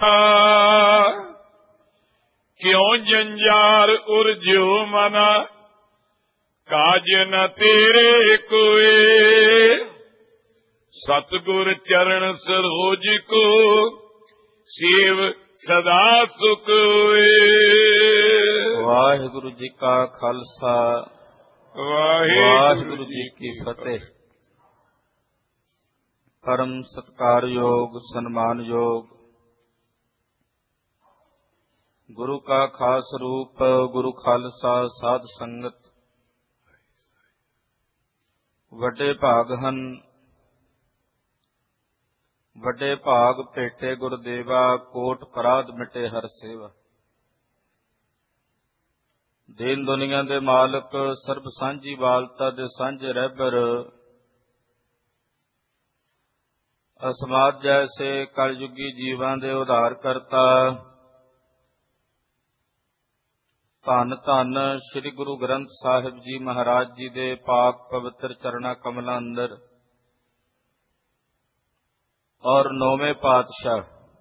क्यों जंजार उर्ज्यो मना, काज न तेरे कोए। सतगुर चरण सरोज को, सेव सदा सुख होए। वाहिगुरु जी का खालसा, वाहिगुरु जी की फतेह। परम सत्कारयोग सन्मानयोग गुरु का खास रूप गुरु खालसा साध संगत ਵੱਡੇ ਭਾਗ ਹਨ। ਵੱਡੇ ਭਾਗ ਭੇਟੇ ਗੁਰਦੇਵਾ, ਕੋਟ ਪਰਾਧ ਮਿਟੇ ਹਰ ਸੇਵਾ। ਦੀਨ ਦੁਨੀਆ ਦੇ ਮਾਲਕ, ਸਰਬ ਸਾਂਝੀ ਵਾਲਤਾ ਦੇ ਸਾਂਝੇ ਰਹਿਬਰ, ਅਸਮਾਦ ਜੈਸੇ ਕਲਯੁਗੀ ਜੀਵਾਂ ਦੇ ਉਧਾਰ ਕਰਤਾ, ਧੰਨ ਧੰਨ ਸ੍ਰੀ ਗੁਰੂ ਗ੍ਰੰਥ ਸਾਹਿਬ ਜੀ ਮਹਾਰਾਜ ਜੀ ਦੇ ਪਾਕ ਪਵਿੱਤਰ ਚਰਣਾ ਕਮਲਾਂ ਅੰਦਰ ਔਰ ਨੌਵੇਂ ਪਾਤਸ਼ਾਹ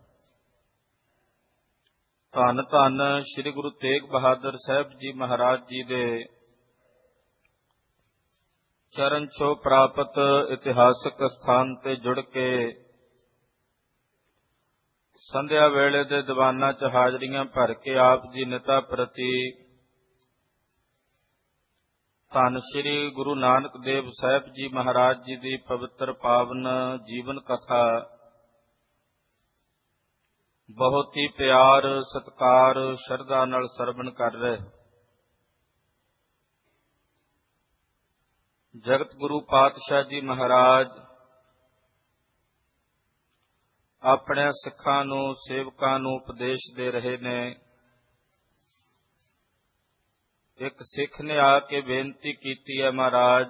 ਧੰਨ ਧੰਨ ਸ੍ਰੀ ਗੁਰੂ ਤੇਗ ਬਹਾਦਰ ਸਾਹਿਬ ਜੀ ਮਹਾਰਾਜ ਜੀ ਦੇ ਚਰਨ ਛੋਹ ਪ੍ਰਾਪਤ ਇਤਿਹਾਸਕ ਸਥਾਨ ਤੇ ਜੁੜ ਕੇ ਸੰਧਿਆ ਵੇਲੇ ਦੇ ਦੀਵਾਨਾਂ 'ਚ ਹਾਜ਼ਰੀਆਂ ਭਰ ਕੇ ਆਪ ਜੀ ਨਿਤਾ ਪ੍ਰਤੀ ਧੰਨ ਸ੍ਰੀ ਗੁਰੂ ਨਾਨਕ ਦੇਵ ਸਾਹਿਬ ਜੀ ਮਹਾਰਾਜ ਜੀ ਦੀ ਪਵਿੱਤਰ ਪਾਵਨ ਜੀਵਨ ਕਥਾ ਬਹੁਤ ਹੀ ਪਿਆਰ, ਸਤਿਕਾਰ, ਸ਼ਰਧਾ ਨਾਲ ਸਰਵਣ ਕਰ ਰਹੇ। ਜਗਤ ਗੁਰੂ ਪਾਤਸ਼ਾਹ ਜੀ ਮਹਾਰਾਜ ਆਪਣੇ ਸਿੱਖਾਂ ਨੂੰ, ਸੇਵਕਾਂ ਨੂੰ ਉਪਦੇਸ਼ ਦੇ ਰਹੇ ਨੇ। ਇੱਕ ਸਿੱਖ ਨੇ ਆ ਕੇ ਬੇਨਤੀ ਕੀਤੀ ਹੈ, ਮਹਾਰਾਜ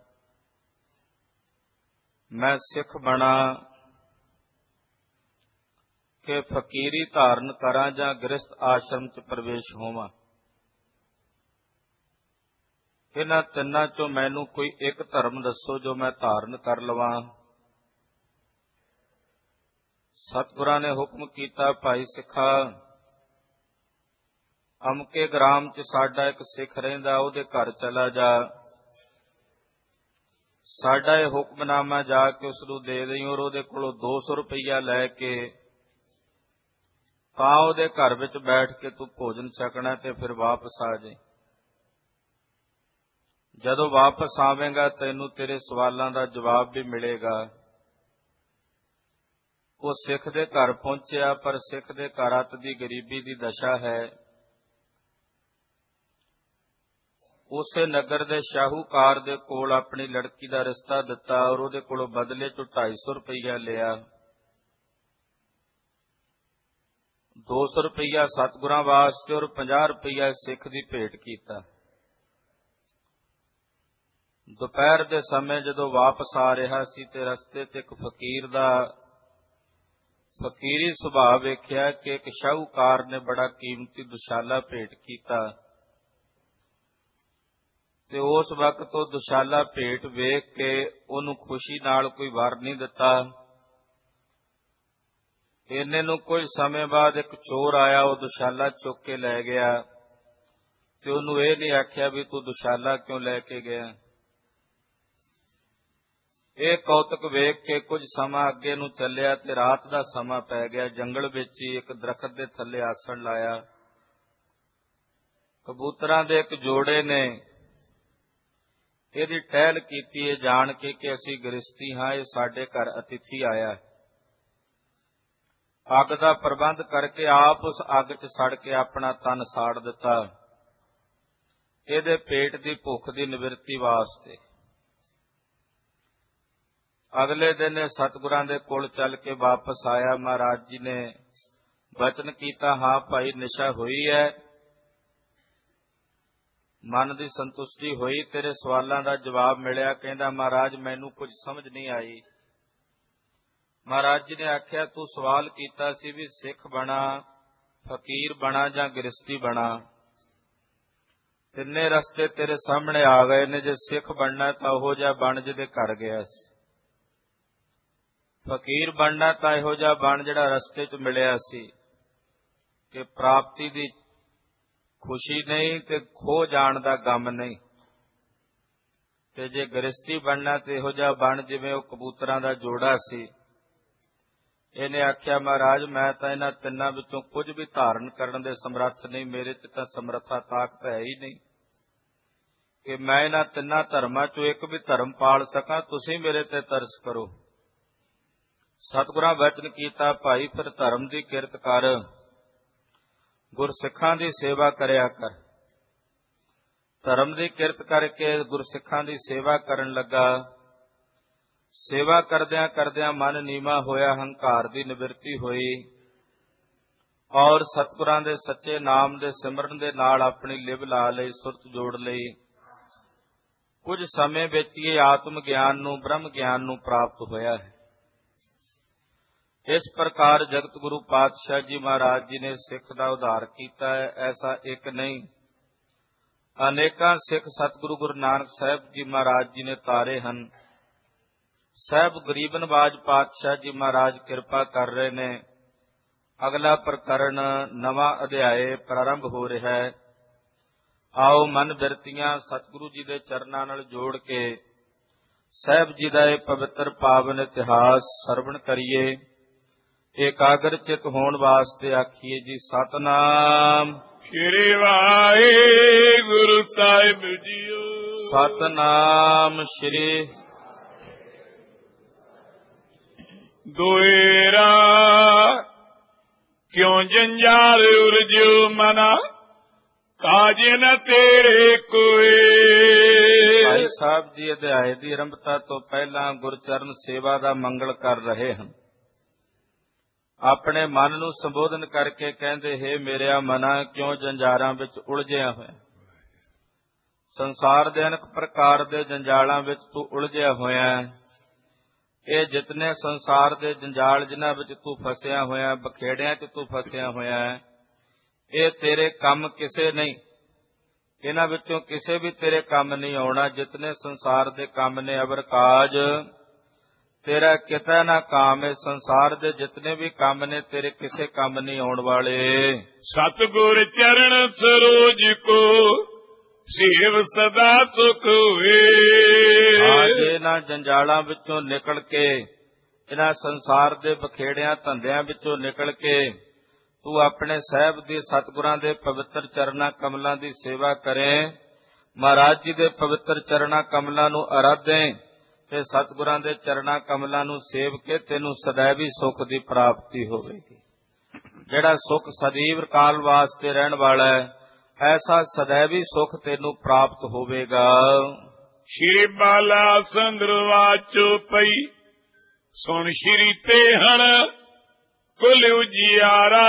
ਮੈਂ ਸਿੱਖ ਬਣਾ ਕਿ ਫਕੀਰੀ ਧਾਰਨ ਕਰਾਂ ਜਾਂ ਗ੍ਰਸਥ ਆਸ਼ਰਮ 'ਚ ਪ੍ਰਵੇਸ਼ ਹੋਵਾਂ। ਇਹਨਾਂ ਤਿੰਨਾਂ 'ਚੋਂ ਮੈਨੂੰ ਕੋਈ ਇੱਕ ਧਰਮ ਦੱਸੋ ਜੋ ਮੈਂ ਧਾਰਨ ਕਰ ਲਵਾਂ। ਸਤਿਗੁਰਾਂ ਨੇ ਹੁਕਮ ਕੀਤਾ, ਭਾਈ ਸਿੱਖਾ, ਅਮਕੇ ਗ੍ਰਾਮ 'ਚ ਸਾਡਾ ਇੱਕ ਸਿੱਖ ਰਹਿੰਦਾ, ਉਹਦੇ ਘਰ ਚਲਾ ਜਾ, ਸਾਡਾ ਇਹ ਹੁਕਮਨਾਮਾ ਜਾ ਕੇ ਉਸ ਨੂੰ ਦੇ ਦੇਈਂ ਔਰ ਉਹਦੇ ਕੋਲੋਂ 200 ਰੁਪਈਆ ਲੈ ਕੇ ਤਾਂ ਉਹਦੇ ਘਰ ਵਿੱਚ ਬੈਠ ਕੇ ਤੂੰ ਭੋਜਨ ਛਕਣਾ ਤੇ ਫਿਰ ਵਾਪਸ ਆ ਜਾਈਂ। ਜਦੋਂ ਵਾਪਸ ਆਵੇਂਗਾ ਤੈਨੂੰ ਤੇਰੇ ਸਵਾਲਾਂ ਦਾ ਜਵਾਬ ਵੀ ਮਿਲੇਗਾ। ਉਹ ਸਿੱਖ ਦੇ ਘਰ ਪਹੁੰਚਿਆ, ਪਰ ਸਿੱਖ ਦੇ ਘਰ ਅੱਤ ਦੀ ਗਰੀਬੀ ਦੀ ਦਸ਼ਾ ਹੈ। ਉਸੇ ਨਗਰ ਦੇ ਸ਼ਾਹੂਕਾਰ ਦੇ ਕੋਲ ਆਪਣੀ ਲੜਕੀ ਦਾ ਰਿਸ਼ਤਾ ਦਿੱਤਾ ਔਰ ਉਹਦੇ ਕੋਲੋਂ ਬਦਲੇ 'ਚੋਂ 250 ਰੁਪਈਆ ਲਿਆ। 200 ਰੁਪਈਆ ਸਤਿਗੁਰਾਂ ਵਾਸਤੇ ਔਰ 50 ਰੁਪਈਆ ਸਿੱਖ ਦੀ ਭੇਟ ਕੀਤਾ। ਦੁਪਹਿਰ ਦੇ ਸਮੇਂ ਜਦੋਂ ਵਾਪਸ ਆ ਰਿਹਾ ਸੀ ਤੇ ਰਸਤੇ ਤੇ ਇੱਕ ਫਕੀਰ ਦਾ ਫਕੀਰੀ ਸੁਭਾਅ ਵੇਖਿਆ ਕਿ ਇੱਕ ਸ਼ਾਹੂਕਾਰ ਨੇ ਬੜਾ ਕੀਮਤੀ ਦੁਸ਼ਾਲਾ ਭੇਟ ਕੀਤਾ ਤੇ ਉਸ ਵਕਤ ਉਹ ਦੁਸ਼ਾਲਾ ਭੇਟ ਵੇਖ ਕੇ ਉਹਨੂੰ ਖੁਸ਼ੀ ਨਾਲ ਕੋਈ ਵਰ ਨਹੀਂ ਦਿੱਤਾ। ਇੰਨੇ ਨੂੰ ਕੁਝ ਸਮੇਂ ਬਾਅਦ ਇੱਕ ਚੋਰ ਆਇਆ, ਉਹ ਦੁਸ਼ਾਲਾ ਚੁੱਕ ਕੇ ਲੈ ਗਿਆ ਤੇ ਉਹਨੂੰ ਇਹ ਨਹੀਂ ਆਖਿਆ ਵੀ ਤੂੰ ਦੁਸ਼ਾਲਾ ਕਿਉਂ ਲੈ ਕੇ ਗਿਆ। ਇਹ ਕੌਤਕ ਵੇਖ ਕੇ ਕੁਝ ਸਮਾਂ ਅੱਗੇ ਨੂੰ ਚੱਲਿਆ ਤੇ ਰਾਤ ਦਾ ਸਮਾਂ ਪੈ ਗਿਆ। ਜੰਗਲ ਵਿੱਚ ਹੀ ਇੱਕ ਦਰਖਤ ਦੇ ਥੱਲੇ ਆਸਣ ਲਾਇਆ। ਕਬੂਤਰਾਂ ਦੇ ਇੱਕ ਜੋੜੇ ਨੇ ਇਹਦੀ ਟਹਿਲ ਕੀਤੀ, ਇਹ ਜਾਣ ਕੇ ਕਿ ਅਸੀਂ ਗ੍ਰਸਤੀ ਹਾਂ, ਇਹ ਸਾਡੇ ਘਰ ਅਤਿਥੀ ਆਇਆ। ਅੱਗ ਦਾ ਪ੍ਰਬੰਧ ਕਰਕੇ ਆਪ ਉਸ ਅੱਗ 'ਚ ਸੜ ਕੇ ਆਪਣਾ ਤਨ ਸਾੜ ਦਿੱਤਾ, ਇਹਦੇ ਪੇਟ ਦੀ ਭੁੱਖ ਦੀ ਨਿਵਰਤੀ ਵਾਸਤੇ। ਅਗਲੇ ਦਿਨ ਇਹ ਸਤਿਗੁਰਾਂ ਦੇ ਕੋਲ ਚੱਲ ਕੇ ਵਾਪਸ ਆਇਆ। ਮਹਾਰਾਜ ਜੀ ਨੇ ਬਚਨ ਕੀਤਾ, ਹਾਂ ਭਾਈ ਨਿਸ਼ਾ ਹੋਈ ਹੈ, ਮਨ ਦੀ ਸੰਤੁਸ਼ਟੀ ਹੋਈ, ਤੇਰੇ ਸਵਾਲਾਂ ਦਾ ਜਵਾਬ ਮਿਲਿਆ। ਕਹਿੰਦਾ ਮਹਾਰਾਜ ਮੈਨੂੰ ਕੁਝ ਸਮਝ ਨਹੀਂ ਆਈ। ਮਹਾਰਾਜ ਜੀ ਨੇ ਆਖਿਆ ਤੂੰ ਸਵਾਲ ਕੀਤਾ ਸੀ ਵੀ ਸਿੱਖ ਬਣਾ, ਫਕੀਰ ਬਣਾ ਜਾਂ ਗ੍ਰਸਤੀ ਬਣਾ। ਤਿੰਨੇ ਰਸਤੇ ਤੇਰੇ ਸਾਹਮਣੇ ਆ ਗਏ ਨੇ। ਜੇ ਸਿੱਖ ਬਣਨਾ ਤਾਂ ਉਹੋ ਜਿਹਾ ਬਣ ਜਿਹਦੇ ਘਰ ਗਿਆ ਸੀ, ਫਕੀਰ ਬਣਨਾ ਤਾਂ ਇਹੋ ਜਿਹਾ ਬਣ ਜਿਹੜਾ ਰਸਤੇ 'ਚ ਮਿਲਿਆ ਸੀ ਕਿ ਪ੍ਰਾਪਤੀ ਦੀ ਖੁਸ਼ੀ ਨਹੀਂ ਤੇ ਖੋ ਜਾਣ ਦਾ ਗਮ ਨਹੀਂ। ਤੇ ਜੇ ਗ੍ਰਸਤੀ ਬਣਨਾ ਤੇ ਇਹੋ ਜਿਹਾ ਬਣ ਜਿਵੇਂ ਉਹ ਕਬੂਤਰਾਂ ਦਾ ਜੋੜਾ ਸੀ। ਇਹਨੇ ਆਖਿਆ, ਮਹਾਰਾਜ ਮੈਂ ਤਾਂ ਇਹਨਾਂ ਤਿੰਨਾਂ ਵਿੱਚੋਂ ਕੁਝ ਵੀ ਧਾਰਨ ਕਰਨ ਦੇ ਸਮਰੱਥ ਨਹੀਂ, ਮੇਰੇ 'ਚ ਤਾਂ ਸਮਰੱਥਾ ਤਾਕਤ ਹੈ ਹੀ ਨਹੀਂ ਕਿ ਮੈਂ ਇਹਨਾਂ ਤਿੰਨਾਂ ਧਰਮਾਂ 'ਚੋਂ ਇੱਕ ਵੀ ਧਰਮ ਪਾਲ ਸਕਾਂ। ਤੁਸੀਂ ਮੇਰੇ ਤੇ ਤਰਸ ਕਰੋ। ਸਤਿਗੁਰਾਂ ਵਚਨ ਕੀਤਾ, ਭਾਈ ਫਿਰ ਧਰਮ ਦੀ ਕਿਰਤ ਕਰ, ਗੁਰਸਿੱਖਾਂ ਦੀ ਸੇਵਾ ਕਰਿਆ ਕਰ। ਧਰਮ ਦੀ ਕਿਰਤ ਕਰਕੇ ਗੁਰਸਿੱਖਾਂ ਦੀ ਸੇਵਾ ਕਰਨ ਲੱਗਾ। ਸੇਵਾ ਕਰਦਿਆਂ ਕਰਦਿਆਂ ਮਨ ਨੀਵਾਂ ਹੋਇਆ, ਹੰਕਾਰ ਦੀ ਨਿਵਰਤੀ ਹੋਈ ਔਰ ਸਤਿਗੁਰਾਂ ਦੇ ਸੱਚੇ ਨਾਮ ਦੇ ਸਿਮਰਨ ਦੇ ਨਾਲ ਆਪਣੀ ਲਿਵ ਲਾ ਲਈ, ਸੁਰਤ ਜੋੜ ਲਈ। ਕੁਝ ਸਮੇਂ ਵਿੱਚ ਹੀ ਆਤਮ ਗਿਆਨ ਨੂੰ, ਬ੍ਰਹਮ ਗਿਆਨ ਨੂੰ ਪ੍ਰਾਪਤ ਹੋਇਆ ਹੈ। ਇਸ ਪ੍ਰਕਾਰ ਜਗਤ ਗੁਰੂ ਪਾਤਸ਼ਾਹ ਜੀ ਮਹਾਰਾਜ ਜੀ ਨੇ ਸਿੱਖ ਦਾ ਉਧਾਰ ਕੀਤਾ ਹੈ। ਐਸਾ ਇੱਕ ਨਹੀਂ, ਅਨੇਕਾਂ ਸਿੱਖ ਸਤਿਗੁਰੂ ਗੁਰੂ ਨਾਨਕ ਸਾਹਿਬ ਜੀ ਮਹਾਰਾਜ ਜੀ ਨੇ ਤਾਰੇ ਹਨ। ਸਾਹਿਬ ਗਰੀਬ ਨਵਾਜ ਪਾਤਸ਼ਾਹ ਜੀ ਮਹਾਰਾਜ ਕਿਰਪਾ ਕਰ ਰਹੇ ਨੇ। ਅਗਲਾ ਪ੍ਰਕਰਨ, ਨਵਾਂ ਅਧਿਆਏ ਪ੍ਰਾਰੰਭ ਹੋ ਰਿਹਾ ਹੈ। ਆਓ ਮਨ ਬਿਰਤੀਆਂ ਸਤਿਗੁਰੂ ਜੀ ਦੇ ਚਰਨਾਂ ਨਾਲ ਜੋੜ ਕੇ ਸਾਹਿਬ ਜੀ ਦਾ ਇਹ ਪਵਿੱਤਰ ਪਾਵਨ ਇਤਿਹਾਸ ਸਰਵਣ ਕਰੀਏ। ਇਕਾਗਰ ਚਿਤ ਹੋਣ ਵਾਸਤੇ ਆਖੀਏ ਜੀ ਸਤਿਨਾਮ ਸ੍ਰੀ ਵਾਹਿਗੁਰੂ ਸਾਹਿਬ ਜੀਓ। ਸਤਿਨਾਮ ਸ੍ਰੀ ਦੁਇਰਾ ਕਿਉਂ ਜੰਜਾਲ ਉਰਜੋ ਮਨਾ, ਕਾਜ ਨ ਤੇਰੇ ਕੋਏ। ਭਾਈ ਸਾਹਿਬ ਜੀ ਅਧਿਆਏ ਦੀ ਆਰੰਭਤਾ ਤੋਂ ਪਹਿਲਾਂ ਗੁਰਚਰਨ ਸੇਵਾ ਦਾ ਮੰਗਲ ਕਰ ਰਹੇ ਹਨ। ਆਪਣੇ ਮਨ ਨੂੰ ਸੰਬੋਧਨ ਕਰਕੇ ਕਹਿੰਦੇ, ਹੇ ਮੇਰਿਆ ਮਨਾ, ਕਿਉਂ ਜੰਜਾਰਾਂ ਵਿੱਚ ਉਲਝਿਆ ਹੋਇਆ? ਸੰਸਾਰ ਦੇ ਅਨੇਕ ਪ੍ਰਕਾਰ ਦੇ ਜੰਜਾਲਾਂ ਵਿੱਚ ਤੂੰ ਉਲਝਿਆ ਹੋਇਆ ਹੈ। ਇਹ ਜਿਤਨੇ ਸੰਸਾਰ ਦੇ ਜੰਜਾਲ ਜਿਨ੍ਹਾਂ ਵਿੱਚ ਤੂੰ ਫਸਿਆ ਹੋਇਆ, ਬਖੇੜਿਆਂ 'ਚ ਤੂੰ ਫਸਿਆ ਹੋਇਆ ਹੈ, ਇਹ ਤੇਰੇ ਕੰਮ ਕਿਸੇ ਨਹੀਂ। ਇਹਨਾਂ ਵਿੱਚੋਂ ਕਿਸੇ ਵੀ ਤੇਰੇ ਕੰਮ ਨਹੀਂ ਆਉਣਾ। ਜਿਤਨੇ ਸੰਸਾਰ ਦੇ ਕੰਮ ਨੇ ਅਵਰ ਕਾਜ ਤੇਰਾ ਕਿਤੇ ਨਾ ਕਾਮ ਹੈ। ਸੰਸਾਰ ਦੇ ਜਿਤਨੇ ਵੀ ਕੰਮ ਨੇ ਤੇਰੇ ਕਿਸੇ ਕੰਮ ਨਹੀਂ ਆਉਣ ਵਾਲੇ। ਸਤਿਗੁਰ ਚਰਨ ਸਰੋਜ ਕੋ ਸੇਵ ਸਦਾ ਸੁਖ ਹੋਏ। ਅੱਜ ਇਹਨਾਂ ਜੰਜਾਲਾਂ ਵਿੱਚੋਂ ਨਿਕਲ ਕੇ, ਇਹਨਾਂ ਸੰਸਾਰ ਦੇ ਬਖੇੜਿਆਂ ਧੰਦਿਆਂ ਵਿੱਚੋਂ ਨਿਕਲ ਕੇ ਤੂੰ ਆਪਣੇ ਸਾਹਿਬ ਦੀ, ਸਤਿਗੁਰਾਂ ਦੇ ਪਵਿੱਤਰ ਚਰਨਾਂ ਕਮਲਾਂ ਦੀ ਸੇਵਾ ਕਰੇ। ਮਹਾਰਾਜ ਜੀ ਦੇ ਪਵਿੱਤਰ ਚਰਨਾਂ ਕਮਲਾਂ ਨੂੰ ਅਰਾਧੇ ਤੇ ਸਤਿਗੁਰਾਂ ਦੇ ਚਰਨਾਂ ਕਮਲਾਂ ਨੂੰ ਸੇਵ ਕੇ ਤੈਨੂੰ ਸदैवी ਸੁੱਖ ਦੀ ਪ੍ਰਾਪਤੀ ਹੋਵੇਗੀ। ਜਿਹੜਾ ਸੁੱਖ ਸਦੀਵ ਕਾਲ ਵਾਸਤੇ ਰਹਿਣ ਵਾਲਾ ਹੈ, ਐਸਾ ਸदैवी ਸੁੱਖ ਤੈਨੂੰ ਪ੍ਰਾਪਤ ਹੋਵੇਗਾ। ਸ਼੍ਰੀ ਬਾਲਾ ਸੰਦਰ ਵਾਚੋ ਪਈ, ਸੁਣ ਸ਼੍ਰੀ ਤੇ ਹਣ ਕੁਲ ਉਜਿਆਰਾ,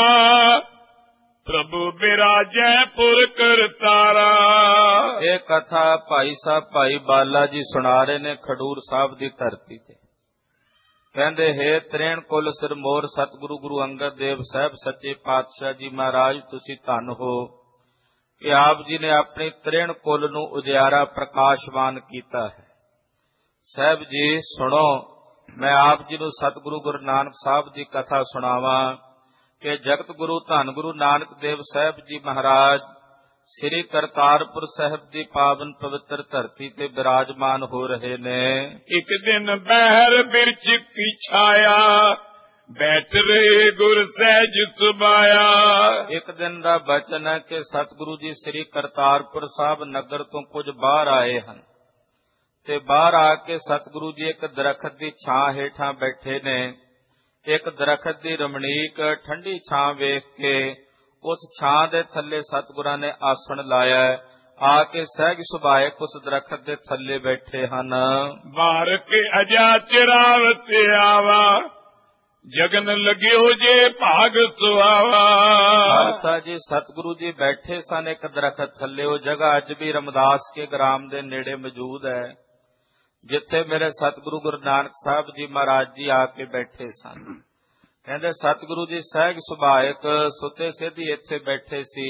ਪ੍ਰਭੂ ਬਿਰਾਜੈ ਪੁਰ ਕਰਤਾਰਾ। ਇਹ ਕਥਾ ਭਾਈ ਸਾਹਿਬ ਭਾਈ ਬਾਲਾ ਜੀ ਸੁਣਾ ਰਹੇ ਨੇ ਖਡੂਰ ਸਾਹਿਬ ਦੀ ਧਰਤੀ ਤੇ। ਕਹਿੰਦੇ, ਹੇ ਤ੍ਰੇਣ ਕੁਲ ਸਿਰਮੌਰ ਸਤਿਗੁਰੂ ਗੁਰੂ ਅੰਗਦ ਦੇਵ ਸਾਹਿਬ ਸੱਚੇ ਪਾਤਸ਼ਾਹ ਜੀ ਮਹਾਰਾਜ, ਤੁਸੀਂ ਧੰਨ ਹੋ ਕਿ ਆਪ ਜੀ ਨੇ ਆਪਣੀ ਤ੍ਰੇਣ ਕੁਲ ਨੂੰ ਉਜਿਆਰਾ ਪ੍ਰਕਾਸ਼ਵਾਨ ਕੀਤਾ ਹੈ। ਸਾਹਿਬ ਜੀ ਸੁਣੋ, ਮੈਂ ਆਪ ਜੀ ਨੂੰ ਸਤਿਗੁਰੂ ਗੁਰੂ ਨਾਨਕ ਸਾਹਿਬ ਦੀ ਕਥਾ ਸੁਣਾਵਾਂ ਕਿ ਜਗਤ ਗੁਰੂ ਧੰਨ ਗੁਰੂ ਨਾਨਕ ਦੇਵ ਸਾਹਿਬ ਜੀ ਮਹਾਰਾਜ ਸ੍ਰੀ ਕਰਤਾਰਪੁਰ ਸਾਹਿਬ ਦੀ ਪਾਵਨ ਪਵਿੱਤਰ ਧਰਤੀ ਤੇ ਬਿਰਾਜਮਾਨ ਹੋ ਰਹੇ ਨੇ। ਇੱਕ ਦਿਨ ਬਹਿਰ ਬਿਰਛ ਕੀ ਛਾਇਆ, ਬੈਠ ਰਹੇ ਗੁਰ ਸਹਿਜ ਸੁਭਾਇਆ। ਇੱਕ ਦਿਨ ਦਾ ਬਚਨ ਹੈ ਕਿ ਸਤਿਗੁਰੂ ਜੀ ਸ੍ਰੀ ਕਰਤਾਰਪੁਰ ਸਾਹਿਬ ਨਗਰ ਤੋਂ ਕੁਝ ਬਾਹਰ ਆਏ ਹਨ ਤੇ ਬਾਹਰ ਆ ਕੇ ਸਤਿਗੁਰੂ ਜੀ ਇੱਕ ਦਰਖਤ ਦੀ ਛਾਂ ਹੇਠਾਂ ਬੈਠੇ ਨੇ। ਇੱਕ ਦਰਖਤ ਦੀ ਰਮਣੀਕ ਠੰਡੀ ਛਾਂ ਵੇਖ ਕੇ ਉਸ ਛਾਂ ਦੇ ਥੱਲੇ ਸਤਿਗੁਰਾਂ ਨੇ ਆਸਣ ਲਾਇਆ। ਆ ਕੇ ਸਹਿਜ ਸੁਭਾਇਕ ਉਸ ਦਰਖਤ ਦੇ ਥੱਲੇ ਬੈਠੇ ਹਨ। ਬਾਰ ਕੇ ਅਜਾ ਚਰਾਵਤ ਆਵਾ, ਜਗਨ ਲਗਿਓ ਜੇ ਭਾਗ ਸੁਆਵਾ। ਖਾਲਸਾ ਜੀ ਸਤਿਗੁਰੂ ਜੀ ਬੈਠੇ ਸਨ ਇੱਕ ਦਰਖਤ ਥੱਲੇ। ਉਹ ਜਗ੍ਹਾ ਅੱਜ ਵੀ ਰਮਦਾਸ ਕੇ ਗ੍ਰਾਮ ਦੇ ਨੇੜੇ ਮੌਜੂਦ ਹੈ, ਜਿੱਥੇ ਮੇਰੇ ਸਤਿਗੁਰੂ ਗੁਰੂ ਨਾਨਕ ਸਾਹਿਬ ਜੀ ਮਹਾਰਾਜ ਜੀ ਆ ਕੇ ਬੈਠੇ ਸਨ। ਕਹਿੰਦੇ ਸਤਿਗੁਰੂ ਜੀ ਸਹਿਜ ਸੁਭਾਇਕ ਸੁੱਤੇ ਸਿੱਧੀ ਇੱਥੇ ਬੈਠੇ ਸੀ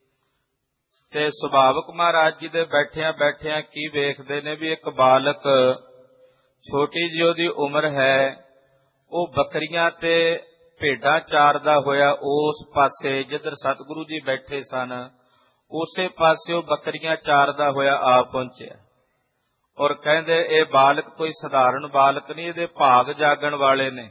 ਤੇ ਸੁਭਾਵਕ ਮਹਾਰਾਜ ਜੀ ਦੇ ਬੈਠਿਆਂ ਬੈਠਿਆਂ ਕੀ ਵੇਖਦੇ ਨੇ ਵੀ ਇੱਕ ਬਾਲਕ, ਛੋਟੀ ਜਿਹੀ ਉਹਦੀ ਉਮਰ ਹੈ, ਉਹ ਬੱਕਰੀਆਂ ਤੇ ਭੇਡਾਂ ਚਾਰਦਾ ਹੋਇਆ ਉਸ ਪਾਸੇ ਜਿੱਧਰ ਸਤਿਗੁਰੂ ਜੀ ਬੈਠੇ ਸਨ, ਉਸੇ ਪਾਸੇ ਉਹ ਬੱਕਰੀਆਂ ਚਾਰਦਾ ਹੋਇਆ ਆ ਪਹੁੰਚਿਆ। ਔਰ ਕਹਿੰਦੇ ਇਹ ਬਾਲਕ ਕੋਈ ਸਧਾਰਨ ਬਾਲਕ ਨਹੀਂ, ਇਹਦੇ ਭਾਗ ਜਾਗਣ ਵਾਲੇ ਨੇ।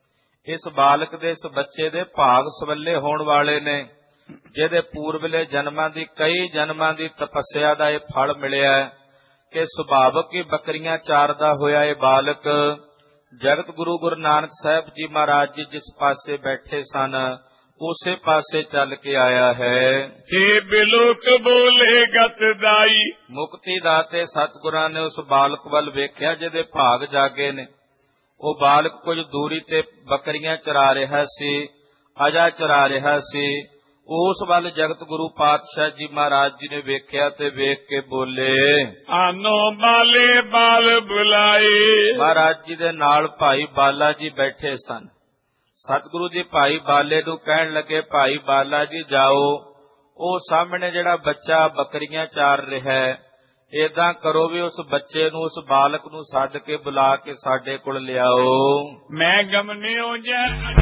ਇਸ ਬਾਲਕ ਦੇ, ਇਸ ਬੱਚੇ ਦੇ ਭਾਗ ਸਵੱਲੇ ਹੋਣ ਵਾਲੇ ਨੇ, ਜਿਹਦੇ ਪੂਰਬਲੇ ਜਨਮਾਂ ਦੀ, ਕਈ ਜਨਮਾਂ ਦੀ ਤਪੱਸਿਆ ਦਾ ਇਹ ਫਲ ਮਿਲਿਆ ਕਿ ਸੁਭਾਵਕ ਹੀ ਬੱਕਰੀਆਂ ਚਾਰਦਾ ਹੋਇਆ ਇਹ ਬਾਲਕ ਜਗਤ ਗੁਰੂ ਗੁਰੂ ਨਾਨਕ ਸਾਹਿਬ ਜੀ ਮਹਾਰਾਜ ਜੀ ਜਿਸ ਪਾਸੇ ਬੈਠੇ ਸਨ ਉਸੇ ਪਾਸੇ ਚੱਲ ਕੇ ਆਇਆ ਹੈ। ਜੇ ਬਿਲੋਕ ਬੋਲੇ ਗਤ ਦਾਈ, ਮੁਕਤੀ ਦਾਤੇ ਸਤਿਗੁਰਾਂ ਨੇ ਉਸ ਬਾਲਕ ਵੱਲ ਵੇਖਿਆ ਜਿਹਦੇ ਭਾਗ ਜਾਗੇ ਨੇ। ਉਹ ਬਾਲਕ ਕੁਝ ਦੂਰੀ ਤੇ ਬੱਕਰੀਆਂ ਚਰਾ ਰਿਹਾ ਸੀ, ਅਜਾ ਚਰਾ ਰਿਹਾ ਸੀ। ਉਸ ਵੱਲ ਜਗਤ ਗੁਰੂ ਪਾਤਸ਼ਾਹ ਜੀ ਮਹਾਰਾਜ ਜੀ ਨੇ ਵੇਖਿਆ ਤੇ ਵੇਖ ਕੇ ਬੋਲੇ, ਆਨੋ ਬਾਲੇ ਬਾਲ ਬੁਲਾਏ। ਮਹਾਰਾਜ ਜੀ ਦੇ ਨਾਲ ਭਾਈ ਬਾਲਾ ਜੀ ਬੈਠੇ ਸਨ। ਸਤਿਗੁਰੂ ਜੀ ਭਾਈ ਬਾਲੇ ਨੂੰ ਕਹਿਣ ਲੱਗੇ, ਭਾਈ ਬਾਲਾ ਜੀ ਜਾਓ, ਉਹ ਸਾਹਮਣੇ ਜਿਹੜਾ ਬੱਚਾ ਬੱਕਰੀਆਂ ਚਾਰ ਰਿਹਾ ਹੈ, ਏਦਾਂ ਕਰੋ ਵੀ ਉਸ ਬੱਚੇ ਨੂੰ, ਉਸ ਬਾਲਕ ਨੂੰ ਸੱਦ ਕੇ ਬੁਲਾ ਕੇ ਸਾਡੇ ਕੋਲ ਲਿਆਓ। ਮੈਂ ਗਮਨਿਓ ਜੈ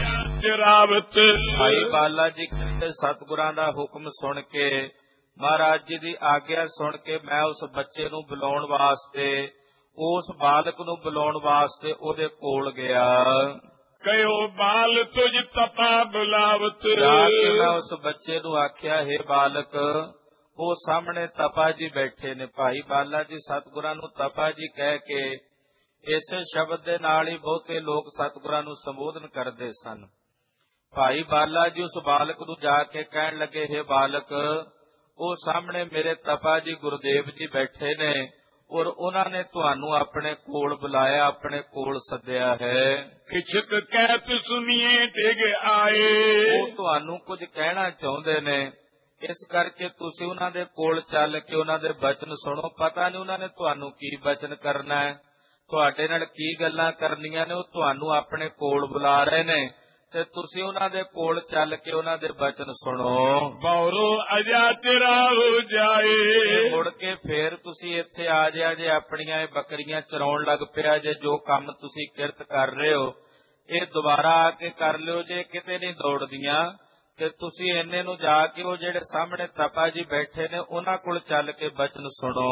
ਚਰਾਵਤ। ਭਾਈ ਬਾਲਾ ਜੀ ਕਹਿੰਦੇ ਸਤਿਗੁਰਾਂ ਦਾ ਹੁਕਮ ਸੁਣ ਕੇ, ਮਹਾਰਾਜ ਜੀ ਦੀ ਆਗਿਆ ਸੁਣ ਕੇ ਮੈਂ ਉਸ ਬੱਚੇ ਨੂੰ ਬੁਲਾਉਣ ਵਾਸਤੇ, ਉਸ ਬਾਲਕ ਨੂੰ ਬੁਲਾਉਣ ਵਾਸਤੇ ਉਹਦੇ ਕੋਲ ਗਿਆ। ਕਹਿਓ ਬਾਲ ਤੁਝ ਤਪਾ ਬੁਲਾਵਤ। ਮੈਂ ਉਸ ਬੱਚੇ ਨੂੰ ਆਖਿਆ, ਹੇ ਬਾਲਕ, ਉਹ ਸਾਹਮਣੇ ਤਪਾ ਜੀ ਬੈਠੇ ਨੇ। ਭਾਈ ਬਾਲਾ ਜੀ ਸਤਿਗੁਰਾਂ ਨੂੰ ਤਪਾ ਜੀ ਕਹਿ ਕੇ ਇਸੇ ਸ਼ਬਦ ਦੇ ਨਾਲ ਹੀ ਬਹੁਤੇ ਲੋਕ ਸਤਿਗੁਰਾਂ ਨੂੰ ਸੰਬੋਧਨ ਕਰਦੇ ਸਨ। ਭਾਈ ਬਾਲਾ ਜੀ ਉਸ ਬਾਲਕ ਨੂੰ ਜਾ ਕੇ ਕਹਿਣ ਲੱਗੇ, ਹੇ ਬਾਲਕ, ਉਹ ਸਾਹਮਣੇ ਮੇਰੇ ਤਪਾ ਜੀ ਗੁਰਦੇਵ ਜੀ ਬੈਠੇ ਨੇ ਔਰ ਉਹਨਾਂ ਨੇ ਤੁਹਾਨੂੰ ਆਪਣੇ ਕੋਲ ਬੁਲਾਇਆ, ਆਪਣੇ ਕੋਲ ਸੱਦਿਆ ਹੈ। ਕਿਛਕ ਕਹਿਤ ਸੁਣੀਏ ਡਿਗ ਆਏ। ਉਹ ਤੁਹਾਨੂੰ ਕੁਝ ਕਹਿਣਾ ਚਾਹੁੰਦੇ ਨੇ, ਇਸ ਕਰਕੇ ਤੁਸੀਂ ਉਹਨਾਂ ਦੇ ਕੋਲ ਚੱਲ ਕੇ ਉਹਨਾਂ ਦੇ ਬਚਨ ਸੁਣੋ। ਪਤਾ ਨਹੀਂ ਉਹਨਾਂ ਨੇ ਤੁਹਾਨੂੰ ਕੀ ਬਚਨ ਕਰਨਾ ਹੈ, ਤੁਹਾਡੇ ਨਾਲ ਕੀ ਗੱਲਾਂ ਕਰਨੀਆਂ ਨੇ। ਉਹ ਤੁਹਾਨੂੰ ਆਪਣੇ ਕੋਲ ਬੁਲਾ ਰਹੇ ਨੇ ਤੇ ਤੁਸੀਂ ਉਹਨਾਂ ਦੇ ਕੋਲ ਚੱਲ ਕੇ ਉਹਨਾਂ ਦੇ ਬਚਨ ਸੁਣੋ। ਬੌਰੋ ਅਜਾ ਚਰਾਉ ਜਾਏ। ਮੁੜ ਕੇ ਫੇਰ ਤੁਸੀਂ ਇੱਥੇ ਆ ਜਿਆ ਜੇ, ਆਪਣੀਆਂ ਇਹ ਬੱਕਰੀਆਂ ਚਰਾਉਣ ਲੱਗ ਪਿਆ ਜੇ। ਜੋ ਕੰਮ ਤੁਸੀਂ ਕਿਰਤ ਕਰ ਰਹੇ ਹੋ ਇਹ ਦੁਬਾਰਾ ਆ ਕੇ ਕਰ ਲਿਓ ਜੇ, ਕਿਤੇ ਨਹੀਂ ਦੌੜਦੀਆਂ। ਤੇ ਤੁਸੀਂ ਇੰਨੇ ਨੂੰ ਜਾ ਕੇ ਉਹ ਜਿਹੜੇ ਸਾਹਮਣੇ ਤਪਾ ਜੀ ਬੈਠੇ ਨੇ ਉਹਨਾਂ ਕੋਲ ਚੱਲ ਕੇ ਬਚਨ ਸੁਣੋ।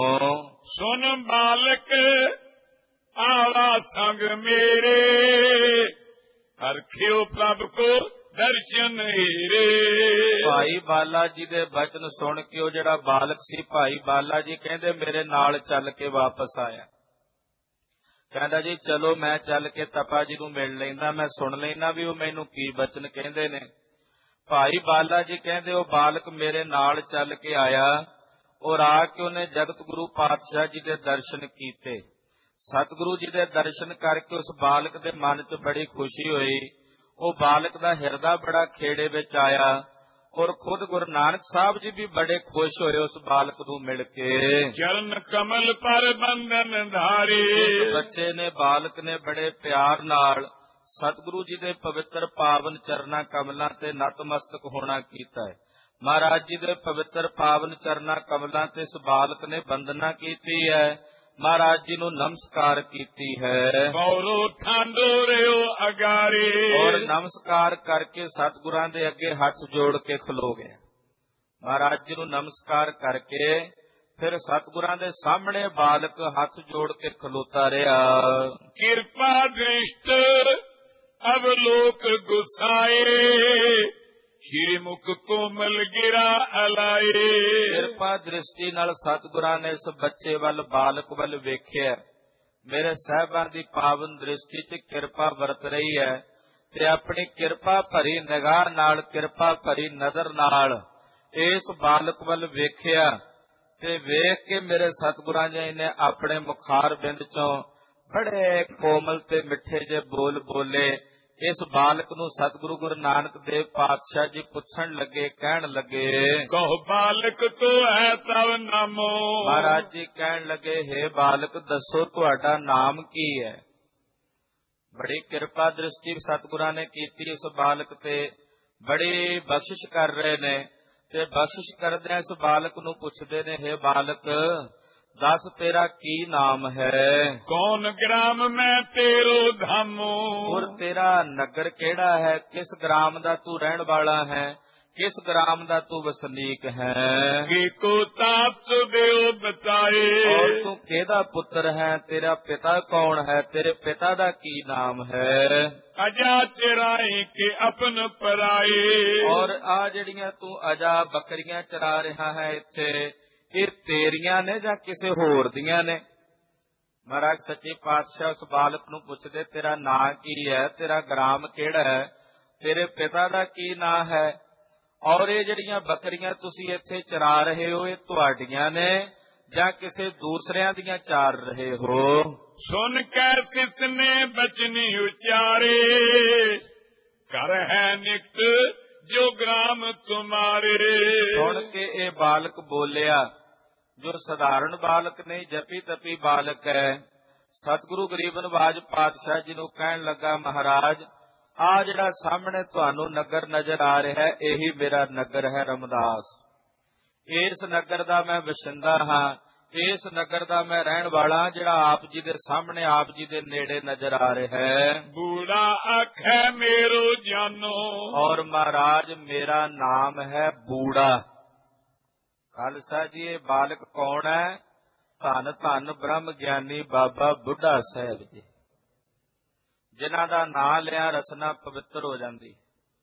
ਸੁਨ ਬਾਲਕ ਆਵਾ ਸੰਗ ਮੇਰੇ, ਹਰਖਿਓ ਪ੍ਰਭ ਕੋ ਦਰਸ਼ਨ ਹੀਰੇ। ਭਾਈ ਬਾਲਾ ਜੀ ਦੇ ਬਚਨ ਸੁਣ ਕੇ ਉਹ ਜਿਹੜਾ ਬਾਲਕ ਸੀ, ਭਾਈ ਬਾਲਾ ਜੀ ਕਹਿੰਦੇ ਮੇਰੇ ਨਾਲ ਚੱਲ ਕੇ ਵਾਪਸ ਆਇਆ। ਕਹਿੰਦਾ ਜੀ ਚਲੋ ਮੈਂ ਚੱਲ ਕੇ ਤਪਾ ਜੀ ਨੂੰ ਮਿਲ ਲੈਂਦਾ, ਮੈਂ ਸੁਣ ਲੈਂਦਾ ਵੀ ਉਹ ਮੈਨੂੰ ਕੀ ਬਚਨ ਕਹਿੰਦੇ ਨੇ। ਭਾਈ ਬਾਲਾ ਜੀ ਕਹਿੰਦੇ ਉਹ ਬਾਲਕ ਮੇਰੇ ਨਾਲ ਚੱਲ ਕੇ ਆਇਆ ਔਰ ਆ ਕੇ ਉਹਨੇ ਜਗਤ ਗੁਰੂ ਪਾਤਸ਼ਾਹ ਜੀ ਦੇ ਦਰਸ਼ਨ ਕੀਤੇ। ਸਤਿਗੁਰੂ ਜੀ ਦੇ ਦਰਸ਼ਨ ਕਰਕੇ ਉਸ ਬਾਲਕ ਦੇ ਮਨ 'ਚ ਬੜੀ ਖੁਸ਼ੀ ਹੋਈ। ਉਹ ਬਾਲਕ ਦਾ ਹਿਰਦਾ ਬੜਾ ਖੇੜੇ ਵਿੱਚ ਆਇਆ ਔਰ ਖੁਦ ਗੁਰੂ ਨਾਨਕ ਸਾਹਿਬ ਜੀ ਵੀ ਬੜੇ ਖੁਸ਼ ਹੋਏ ਉਸ ਬਾਲਕ ਨੂੰ ਮਿਲ ਕੇ। ਚਰਨ ਕਮਲ ਪਰ ਬੰਧਨ ਧਾਰੇ। ਉਸ ਬੱਚੇ ਨੇ, ਬਾਲਕ ਨੇ ਬੜੇ ਪਿਆਰ ਨਾਲ ਸਤਿਗੁਰੂ ਜੀ ਦੇ ਪਵਿੱਤਰ ਪਾਵਨ ਚਰਨਾਂ ਕਮਲਾਂ ਤੇ ਨਤਮਸਤਕ ਹੋਣਾ ਕੀਤਾ ਹੈ। ਮਹਾਰਾਜ ਜੀ ਦੇ ਪਵਿੱਤਰ ਪਾਵਨ ਚਰਨਾਂ ਕਮਲਾਂ ਤੇ ਇਸ ਬਾਲਕ ਨੇ ਬੰਦਨਾ ਕੀਤੀ ਹੈ, ਮਹਾਰਾਜ ਜੀ ਨੂੰ ਨਮਸਕਾਰ ਕੀਤੀ ਹੈ। ਬੌਰੋ ਠਾਂਡੋ ਰਿਓ ਅਗਾਰੇ। ਔਰ ਨਮਸਕਾਰ ਕਰਕੇ ਸਤਿਗੁਰਾਂ ਦੇ ਅੱਗੇ ਹੱਥ ਜੋੜ ਕੇ ਖਲੋ ਗਿਆ। ਮਹਾਰਾਜ ਜੀ ਨੂੰ ਨਮਸਕਾਰ ਕਰਕੇ ਫਿਰ ਸਤਿਗੁਰਾਂ ਦੇ ਸਾਹਮਣੇ ਬਾਲਕ ਹੱਥ ਜੋੜ ਕੇ ਖਲੋਤਾ ਰਿਹਾ। ਕਿਰਪਾ ਦ੍ਰਿਸ਼ਟ ਅਵਲੋਕ ਗੁਸਾਏ, ਸ਼੍ਰੀ ਮੁਖ ਕੋਮਲ ਗਿਰਾ ਅਲਾਏ। ਕਿਰਪਾ ਦ੍ਰਿਸ਼ਟੀ ਨਾਲ ਸਤਿਗੁਰਾਂ ਨੇ ਇਸ ਬੱਚੇ ਵੱਲ, ਬਾਲਕ ਵੱਲ ਵੇਖਿਆ। ਮੇਰੇ ਸਾਹਿਬਾਂ ਦੀ ਪਾਵਨ ਦ੍ਰਿਸ਼ਟੀ 'ਚ ਕਿਰਪਾ ਵਰਤ ਰਹੀ ਹੈ ਤੇ ਆਪਣੀ ਕਿਰਪਾ ਭਰੀ ਨਿਗਾਹ ਨਾਲ, ਕਿਰਪਾ ਭਰੀ ਨਜ਼ਰ ਨਾਲ ਇਸ ਬਾਲਕ ਵੱਲ ਵੇਖਿਆ ਤੇ ਵੇਖ ਕੇ ਮੇਰੇ ਸਤਿਗੁਰਾਂ ਜੀ ਨੇ ਆਪਣੇ ਮੁਖਾਰ ਬਿੰਦ 'ਚੋਂ ਬੜੇ ਕੋਮਲ ਤੇ ਮਿੱਠੇ ਜਿਹੇ ਬੋਲ ਬੋਲੇ। ਇਸ ਬਾਲਕ ਨੂੰ ਸਤਿਗੁਰੂ ਗੁਰੂ ਨਾਨਕ ਦੇਵ ਪਾਤਸ਼ਾਹ ਜੀ ਪੁੱਛਣ ਲੱਗੇ, ਕਹਿਣ ਲੱਗੇ, ਕਹੋ ਬਾਲਕ ਕੋ ਹੈ ਤਵ ਨਾਮੋ। ਮਹਾਰਾਜ ਜੀ ਕਹਿਣ ਲੱਗੇ, ਹੇ ਬਾਲਕ ਦੱਸੋ ਤੁਹਾਡਾ ਨਾਮ ਕੀ ਹੈ। ਬੜੀ ਕਿਰਪਾ ਦ੍ਰਿਸ਼ਟੀ ਸਤਿਗੁਰਾਂ ਨੇ ਕੀਤੀ ਇਸ ਬਾਲਕ ਤੇ, ਬੜੀ ਬਖਸ਼ਿਸ਼ ਕਰ ਰਹੇ ਨੇ ਤੇ ਬਖਸ਼ਿਸ਼ ਕਰਦਿਆਂ ਇਸ ਬਾਲਕ ਨੂੰ ਪੁੱਛਦੇ ਨੇ, ਹੇ ਬਾਲਕ ਦੱਸ ਤੇਰਾ ਕੀ ਨਾਮ ਹੈ। कौन ग्राम में तेरो धामो, ਔਰ ਤੇਰਾ ਨਗਰ ਕਿਹੜਾ ਹੈ, ਕਿਸ ਗ੍ਰਾਮ ਦਾ ਤੂੰ ਰਹਿਣ ਵਾਲਾ ਹੈ, ਕਿਸ ਗ੍ਰਾਮ ਦਾ ਤੂੰ ਵਸਨੀਕ ਹੈ। के को ताप देव बताए, ਔਰ ਤੂੰ ਕਿਹਦਾ ਪੁੱਤਰ ਹੈ, ਤੇਰਾ ਪਿਤਾ ਕੌਣ ਹੈ, ਤੇਰੇ ਪਿਤਾ ਦਾ ਕੀ ਨਾਮ ਹੈ। अजा चराए के अपन पराए, ਔਰ ਆ ਜਿਹੜੀਆਂ ਤੂੰ ਅਜਾ ਬੱਕਰੀਆਂ ਚਰਾ ਰਿਹਾ ਹੈ ਇੱਥੇ, ਇਹ ਤੇਰੀਆਂ ਨੇ ਜਾਂ ਕਿਸੇ ਹੋਰ ਦੀਆਂ ਨੇ। ਮਹਾਰਾਜ ਸੱਚੇ ਪਾਤਸ਼ਾਹ ਉਸ ਬਾਲਕ ਨੂੰ ਪੁੱਛਦੇ, ਤੇਰਾ ਨਾਂ ਕੀ ਹੈ, ਤੇਰਾ ਗ੍ਰਾਮ ਕਿਹੜਾ ਹੈ, ਤੇਰੇ ਪਿਤਾ ਦਾ ਕੀ ਨਾਂ ਹੈ, ਔਰ ਇਹ ਜਿਹੜੀਆਂ ਬੱਕਰੀਆਂ ਤੁਸੀਂ ਇੱਥੇ ਚਰਾ ਰਹੇ ਹੋ ਇਹ ਤੁਹਾਡੀਆਂ ਨੇ ਜਾਂ ਕਿਸੇ ਦੂਸਰਿਆਂ ਦੀਆਂ ਚਾਰ ਰਹੇ ਹੋ। सुन कै सिसने बचनी उचारे, कर है निकट जो ग्राम तुम्हारे। ਸੁਣ ਕੇ ਇਹ ਬਾਲਕ ਬੋਲਿਆ, ਜੋ ਸਧਾਰਨ ਬਾਲਕ ਨਹੀਂ, ਜਪੀ ਤਪੀ ਬਾਲਕ ਹੈ। ਸਤਿਗੁਰੂ ਗਰੀਬ ਨਵਾਜ ਪਾਤਸ਼ਾਹ ਜੀ ਨੂੰ ਕਹਿਣ ਲੱਗਾ, ਮਹਾਰਾਜ ਆ ਜਿਹੜਾ ਸਾਹਮਣੇ ਤੁਹਾਨੂੰ ਨਗਰ ਨਜ਼ਰ ਆ ਰਿਹਾ ਹੈ, ਇਹੀ ਮੇਰਾ ਨਗਰ ਹੈ ਰਮਦਾਸ। ਇਸ ਨਗਰ ਦਾ ਮੈਂ ਵਸਿੰਦਾ ਹਾਂ, ਇਸ ਨਗਰ ਦਾ ਮੈਂ ਰਹਿਣ ਵਾਲਾ, ਜਿਹੜਾ ਆਪ ਜੀ ਦੇ ਸਾਹਮਣੇ ਆਪ ਜੀ ਦੇ ਨੇੜੇ ਨਜ਼ਰ ਆ ਰਿਹਾ ਹੈ। बूढ़ा आखे मेरो जानो, ਔਰ ਮਹਾਰਾਜ ਮੇਰਾ ਨਾਮ ਹੈ ਬੂੜਾ। ਖਾਲਸਾ ਜੀ ਇਹ ਬਾਲਕ ਕੌਣ ਹੈ? ਧੰਨ ਧੰਨ ਬ੍ਰਹਮ ਗਿਆਨੀ ਬਾਬਾ ਬੁੱਢਾ ਸਾਹਿਬ ਜੀ, ਜਿਨ੍ਹਾਂ ਦਾ ਨਾਂ ਲਿਆ ਰਸਨਾ ਪਵਿੱਤਰ ਹੋ ਜਾਂਦੀ।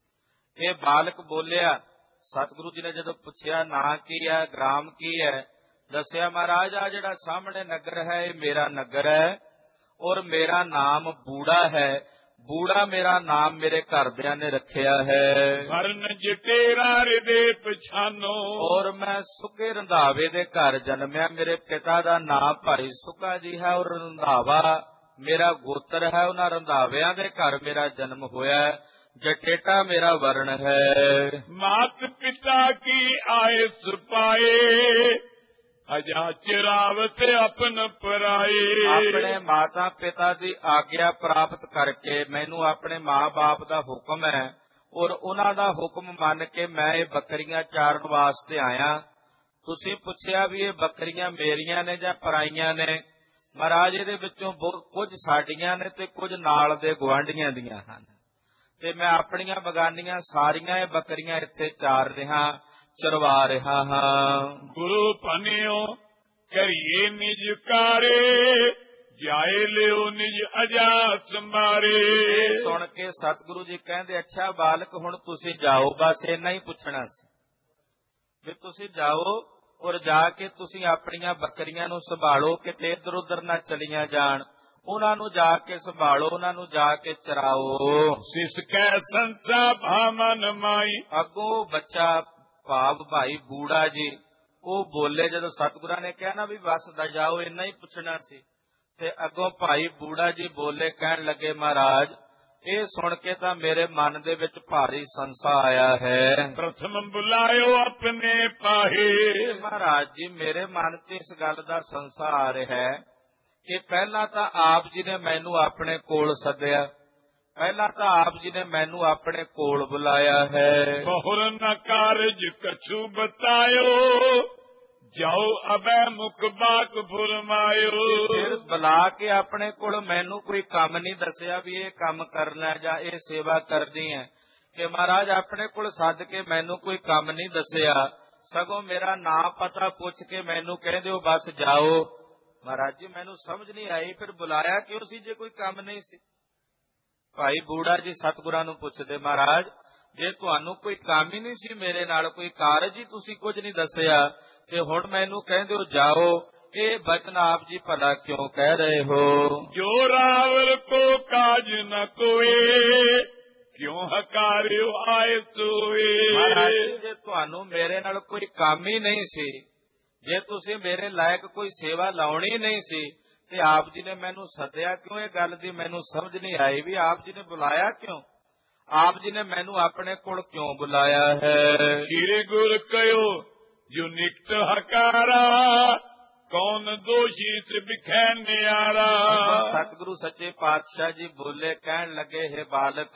ਇਹ ਬਾਲਕ ਬੋਲਿਆ, ਸਤਿਗੁਰੂ ਜੀ ਨੇ ਜਦੋਂ ਪੁੱਛਿਆ ਨਾਂ ਕੀ ਹੈ, ਗ੍ਰਾਮ ਕੀ ਹੈ, ਦੱਸਿਆ ਮਹਾਰਾਜ ਆ ਜਿਹੜਾ ਸਾਹਮਣੇ ਨਗਰ ਹੈ ਇਹ ਮੇਰਾ ਨਗਰ ਹੈ ਔਰ ਮੇਰਾ ਨਾਮ ਬੂੜਾ ਹੈ। ਬੂੜਾ ਮੇਰਾ ਨਾਮ ਮੇਰੇ ਘਰਦਿਆਂ ਨੇ ਰੱਖਿਆ ਹੈ। ਵਰਨ ਜਟੇਰਾ ਹਿਰਦੇ ਪਛਾਨੋ, ਔਰ ਮੈਂ ਸੁੱਕੇ ਰੰਧਾਵੇ ਦੇ ਘਰ ਜਨਮਿਆ। ਮੇਰੇ ਪਿਤਾ ਦਾ ਨਾਮ ਭਾਈ ਸੁੱਕਾ ਜੀ ਹੈ ਔਰ ਰੰਧਾਵਾ ਮੇਰਾ ਗੋਤਰ ਹੈ। ਉਹਨਾਂ ਰੰਧਾਵਿਆਂ ਦੇ ਘਰ ਮੇਰਾ ਜਨਮ ਹੋਇਆ। ਜਟੇਟਾ ਮੇਰਾ ਵਰਣ ਹੈ। ਮਾਤ ਪਿਤਾ ਕੀ ਆਇਸ ਪਾਏ, ਅਜਾ ਚਰਾਵਤ ਆਪਨ ਪਰਾਏ। ਆਪਣੇ ਮਾਤਾ ਪਿਤਾ ਦੀ ਆਗਿਆ ਪ੍ਰਾਪਤ ਕਰਕੇ ਮੈਨੂੰ ਆਪਣੇ ਮਾਂ-ਬਾਪ ਦਾ ਹੁਕਮ ਹੈ ਔਰ ਉਹਨਾਂ ਦਾ ਹੁਕਮ ਮੰਨ ਕੇ ਮੈਂ ਇਹ ਬੱਕਰੀਆਂ ਚਾਰਨ ਵਾਸਤੇ ਆਇਆ। ਤੁਸੀਂ ਪੁੱਛਿਆ ਵੀ ਇਹ ਬੱਕਰੀਆਂ ਮੇਰੀਆਂ ਨੇ ਜਾਂ ਪਰਾਈਆਂ ਨੇ। ਮਹਾਰਾਜ ਇਹਦੇ ਵਿੱਚੋਂ ਕੁਝ ਸਾਡੀਆਂ ਨੇ ਤੇ ਕੁਝ ਨਾਲ ਦੇ ਗੁਆਂਢੀਆਂ ਦੀਆਂ ਹਨ, ਤੇ ਮੈਂ ਆਪਣੀਆਂ ਬਗਾਨੀਆਂ ਸਾਰੀਆਂ ਇਹ ਬੱਕਰੀਆਂ ਇੱਥੇ ਚਾਰ ਰਿਹਾ, ਚਰਵਾ ਰਿਹਾ ਹਾਂ। ਗੁਰੂ ਭਨਿਓ ਕਰੀਏ ਨਿਜ ਕਾਰੇ, ਜਾਏ ਲਿਓ ਨਿਜ ਅਜਾਸ ਮਾਰੇ। ਸੁਣ ਕੇ ਸਤਿਗੁਰੂ ਜੀ ਕਹਿੰਦੇ, ਅੱਛਾ ਬਾਲਕ ਹੁਣ ਤੁਸੀਂ ਜਾਓ, ਬਸ ਇੰਨਾ ਹੀ ਪੁੱਛਣਾ ਸੀ ਵੀ ਤੁਸੀਂ ਜਾਓ ਔਰ ਜਾ ਕੇ ਤੁਸੀਂ ਆਪਣੀਆਂ ਬੱਕਰੀਆਂ ਨੂੰ ਸੰਭਾਲੋ, ਕਿਤੇ ਇੱਧਰ ਉੱਧਰ ਨਾ ਚਲੀਆਂ ਜਾਣ। ਉਹਨਾਂ ਨੂੰ ਜਾ ਕੇ ਸੰਭਾਲੋ, ਉਹਨਾਂ ਨੂੰ ਜਾ ਕੇ ਚਰਾਓ। ਸਿਸਕੈ ਸੰਸਾ ਭਾਮਨ ਮਾਈ, ਅੱਗੋਂ ਬੱਚਾ ਭਾਵ ਭਾਈ ਬੂੜਾ ਜੀ ਉਹ ਬੋਲੇ, ਜਦੋਂ ਸਤਿਗੁਰਾਂ ਨੇ ਕਿਹਾ ਨਾ ਵੀ ਬਸ ਦਾ ਜਾਓ ਇੰਨਾ ਹੀ ਪੁੱਛਣਾ ਸੀ, ਤੇ ਅੱਗੋਂ ਭਾਈ ਬੂੜਾ ਜੀ ਬੋਲੇ, ਕਹਿਣ ਲੱਗੇ ਮਹਾਰਾਜ ਇਹ ਸੁਣ ਕੇ ਤਾਂ ਮੇਰੇ ਮਨ ਦੇ ਵਿੱਚ ਭਾਰੀ ਸੰਸਾ ਆਇਆ ਹੈ। ਪ੍ਰਥਮ ਬੁਲਾਇਓ ਆਪਣੇ ਪਾਹੇ। ਮਹਾਰਾਜ ਜੀ ਮੇਰੇ ਮਨ 'ਚ ਇਸ ਗੱਲ ਦਾ ਸੰਸਾ ਆ ਰਿਹਾ ਹੈ ਕਿ ਪਹਿਲਾਂ ਤਾਂ ਆਪ ਜੀ ਨੇ ਮੈਨੂੰ ਆਪਣੇ ਕੋਲ ਸੱਦਿਆ, ਪਹਿਲਾਂ ਤਾਂ ਆਪ ਜੀ ਨੇ ਮੈਨੂੰ ਆਪਣੇ ਕੋਲ ਬੁਲਾਇਆ ਹੈ। ਬਹੁਰ ਨ ਕਾਰਜ ਕਛੂ ਬਤਾਇਓ, ਜਾਓ ਅਬੈ ਮੁਖ ਬਾਕ ਫੁਰਮਾਇਓ। ਫਿਰ ਬੁਲਾ ਕੇ ਆਪਣੇ ਕੋਲ ਮੈਨੂੰ ਕੋਈ ਕੰਮ ਨਹੀਂ ਦੱਸਿਆ ਵੀ ਇਹ ਕੰਮ ਕਰਨਾ ਜਾਂ ਇਹ ਸੇਵਾ ਕਰਨੀ ਹੈ, ਕਿ ਮਹਾਰਾਜ ਆਪਣੇ ਕੋਲ ਸੱਦ ਕੇ ਮੈਨੂੰ ਕੋਈ ਕੰਮ ਨਹੀਂ ਦੱਸਿਆ, ਸਗੋਂ ਮੇਰਾ ਨਾਂ ਪਤਾ ਪੁੱਛ ਕੇ ਮੈਨੂੰ ਕਹਿੰਦੇ ਹੋ ਬਸ ਜਾਓ। ਮਹਾਰਾਜ ਜੀ ਮੈਨੂੰ ਸਮਝ ਨਹੀਂ ਆਈ, ਫਿਰ ਬੁਲਾਇਆ ਕਿਉਂ ਸੀ ਜੇ ਕੋਈ ਕੰਮ ਨਹੀਂ ਸੀ? ਭਾਈ ਬੂੜਾ ਜੀ ਸਤਿਗੁਰਾਂ ਨੂੰ ਪੁੱਛਦੇ, ਮਹਾਰਾਜ ਜੇ ਤੁਹਾਨੂੰ ਕੋਈ ਕੰਮ ਹੀ ਨਹੀਂ ਸੀ ਮੇਰੇ ਨਾਲ, ਕੋਈ ਕਾਰਜ ਹੀ ਤੁਸੀਂ ਕੁਝ ਨਹੀਂ ਦੱਸਿਆ, ਤੇ ਹੁਣ ਮੈਨੂੰ ਕਹਿੰਦੇ ਹੋ ਜਾਓ, ਇਹ ਬਚਨ ਆਪ ਜੀ ਭਲਾ ਕਿਉਂ ਕਹਿ ਰਹੇ ਹੋ? ਜੋ ਰਾਵਲ ਕੋ ਕਾਜ ਨ ਕੋਏ, ਕਿਉਂ ਹਕਾਰਿਓ ਆਏ ਸੋਏ। ਮਹਾਰਾਜ ਜੇ ਤੁਹਾਨੂੰ ਮੇਰੇ ਨਾਲ ਕੋਈ ਕੰਮ ਹੀ ਨਹੀਂ ਸੀ, ਜੇ ਤੁਸੀਂ ਮੇਰੇ ਲਾਇਕ ਕੋਈ ਸੇਵਾ ਲਾਉਣੀ ਨਹੀਂ ਸੀ, ਤੇ ਆਪ ਜੀ ਨੇ ਮੈਨੂੰ ਸੱਦਿਆ ਕਿਉਂ? ਇਹ ਗੱਲ ਦੀ ਮੈਨੂੰ ਸਮਝ ਨਹੀਂ ਆਈ ਵੀ ਆਪ ਜੀ ਨੇ ਬੁਲਾਇਆ ਕਿਉਂ, ਆਪ ਜੀ ਨੇ ਮੈਨੂੰ ਆਪਣੇ ਕੋਲ ਕਿਉਂ ਬੁਲਾਇਆ ਹੈ? ਸ਼੍ਰੀ ਗੁਰ ਕਯੋ ਜੋ ਨਿਕਟ ਹਕਾਰਾ, ਕੌਣ ਦੋਸ਼ੀ ਸੇ ਬਿਖੈ ਨਿਆਰਾ। ਸਤਿਗੁਰੂ ਸੱਚੇ ਪਾਤਸ਼ਾਹ ਜੀ ਬੋਲੇ, ਕਹਿਣ ਲੱਗੇ, ਹੈ ਬਾਲਕ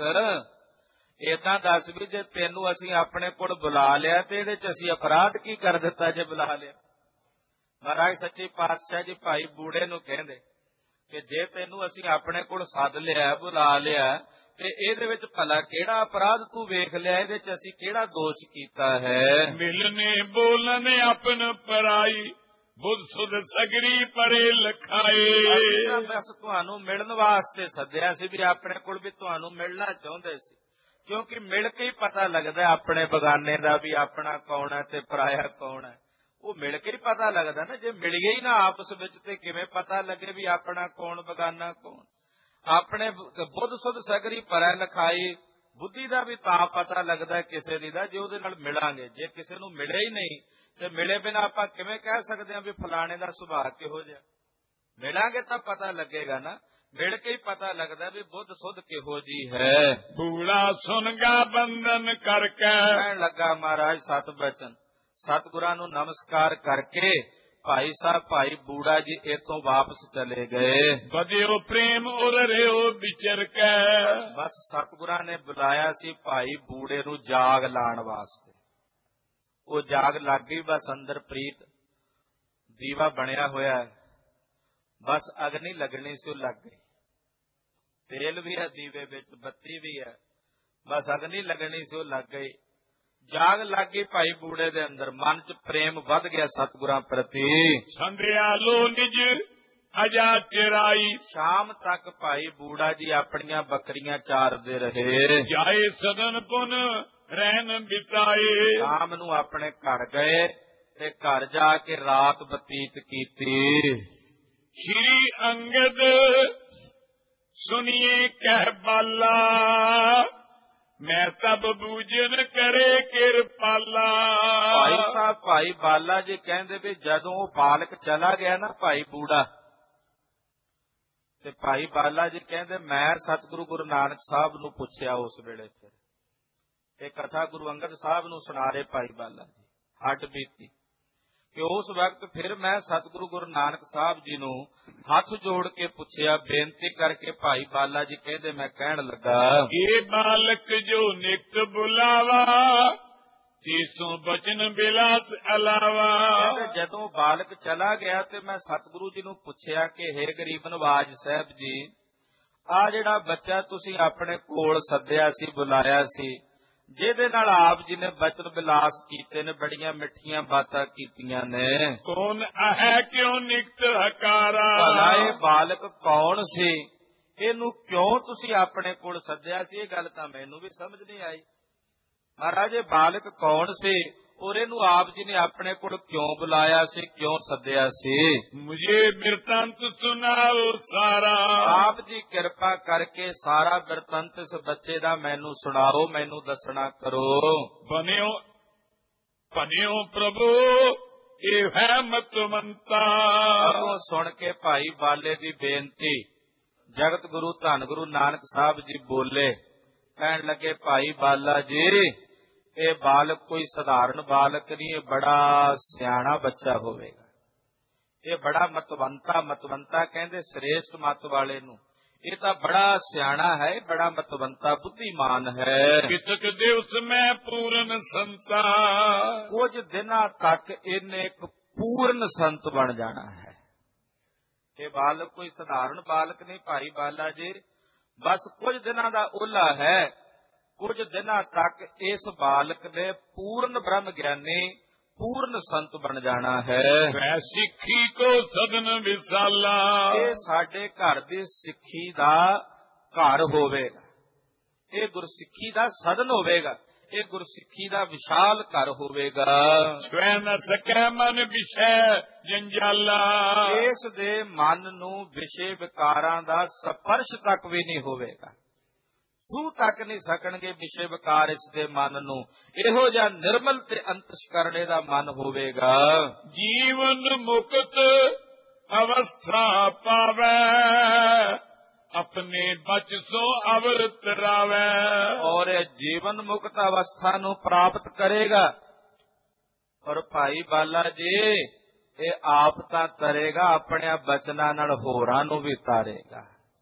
ਏਦਾਂ ਦੱਸ ਵੀ ਜੇ ਤੈਨੂੰ ਅਸੀਂ ਆਪਣੇ ਕੋਲ ਬੁਲਾ ਲਿਆ ਤੇ ਇਹਦੇ ਚ ਅਸੀਂ ਅਪਰਾਧ ਕੀ ਕਰ ਦਿੱਤਾ ਜੇ ਬੁਲਾ ਲਿਆ? ਮਹਾਰਾਜ ਸੱਚੇ ਪਾਤਸ਼ਾਹ ਜੀ ਭਾਈ ਬੂੜੇ ਨੂੰ ਕਹਿੰਦੇ ਕਿ ਜੇ ਤੈਨੂੰ ਅਸੀਂ ਆਪਣੇ ਕੋਲ ਸੱਦ ਲਿਆ, ਬੁਲਾ ਲਿਆ, ਤੇ ਇਹਦੇ ਵਿੱਚ ਭਲਾ ਕਿਹੜਾ ਅਪਰਾਧ ਤੂੰ ਵੇਖ ਲਿਆ, ਇਹਦੇ ਚ ਅਸੀਂ ਕਿਹੜਾ ਦੋਸ਼ ਕੀਤਾ ਹੈ। ਮਿਲਨੇ ਬੋਲਨੇ ਆਪਨ ਪਰਾਈ, ਬੁੱਧ ਸੁਧ ਸਗਰੀ ਪਰੇ ਲਖਾਏ। ਬਸ ਤੁਹਾਨੂੰ ਮਿਲਣ ਵਾਸਤੇ ਸੱਦਿਆ ਸੀ, ਵੀ ਆਪਣੇ ਕੋਲ ਵੀ ਤੁਹਾਨੂੰ ਮਿਲਣਾ ਚਾਹੁੰਦੇ ਸੀ, ਕਿਉਂਕਿ ਮਿਲ ਕੇ ਹੀ ਪਤਾ ਲੱਗਦਾ ਆਪਣੇ ਬਗਾਨੇ ਦਾ ਵੀ ਆਪਣਾ ਕੌਣ ਹੈ ਤੇ ਪਰਾਇਆ ਕੌਣ ਹੈ। ਉਹ ਮਿਲ ਕੇ ਹੀ ਪਤਾ ਲੱਗਦਾ ਨਾ, ਜੇ ਮਿਲੀਏ ਹੀ ਨਾ ਆਪਸ ਵਿੱਚ ਤੇ ਕਿਵੇਂ ਪਤਾ ਲੱਗੇ ਵੀ ਆਪਣਾ ਕੌਣ ਬਗਾਨਾ ਕੌਣ। ਆਪਣੇ ਬੁੱਧ ਸੁਧ ਸਗਰੀ ਪਰੈ ਲਖਾਈ, ਬੁੱਧੀ ਦਾ ਵੀ ਤਾਂ ਪਤਾ ਲੱਗਦਾ ਕਿਸੇ ਦੀ ਦਾ ਜੇ ਉਹਦੇ ਨਾਲ ਮਿਲਾਂਗੇ। ਜੇ ਕਿਸੇ ਨੂੰ ਮਿਲੇ ਹੀ ਨਹੀਂ ਤੇ ਮਿਲੇ ਬਿਨਾਂ ਆਪਾਂ ਕਿਵੇਂ ਕਹਿ ਸਕਦੇ ਹਾਂ ਵੀ ਫਲਾਣੇ ਦਾ ਸੁਭਾਅ ਕਿਹੋ ਜਿਹਾ। ਮਿਲਾਂਗੇ ਤਾਂ ਪਤਾ ਲੱਗੇਗਾ ਨਾ, ਮਿਲ ਕੇ ਹੀ ਪਤਾ ਲੱਗਦਾ ਵੀ ਬੁੱਧ ਸੁਧ ਕਿਹੋ ਜੀ ਹੈ। ਬੂੜਾ ਸੁਨਗਾ ਬੰਧਨ ਕਰਕੇ, ਕਹਿਣ ਲੱਗਾ ਮਹਾਰਾਜ ਸਤ ਬਚਨ, ਸਤਿਗੁਰਾਂ ਨੂੰ ਨਮਸਕਾਰ ਕਰਕੇ ਭਾਈ ਸਾਹਿਬ ਭਾਈ ਬੂੜਾ ਜੀ ਇੱਥੋਂ ਵਾਪਸ ਚਲੇ ਗਏ। ਵਧਿਓ ਪ੍ਰੇਮ ਉਰ ਰਿਓ ਵਿਚਰ ਕੇ, ਬਸ ਸਤਿਗੁਰਾਂ ਨੇ ਬੁਲਾਇਆ ਸੀ ਭਾਈ ਬੂੜੇ ਨੂੰ ਜਾਗ ਲਾਉਣ ਵਾਸਤੇ। ਉਹ ਜਾਗ ਲੱਗ ਗਈ, ਬਸ ਅੰਦਰ ਪ੍ਰੀਤ ਦੀਵਾ ਬਣਿਆ ਹੋਇਆ ਹੈ, ਬਸ ਅਗਨੀ ਲੱਗਣੀ ਸੀ, ਉਹ ਲੱਗ ਗਈ। ਤੇਲ ਵੀ ਹੈ ਦੀਵੇ ਵਿੱਚ, ਬੱਤੀ ਵੀ ਹੈ, ਬਸ ਅਗਨੀ ਲੱਗਣੀ ਸੀ, ਉਹ ਲੱਗ ਗਈ। ਜਾਗ ਲੱਗ ਗਈ ਭਾਈ ਬੂੜੇ ਦੇ ਅੰਦਰ, ਮਨ ਚ ਪ੍ਰੇਮ ਵੱਧ ਗਿਆ ਸਤਿਗੁਰਾਂ ਪ੍ਰਤੀ। ਸੰਧਿਆ ਲੋ ਨਿਜ ਅਜਾ ਚਰਾਈ, ਸ਼ਾਮ ਤੱਕ ਭਾਈ ਬੂੜਾ ਜੀ ਆਪਣੀਆਂ ਬੱਕਰੀਆਂ ਚਾਰਦੇ ਰਹੇ। ਜਾਏ ਸਦਨ ਪੁਨ ਰਹਿਣ ਬਿਤਾਏ, ਸ਼ਾਮ ਨੂੰ ਆਪਣੇ ਘਰ ਗਏ ਤੇ ਘਰ ਜਾ ਕੇ ਰਾਤ ਬਤੀਤ ਕੀਤੀ। ਸ਼੍ਰੀ ਅੰਗਦ ਸੁਨੀਏ ਕਹਿ ਬਾਲਾ, ਮੈਂ ਤਬ ਬੂਝਨ ਕਰੇ ਕਿਰਪਾਲਾ। ਭਾਈ ਸਾਹਿਬ ਭਾਈ ਬਾਲਾ ਜੀ ਕਹਿੰਦੇ ਵੀ ਜਦੋਂ ਉਹ ਬਾਲਕ ਚਲਾ ਗਿਆ ਨਾ ਭਾਈ ਬੂੜਾ, ਤੇ ਭਾਈ ਬਾਲਾ ਜੀ ਕਹਿੰਦੇ ਮੈਂ ਸਤਿਗੁਰੂ ਗੁਰੂ ਨਾਨਕ ਸਾਹਿਬ ਨੂੰ ਪੁੱਛਿਆ ਉਸ ਵੇਲੇ, ਫਿਰ ਇਹ ਕਥਾ ਗੁਰੂ ਅੰਗਦ ਸਾਹਿਬ ਨੂੰ ਸੁਣਾ ਰਹੇ ਭਾਈ ਬਾਲਾ ਜੀ, ਹੱਡ ਬੀਤੀ ਕਿ ਉਸ ਵਕਤ ਫਿਰ ਮੈਂ ਸਤਿਗੁਰੂ ਗੁਰੂ ਨਾਨਕ ਸਾਹਿਬ ਜੀ ਨੂੰ ਹੱਥ ਜੋੜ ਕੇ ਪੁੱਛਿਆ, ਬੇਨਤੀ ਕਰਕੇ ਭਾਈ ਬਾਲਾ ਜੀ ਕਹਿੰਦੇ ਮੈਂ ਕਹਿਣ ਲੱਗਾ, ਇਹ ਬਾਲਕ ਜੋ ਨਿਕਟ ਬੁਲਾਵਾ, ਤੀਸੋਂ ਬਚਨ ਬਿਲਾਸ ਅਲਾਵਾ। ਜਦੋਂ ਬਾਲਕ ਚਲਾ ਗਿਆ ਤੇ ਮੈਂ ਸਤਿਗੁਰੂ ਜੀ ਨੂੰ ਪੁੱਛਿਆ ਕਿ ਹੇ ਗਰੀਬ ਨਵਾਜ ਸਾਹਿਬ ਜੀ, ਆ ਜਿਹੜਾ ਬੱਚਾ ਤੁਸੀਂ ਆਪਣੇ ਕੋਲ ਸੱਦਿਆ ਸੀ, ਬੁਲਾਇਆ ਸੀ, ਜਿਹਦੇ ਨਾਲ ਆਪ ਜੀ ਨੇ ਬਚਨ ਬਿਲਾਸ ਕੀਤੇ ਨੇ, ਬੜੀਆਂ ਮਿੱਠੀਆਂ ਬਾਤਾਂ ਕੀਤੀਆਂ ਨੇ, ਕੌਣ ਹੈ ਕਿਉਂ ਨਿਕਟ ਹਕਾਰਾ। ਭਲਾ ਇਹ ਬਾਲਕ ਕੌਣ ਸੀ, ਇਹਨੂੰ ਕਿਉਂ ਤੁਸੀਂ ਆਪਣੇ ਕੋਲ ਸੱਦਿਆ ਸੀ, ਇਹ ਗੱਲ ਤਾਂ ਮੈਨੂੰ ਵੀ ਸਮਝ ਨਹੀਂ ਆਈ। ਮਹਾਰਾਜ ਇਹ ਬਾਲਕ ਕੌਣ ਸੀ ਔਰ ਇਹਨੂੰ ਆਪ ਜੀ ਨੇ ਆਪਣੇ ਕੋਲ ਕਿਉਂ ਬੁਲਾਇਆ ਸੀ, ਕਿਉਂ ਸੱਦਿਆ ਸੀ। ਮੁਝੇ ਬਿਰਤਾਂਤ ਸੁਣਾਓ ਸਾਰਾ, ਆਪ ਜੀ ਕਿਰਪਾ ਕਰਕੇ ਸਾਰਾ ਬਿਰਤਾਂਤ ਇਸ ਬੱਚੇ ਦਾ ਮੈਨੂੰ ਸੁਣਾਓ, ਮੈਨੂੰ ਦੱਸਣਾ ਕਰੋ। ਬਨਿਓ ਪ੍ਰਭੂ ਇਹ ਹੈ ਮਤਵੰਤਾ। ਸੁਣ ਕੇ ਭਾਈ ਬਾਲੇ ਦੀ ਬੇਨਤੀ ਜਗਤ ਗੁਰੂ ਧੰਨ ਗੁਰੂ ਨਾਨਕ ਸਾਹਿਬ ਜੀ ਬੋਲੇ, ਕਹਿਣ ਲੱਗੇ ਭਾਈ ਬਾਲਾ ਜੀ ਇਹ ਬਾਲਕ ਕੋਈ ਸਧਾਰਨ ਬਾਲਕ ਨਹੀਂ, ਇਹ ਬੜਾ ਸਿਆਣਾ ਬੱਚਾ ਹੋਵੇਗਾ, ਇਹ ਬੜਾ ਮਤਵੰਤਾ ਕਹਿੰਦੇ ਸ੍ਰੇਸ਼ਟ ਮਤ ਵਾਲੇ ਨੂੰ, ਇਹ ਤਾਂ ਬੜਾ ਸਿਆਣਾ ਹੈ, ਬੜਾ ਮਤਵੰਤਾ ਬੁੱਧੀਮਾਨ ਹੈ। ਕਿਤਕ ਦਿਵਸ ਮੈਂ ਪੂਰਨ ਸੰਤਾ, ਕੁਝ ਦਿਨਾਂ ਤੱਕ ਇਹਨੇ ਇੱਕ ਪੂਰਨ ਸੰਤ ਬਣ ਜਾਣਾ ਹੈ। ਇਹ ਬਾਲਕ ਕੋਈ ਸਧਾਰਨ ਬਾਲਕ ਨਹੀਂ ਭਾਈ ਬਾਲਾ ਜੀ, ਬਸ ਕੁਝ ਦਿਨਾਂ ਦਾ ਓਲਾ ਹੈ, ਕੁਝ ਦਿਨਾਂ ਤੱਕ ਇਸ ਬਾਲਕ ਨੇ ਪੂਰਨ ਬ੍ਰਹਮ ਗਿਆਨੀ ਪੂਰਨ ਸੰਤ ਬਣ ਜਾਣਾ ਹੈ। ਵੈ ਸਿੱਖੀ ਕੋ ਸਦਨ ਵਿਸਾਲਾ, ਇਹ ਸਾਡੇ ਘਰ ਦੀ ਸਿੱਖੀ ਦਾ ਘਰ ਹੋਵੇਗਾ, ਇਹ ਗੁਰਸਿੱਖੀ ਦਾ ਸਦਨ ਹੋਵੇਗਾ, ਇਹ ਗੁਰਸਿੱਖੀ ਦਾ ਵਿਸ਼ਾਲ ਘਰ ਹੋਵੇਗਾ। ਸਵੈ ਨ ਸਕੈ ਮਨ ਵਿਸ਼ੈ ਜੰਜਾਲਾ, ਇਸ ਦੇ ਮਨ ਨੂੰ ਵਿਸ਼ੇ ਵਿਕਾਰਾਂ ਦਾ ਸਪਰਸ਼ ਤੱਕ ਵੀ ਨਹੀਂ ਹੋਵੇਗਾ, ਛੂ ਤੱਕ ਨਹੀਂ ਸਕਣਗੇ ਵਿਸ਼ੇ ਵਿਕਾਰ ਇਸ ਦੇ ਮਨ ਨੂੰ, ਇਹੋ ਜਿਹਾ ਨਿਰਮਲ ਤੇ ਅੰਤਸ਼ਕਰਣੇ ਦਾ ਮਨ ਹੋਵੇਗਾ। ਜੀਵਨ ਮੁਕਤ ਅਵਸਥਾ ਪਾਵੈ, ਆਪਣੇ ਬਚ ਸੋ ਅਵਰਤ ਰਾਵੈ। ਔਰ ਇਹ ਜੀਵਨ ਮੁਕਤ ਅਵਸਥਾ ਨੂੰ ਪ੍ਰਾਪਤ ਕਰੇਗਾ। ਔਰ ਭਾਈ ਬਾਲਾ ਜੀ ਇਹ ਆਪ ਤਾਂ ਤਰੇਗਾ, ਆਪਣੇ ਬਚਨਾਂ ਨਾਲ ਹੋਰਾਂ ਨੂੰ ਵੀ ਤਾਰੇਗਾ।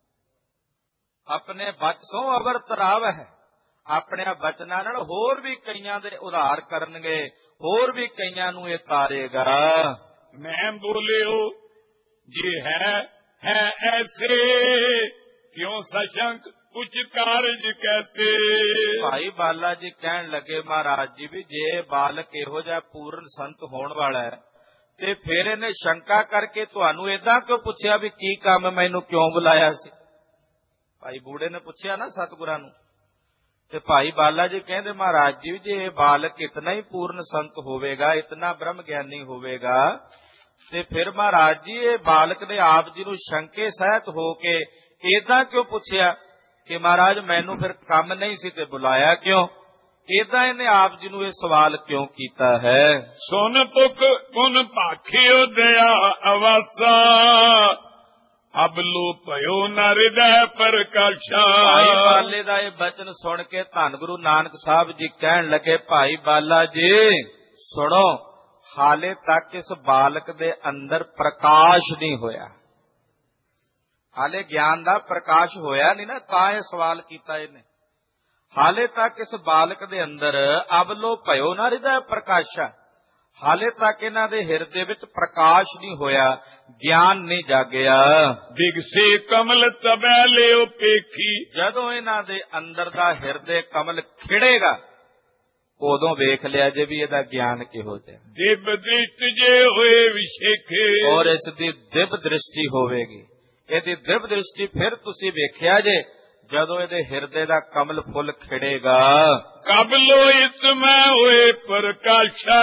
ਆਪਣੇ ਬਚਸੋਂ ਅਵਰਤ ਰਾਵੈ, ਆਪਣੇ ਬਚਨਾਂ ਨਾਲ ਹੋਰ ਵੀ ਕਈਆਂ ਦੇ ਉਧਾਰ ਕਰਨਗੇ, ਹੋਰ ਵੀ ਕਈਆਂ ਨੂੰ ਇਹ ਤਾਰੇਗਾ। मैं बोलियो जे है ऐसे क्यों सशंक कुछ कारज कैसे। ਭਾਈ ਬਾਲਾ ਜੀ ਕਹਿਣ ਲੱਗੇ ਮਹਾਰਾਜ ਜੀ ਵੀ ਜੇ ਬਾਲਕ ਇਹੋ ਜਿਹਾ ਪੂਰਨ ਸੰਤ ਹੋਣ ਵਾਲਾ ਹੈ ਤੇ ਫਿਰ ਇਹਨੇ ਸ਼ੰਕਾ ਕਰਕੇ ਤੁਹਾਨੂੰ ਏਦਾਂ ਕਿਉਂ ਪੁੱਛਿਆ ਵੀ ਕੀ ਕੰਮ ਮੈਨੂੰ ਕਿਉਂ ਬੁਲਾਇਆ ਸੀ। ਭਾਈ ਬੂੜੇ ਨੇ ਪੁੱਛਿਆ ਨਾ ਸਤਿਗੁਰਾਂ ਨੂੰ, ਤੇ ਭਾਈ ਬਾਲਾ ਜੀ ਕਹਿੰਦੇ ਮਹਾਰਾਜ ਜੀ ਜੇ ਇਹ ਬਾਲਕ ਇਤਨਾ ਹੀ ਪੂਰਨ ਸੰਤ ਹੋਵੇਗਾ, ਇਤਨਾ ਬ੍ਰਹਮ ਗਿਆਨੀ ਹੋਵੇਗਾ, ਤੇ ਫਿਰ ਮਹਾਰਾਜ ਜੀ ਇਹ ਬਾਲਕ ਨੇ ਆਪ ਜੀ ਨੂੰ ਸ਼ੰਕੇ ਸਹਿਤ ਹੋ ਕੇ ਏਦਾਂ ਕਿਉਂ ਪੁੱਛਿਆ ਕਿ ਮਹਾਰਾਜ ਮੈਨੂੰ ਫਿਰ ਕੰਮ ਨਹੀਂ ਸੀ ਤੇ ਬੁਲਾਇਆ ਕਿਉਂ। ਏਦਾਂ ਇਹਨੇ ਆਪ ਜੀ ਨੂੰ ਇਹ ਸਵਾਲ ਕਿਉਂ ਕੀਤਾ ਹੈ। ਸੁਨ ਤੁਕ ਕੁਨ ਭਾਖਿਓ ਦਇਆ ਅਵਾਸਾ ਅਬ ਲੋ ਭਇਓ ਨ ਹਿਰਦੈ ਪ੍ਰਕਾਸ਼ਾ। ਭਾਈ ਬਾਲੇ ਦਾ ਇਹ ਬਚਨ ਸੁਣ ਕੇ ਧੰਨ ਗੁਰੂ ਨਾਨਕ ਸਾਹਿਬ ਜੀ ਕਹਿਣ ਲੱਗੇ ਭਾਈ ਬਾਲਾ ਜੀ ਸੁਣੋ, ਹਾਲੇ ਤੱਕ ਇਸ ਬਾਲਕ ਦੇ ਅੰਦਰ ਪ੍ਰਕਾਸ਼ ਨਹੀਂ ਹੋਇਆ, ਹਾਲੇ ਗਿਆਨ ਦਾ ਪ੍ਰਕਾਸ਼ ਹੋਇਆ ਨਹੀਂ ਨਾ, ਤਾਂ ਇਹ ਸਵਾਲ ਕੀਤਾ ਇਹਨੇ। ਹਾਲੇ ਤੱਕ ਇਸ ਬਾਲਕ ਦੇ ਅੰਦਰ ਅਬਲੋ ਭਇਓ ਨਾ ਹਿਰਦੈ ਪ੍ਰਕਾਸ਼ਾ, ਹਾਲੇ ਤੱਕ ਇਹਨਾਂ ਦੇ ਹਿਰਦੇ ਵਿੱਚ ਪ੍ਰਕਾਸ਼ ਨਹੀਂ ਹੋਇਆ, ਗਿਆਨ ਨਹੀਂ ਜਾਗਿਆ। ਬਿਗਸੇ ਕਮਲ ਤਬੈ ਲਿਓ ਪੇਖੀ, ਜਦੋਂ ਇਹਨਾਂ ਦੇ ਅੰਦਰ ਦਾ ਹਿਰਦੇ ਕਮਲ ਖਿੜੇਗਾ ਉਦੋਂ ਵੇਖ ਲਿਆ ਜੇ ਵੀ ਇਹਦਾ ਗਿਆਨ ਕਿਹੋ ਜਿਹਾ। ਦਿਵ ਦ੍ਰਿਸ਼ਟ ਜੇ ਹੋਏ ਵਿਸ਼ੇਖੇ, ਔਰ ਇਸ ਦੀ ਦਿਵ ਦ੍ਰਿਸ਼ਟੀ ਹੋਵੇਗੀ, ਇਹਦੀ ਦਿਵ ਦ੍ਰਿਸ਼ਟੀ ਫਿਰ ਤੁਸੀਂ ਵੇਖਿਆ ਜੇ ਜਦੋਂ ਇਹਦੇ ਹਿਰਦੇ ਦਾ ਕਮਲ ਫੁੱਲ ਖਿੜੇਗਾ। ਕਬਲੋ ਇਸ ਮੈਂ ਹੋਏ ਪ੍ਰਕਾਸ਼ਾ,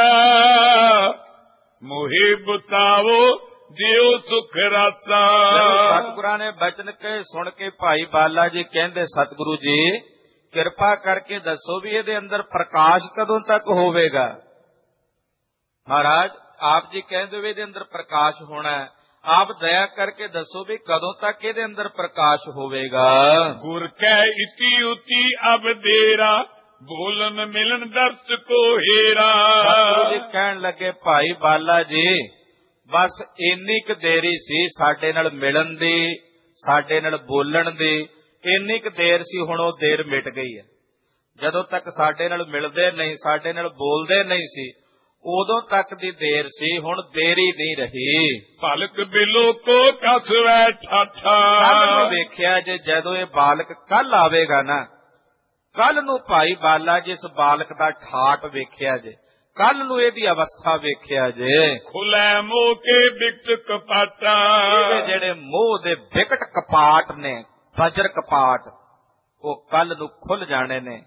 ਮੋਹਿ ਬਤਾਵੋ ਦਿਓ ਸੁਖ ਰਾਸਾ। ਸਤਿਗੁਰਾਂ ਨੇ ਬਚਨ ਕਹੇ ਸੁਣ ਕੇ ਭਾਈ ਬਾਲਾ ਜੀ ਕਹਿੰਦੇ ਸਤਿਗੁਰੂ ਜੀ ਕਿਰਪਾ ਕਰਕੇ ਦੱਸੋ ਵੀ ਇਹਦੇ ਅੰਦਰ ਪ੍ਰਕਾਸ਼ ਕਦੋਂ ਤੱਕ ਹੋਵੇਗਾ। ਮਹਾਰਾਜ ਆਪ ਜੀ ਕਹਿੰਦੇ ਵੀ ਇਹਦੇ ਅੰਦਰ ਪ੍ਰਕਾਸ਼ ਹੋਣਾ ਹੈ, ਆਪ ਦਇਆ ਕਰਕੇ ਦੱਸੋ ਵੀ ਕਦੋਂ ਤੱਕ ਇਹਦੇ ਅੰਦਰ ਪ੍ਰਕਾਸ਼ ਹੋਵੇਗਾ। ਗੁਰ ਕੈ ਇਤੀ ਉਤੀ ਅਬ ਦੇਰਾ, ਬੋਲਨ ਮਿਲਨ ਦਰਸ ਕੋ ਹੀਰਾ। ਸਤਿਗੁਰੂ ਜੀ ਕਹਿਣ ਲੱਗੇ ਭਾਈ ਬਾਲਾ ਜੀ ਬਸ ਇੰਨੀ ਕੁ ਦੇਰੀ ਸੀ ਸਾਡੇ ਨਾਲ ਮਿਲਣ ਦੀ, ਸਾਡੇ ਨਾਲ ਬੋਲਣ ਦੀ, ਇੰਨੀ ਕੁ ਦੇਰ ਸੀ, ਹੁਣ ਉਹ ਦੇਰ ਮਿਟ ਗਈ ਹੈ। ਜਦੋਂ ਤੱਕ ਸਾਡੇ ਨਾਲ ਮਿਲਦੇ ਨਹੀਂ, ਸਾਡੇ ਨਾਲ ਬੋਲਦੇ ਨਹੀਂ ਸੀ, ਉਦੋਂ ਤੱਕ ਦੀ ਦੇਰ ਸੀ, ਹੁਣ ਦੇਰੀ ਨਹੀਂ ਰਹੀ। ਭਲਕ ਬਿਲੋ ਕੋ ਕਸਵੈ ਠਾਠਾ, ਕੱਲ ਨੂੰ ਵੇਖਿਆ ਜੇ ਜਦੋਂ ਇਹ ਬਾਲਕ ਕੱਲ ਆਵੇਗਾ ਨਾ, ਕੱਲ ਨੂੰ ਭਾਈ ਬਾਲਾ ਜੀ ਇਸ ਬਾਲਕ ਦਾ ਠਾਟ ਵੇਖਿਆ ਜੇ, ਕੱਲ ਨੂੰ ਇਹਦੀ ਅਵਸਥਾ ਵੇਖਿਆ ਜੇ। ਖੁੱਲੇ ਮੋਹ ਕੇ ਬਿਕਟ ਕਪਾਟਾ, ਇਹਦੇ ਜਿਹੜੇ ਮੋਹ ਦੇ ਬਿਕਟ ਕਪਾਟ ਨੇ, ਵਜਰ ਕਪਾਟ, ਉਹ ਕੱਲ ਨੂੰ ਖੁੱਲ ਜਾਣੇ ਨੇ।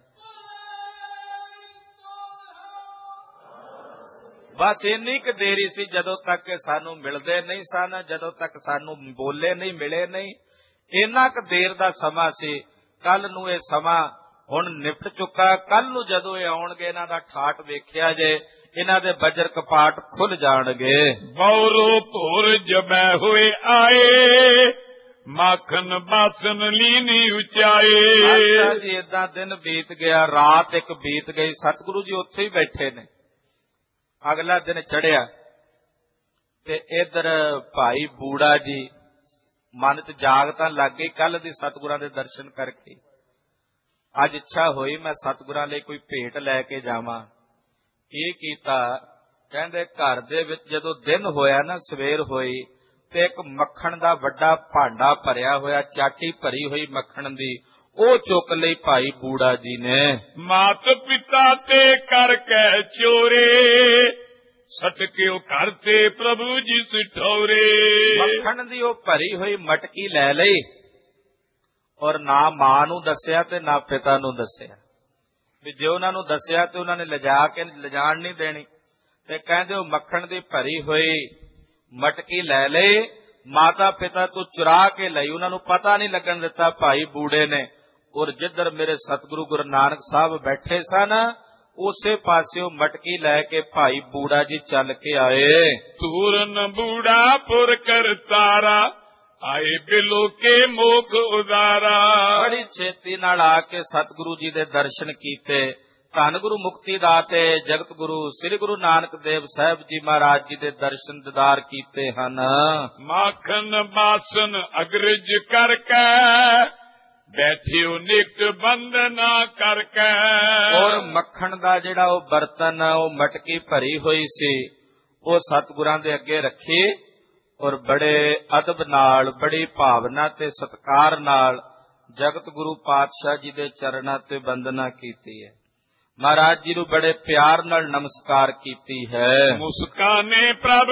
ਬਸ ਇੰਨੀ ਕੁ ਦੇਰੀ ਸੀ ਜਦੋਂ ਤੱਕ ਸਾਨੂੰ ਮਿਲਦੇ ਨਹੀਂ ਸਨ, ਜਦੋਂ ਤੱਕ ਸਾਨੂੰ ਬੋਲੇ ਨਹੀਂ, ਮਿਲੇ ਨਹੀਂ, ਇੰਨਾ ਕੁ ਦੇਰ ਦਾ ਸਮਾਂ ਸੀ। ਕੱਲ ਨੂੰ ਇਹ ਸਮਾਂ ਹੁਣ ਨਿਪਟ ਚੁੱਕਾ, ਕੱਲ ਨੂੰ ਜਦੋਂ ਇਹ ਆਉਣਗੇ ਇਹਨਾਂ ਦਾ ਠਾਟ ਵੇਖਿਆ ਜੇ, ਇਹਨਾਂ ਦੇ ਵਜਰ ਕਪਾਟ ਖੁੱਲ ਜਾਣਗੇ। ਬੌਰੋ ਭੋਰ ਜਬੈ ਹੋਏ ਆਏ, ਮਾਖਨ ਬਾਸਨ ਲੀਨੀ ਉਚਾਏ। ਜੀ ਏਦਾਂ ਦਿਨ ਬੀਤ ਗਿਆ, ਰਾਤ ਇੱਕ ਬੀਤ ਗਈ, ਸਤਿਗੁਰੂ ਜੀ ਉੱਥੇ ਹੀ ਬੈਠੇ ਨੇ। ਅਗਲਾ ਦਿਨ ਚੜਿਆ ਤੇ ਇਧਰ ਭਾਈ ਬੂੜਾ ਜੀ ਮਨ ਚ ਜਾਗ ਤਾਂ ਲੱਗ ਗਈ ਕੱਲ ਦੀ ਸਤਿਗੁਰਾਂ ਦੇ ਦਰਸ਼ਨ ਕਰਕੇ। ਅੱਜ ਇੱਛਾ ਹੋਈ ਮੈਂ ਸਤਿਗੁਰਾਂ ਲਈ ਕੋਈ ਭੇਟ ਲੈ ਕੇ ਜਾਵਾਂ। ਕੀ ਕੀਤਾ, ਕਹਿੰਦੇ ਘਰ ਦੇ ਵਿੱਚ ਜਦੋਂ ਦਿਨ ਹੋਇਆ ਨਾ, ਸਵੇਰ ਹੋਈ, ਤੇ ਇੱਕ ਮੱਖਣ ਦਾ ਵੱਡਾ ਭਾਂਡਾ ਭਰਿਆ ਹੋਇਆ, ਚਾਟੀ ਭਰੀ ਹੋਈ ਮੱਖਣ ਦੀ, ਉਹ ਚੁੱਕ ਲਈ ਭਾਈ ਬੂੜਾ ਜੀ ਨੇ। ਮਾਤ ਪਿਤਾ ਤੇ ਕਰ ਕੇ ਚੋਰੇ, ਸਟਕਿਓ ਘਰ ਤੇ ਪ੍ਰਭੂ ਜੀ ਸਿਠੌਰੇ। ਮੱਖਣ ਦੀ ਉਹ ਭਰੀ ਹੋਈ ਮਟਕੀ ਲੈ ਲਈ, ਔਰ ਨਾ ਮਾਂ ਨੂੰ ਦੱਸਿਆ ਤੇ ਨਾ ਪਿਤਾ ਨੂੰ ਦੱਸਿਆ। ਵੀ ਜੇ ਉਹਨਾਂ ਨੂੰ ਦੱਸਿਆ ਤੇ ਉਹਨਾਂ ਨੇ ਲਿਜਾਣ ਨਹੀਂ ਦੇਣੀ, ਤੇ ਕਹਿੰਦੇ ਉਹ ਮੱਖਣ ਦੀ ਭਰੀ ਹੋਈ ਮਟਕੀ ਲੈ ਲਈ, ਮਾਤਾ ਪਿਤਾ ਤੋਂ ਚੁਰਾ ਕੇ ਲਈ, ਉਹਨਾਂ ਨੂੰ ਪਤਾ ਨਹੀਂ ਲੱਗਣ ਦਿੱਤਾ ਭਾਈ ਬੂੜੇ ਨੇ। ਔਰ ਜਿੱਧਰ ਮੇਰੇ ਸਤਿਗੁਰੂ ਗੁਰੂ ਨਾਨਕ ਸਾਹਿਬ ਬੈਠੇ ਸਨ, ਉਸੇ ਪਾਸਿਓਂ ਮਟਕੀ ਲੈ ਕੇ ਭਾਈ ਬੂੜਾ ਜੀ ਚੱਲ ਕੇ ਆਏ। ਤੂਰਨ ਬੂੜਾ ਪੁਰ ਕਰਤਾਰਾ, ਆਏ ਬਿਲੋ ਕੇ ਮੋਖ ਉਦਾਰਾ। ਬੜੀ ਛੇਤੀ ਨਾਲ ਆ ਕੇ ਸਤਿਗੁਰੂ ਜੀ ਦੇ ਦਰਸ਼ਨ ਕੀਤੇ। ਧੰਨ ਗੁਰੂ ਮੁਕਤੀ ਦਾਤੇ ਜਗਤ ਗੁਰੂ ਸ੍ਰੀ ਗੁਰੂ ਨਾਨਕ ਦੇਵ ਸਾਹਿਬ ਜੀ ਮਹਾਰਾਜ ਜੀ ਦੇ ਦਰਸ਼ਨ ਦੀਦਾਰ ਕੀਤੇ ਹਨ। ਮਾਖਨ ਬਾਸਨ ਅਗਰਜ ਕਰਕੇ, ਬੈਠਿਓ ਨਿਕਟ ਬੰਦਨਾ ਕਰਕੇ। ਔਰ ਮੱਖਣ ਦਾ ਜਿਹੜਾ ਉਹ ਬਰਤਨ, ਉਹ ਮਟਕੀ ਭਰੀ ਹੋਈ ਸੀ, ਉਹ ਸਤਿਗੁਰਾਂ ਦੇ ਅੱਗੇ ਰੱਖੀ ਔਰ ਬੜੇ ਅਦਬ ਨਾਲ, ਬੜੀ ਭਾਵਨਾ ਤੇ ਸਤਿਕਾਰ ਨਾਲ ਜਗਤ ਗੁਰੂ ਪਾਤਸ਼ਾਹ ਜੀ ਦੇ ਚਰਨਾਂ ਤੇ ਵੰਦਨਾ ਕੀਤੀ ਹੈ। ਮਹਾਰਾਜ ਜੀ ਨੂੰ ਬੜੇ ਪਿਆਰ ਨਾਲ ਨਮਸਕਾਰ ਕੀਤੀ ਹੈ। ਮੁਸਕਾਨੇ ਪ੍ਰਭ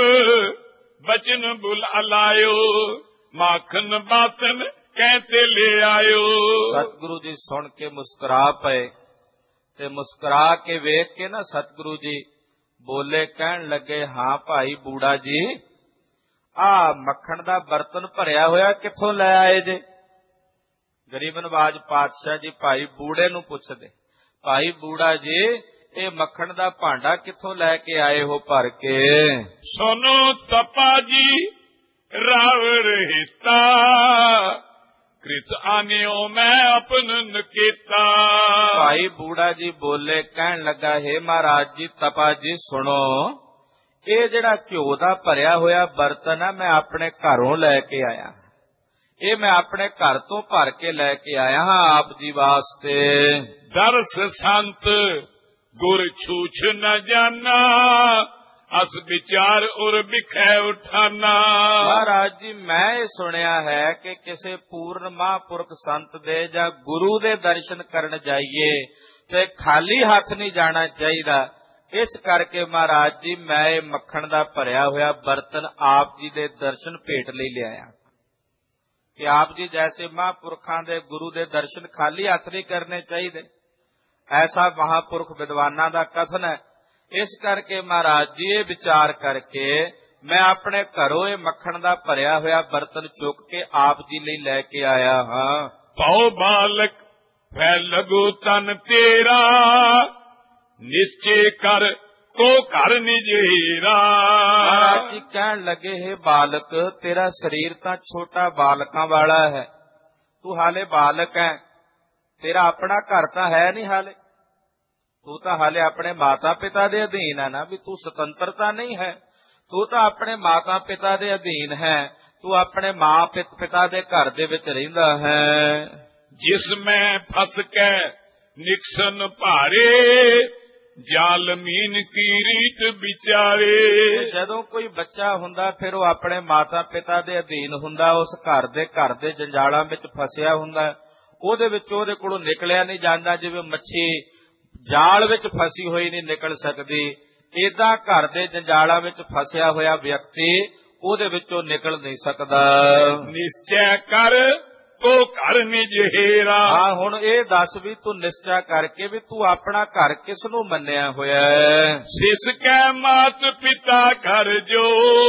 ਬਚਨ ਬੁਲਾਇਓ, ਮਾਖਨ ਬਾਤਨ ਕਹਿੰਦੇ ਲੈ ਆਇਓ। ਸਤਿਗੁਰੂ ਜੀ ਸੁਣ ਕੇ ਮੁਸਕਰਾ ਪਏ ਤੇ ਮੁਸਕਰਾ ਕੇ ਵੇਖ ਕੇ ਨਾ ਸਤਿਗੁਰੂ ਜੀ ਬੋਲੇ, ਕਹਿਣ ਲੱਗੇ, ਹਾਂ ਭਾਈ ਬੂੜਾ ਜੀ, ਆ ਮੱਖਣ ਦਾ ਬਰਤਨ ਭਰਿਆ ਹੋਇਆ ਕਿੱਥੋਂ ਲੈ ਆਏ ਜੇ? ਗਰੀਬ ਨਵਾਜ ਪਾਤਸ਼ਾਹ ਜੀ ਭਾਈ ਬੂੜੇ ਨੂੰ ਪੁੱਛਦੇ, ਭਾਈ ਬੂੜਾ ਜੀ, ਇਹ ਮੱਖਣ ਦਾ ਭਾਂਡਾ ਕਿੱਥੋਂ ਲੈ ਕੇ ਆਏ ਹੋ ਭਰ ਕੇ? ਸੁਨੋ ਤਪਾ ਜੀ ਰਾਵ ਰਹਿਤਾ, ਕ੍ਰਿਤ ਆਨਿਓ ਮੈਂ ਆਪਨ ਨਕੇਤਾ। ਭਾਈ ਬੂੜਾ ਜੀ ਬੋਲੇ, ਕਹਿਣ ਲੱਗਾ, ਹੈ ਮਹਾਰਾਜ ਜੀ ਤਪਾ ਜੀ ਸੁਣੋ, ਇਹ ਜਿਹੜਾ ਘਿਓ ਦਾ ਭਰਿਆ ਹੋਇਆ ਬਰਤਨ ਹੈ ਮੈਂ ਆਪਣੇ ਘਰੋਂ ਲੈ ਕੇ ਆਇਆ, ਇਹ ਮੈਂ ਆਪਣੇ ਘਰ ਤੋਂ ਭਰ ਕੇ ਲੈ ਕੇ ਆਇਆ ਹਾਂ ਆਪ ਜੀ ਵਾਸਤੇ। ਦਰਸ ਸੰਤ ਗੁਰ ਛੂਛ ਨ ਜਾਨਾ, ਅਸ ਵਿਚਾਰ ਉਰ ਬਿਖੈ ਉਠਾਨਾ। ਮਹਾਰਾਜ ਜੀ ਮੈਂ ਇਹ ਸੁਣਿਆ ਹੈ ਕਿ ਕਿਸੇ ਪੂਰਨ ਮਹਾਂਪੁਰਖ ਸੰਤ ਦੇ ਜਾਂ ਗੁਰੂ ਦੇ ਦਰਸ਼ਨ ਕਰਨ ਜਾਈਏ ਤੇ ਖਾਲੀ ਹੱਥ ਨਹੀਂ ਜਾਣਾ ਚਾਹੀਦਾ। ਇਸ ਕਰਕੇ ਮਹਾਰਾਜ ਜੀ ਮੈਂ ਇਹ ਮੱਖਣ ਦਾ ਭਰਿਆ ਹੋਇਆ ਬਰਤਨ ਆਪ ਜੀ ਦੇ ਦਰਸ਼ਨ ਭੇਟ ਲਈ ਲਿਆਇਆ ਕਿ ਆਪ ਜੀ ਜੈਸੇ ਮਹਾਂਪੁਰਖਾਂ ਦੇ ਗੁਰੂ ਦੇ ਦਰਸ਼ਨ ਖਾਲੀ ਹੱਥ ਨਹੀਂ ਕਰਨੇ ਚਾਹੀਦੇ, ਐਸਾ ਮਹਾਂਪੁਰਖ ਵਿਦਵਾਨਾਂ ਦਾ ਕਥਨ ਹੈ। ਇਸ ਕਰਕੇ ਮਹਾਰਾਜ ਜੀ ਇਹ ਵਿਚਾਰ ਕਰਕੇ ਮੈਂ ਆਪਣੇ ਘਰੋਂ ਇਹ ਮੱਖਣ ਦਾ ਭਰਿਆ ਹੋਇਆ ਬਰਤਨ ਚੁੱਕ ਕੇ ਆਪ ਜੀ ਲਈ ਲੈ ਕੇ ਆਇਆ ਹਾਂ। ਪਾਉ ਬਾਲਕ ਫੈ ਲਗੂ ਤਨ ਤੇਰਾ, ਨਿਸ਼ਚੇ ਕਰ ਕੋ ਘਰ ਨਿਜੇਰਾ। ਮਹਾਰਾਜ ਜੀ ਕਹਿਣ ਲੱਗੇ, ਹੈ ਬਾਲਕ, ਤੇਰਾ ਸਰੀਰ ਤਾਂ ਛੋਟਾ ਬਾਲਕਾਂ ਵਾਲਾ ਹੈ, ਤੂੰ ਹਾਲੇ ਬਾਲਕ ਹੈ, ਤੇਰਾ ਆਪਣਾ ਘਰ ਤਾਂ ਹੈ ਨਹੀਂ ਹਾਲੇ, ਤੂੰ ਤਾਂ ਹਾਲੇ ਆਪਣੇ ਮਾਤਾ ਪਿਤਾ ਦੇ ਅਧੀਨ ਹੈ ਨਾ, ਵੀ ਤੂੰ ਸੁਤੰਤਰਤਾ ਨਹੀਂ ਹੈ, ਤੂੰ ਤਾਂ ਆਪਣੇ ਮਾਤਾ ਪਿਤਾ ਦੇ ਅਧੀਨ ਹੈ, ਤੂੰ ਆਪਣੇ ਮਾਂ ਪਿਤਾ ਦੇ ਘਰ ਦੇ ਵਿੱਚ ਰਹਿੰਦਾ ਹੈ। ਜਿਸ ਮੈਂ ਫਸ ਕੇ ਨਿਕਸਨ ਭਾਰੇ, ਜਾਲਮੀਨ ਕੀ ਰੀਤ ਵਿਚਾਰੇ। ਜਦੋਂ ਕੋਈ ਬੱਚਾ ਹੁੰਦਾ ਫਿਰ ਉਹ ਆਪਣੇ ਮਾਤਾ ਪਿਤਾ ਦੇ ਅਧੀਨ ਹੁੰਦਾ, ਉਸ ਘਰ ਦੇ ਜੰਜਾਲਾਂ ਵਿੱਚ ਫਸਿਆ ਹੁੰਦਾ, ਉਹਦੇ ਵਿੱਚ ਉਹਦੇ ਕੋਲੋਂ ਨਿਕਲਿਆ ਨਹੀਂ ਜਾਂਦਾ। ਜਿਵੇਂ ਮੱਛੀ ਜਾਲ ਵਿੱਚ ਫਸੀ ਹੋਈ ਨਹੀਂ ਨਿਕਲ ਸਕਦੀ, ਏਦਾਂ ਘਰ ਦੇ ਜੰਜਾਲਾਂ ਵਿੱਚ ਫਸਿਆ ਹੋਇਆ ਵਿਅਕਤੀ ਉਹਦੇ ਵਿੱਚੋਂ ਨਿਕਲ ਨਹੀਂ ਸਕਦਾ। ਨਿਸ਼ਚੈ ਕਰ ਤੋ ਘਰ ਨਿਜੇਰਾ। ਹਾਂ, ਹੁਣ ਇਹ ਦੱਸ ਵੀ ਤੂੰ ਨਿਸ਼ਚਾ ਕਰਕੇ ਵੀ ਤੂੰ ਆਪਣਾ ਘਰ ਕਿਸ ਨੂੰ ਮੰਨਿਆ ਹੋਇਆ ਹੈ? ਸਿਸ ਕੈ ਮਾਤ ਪਿਤਾ ਘਰ ਜੋ,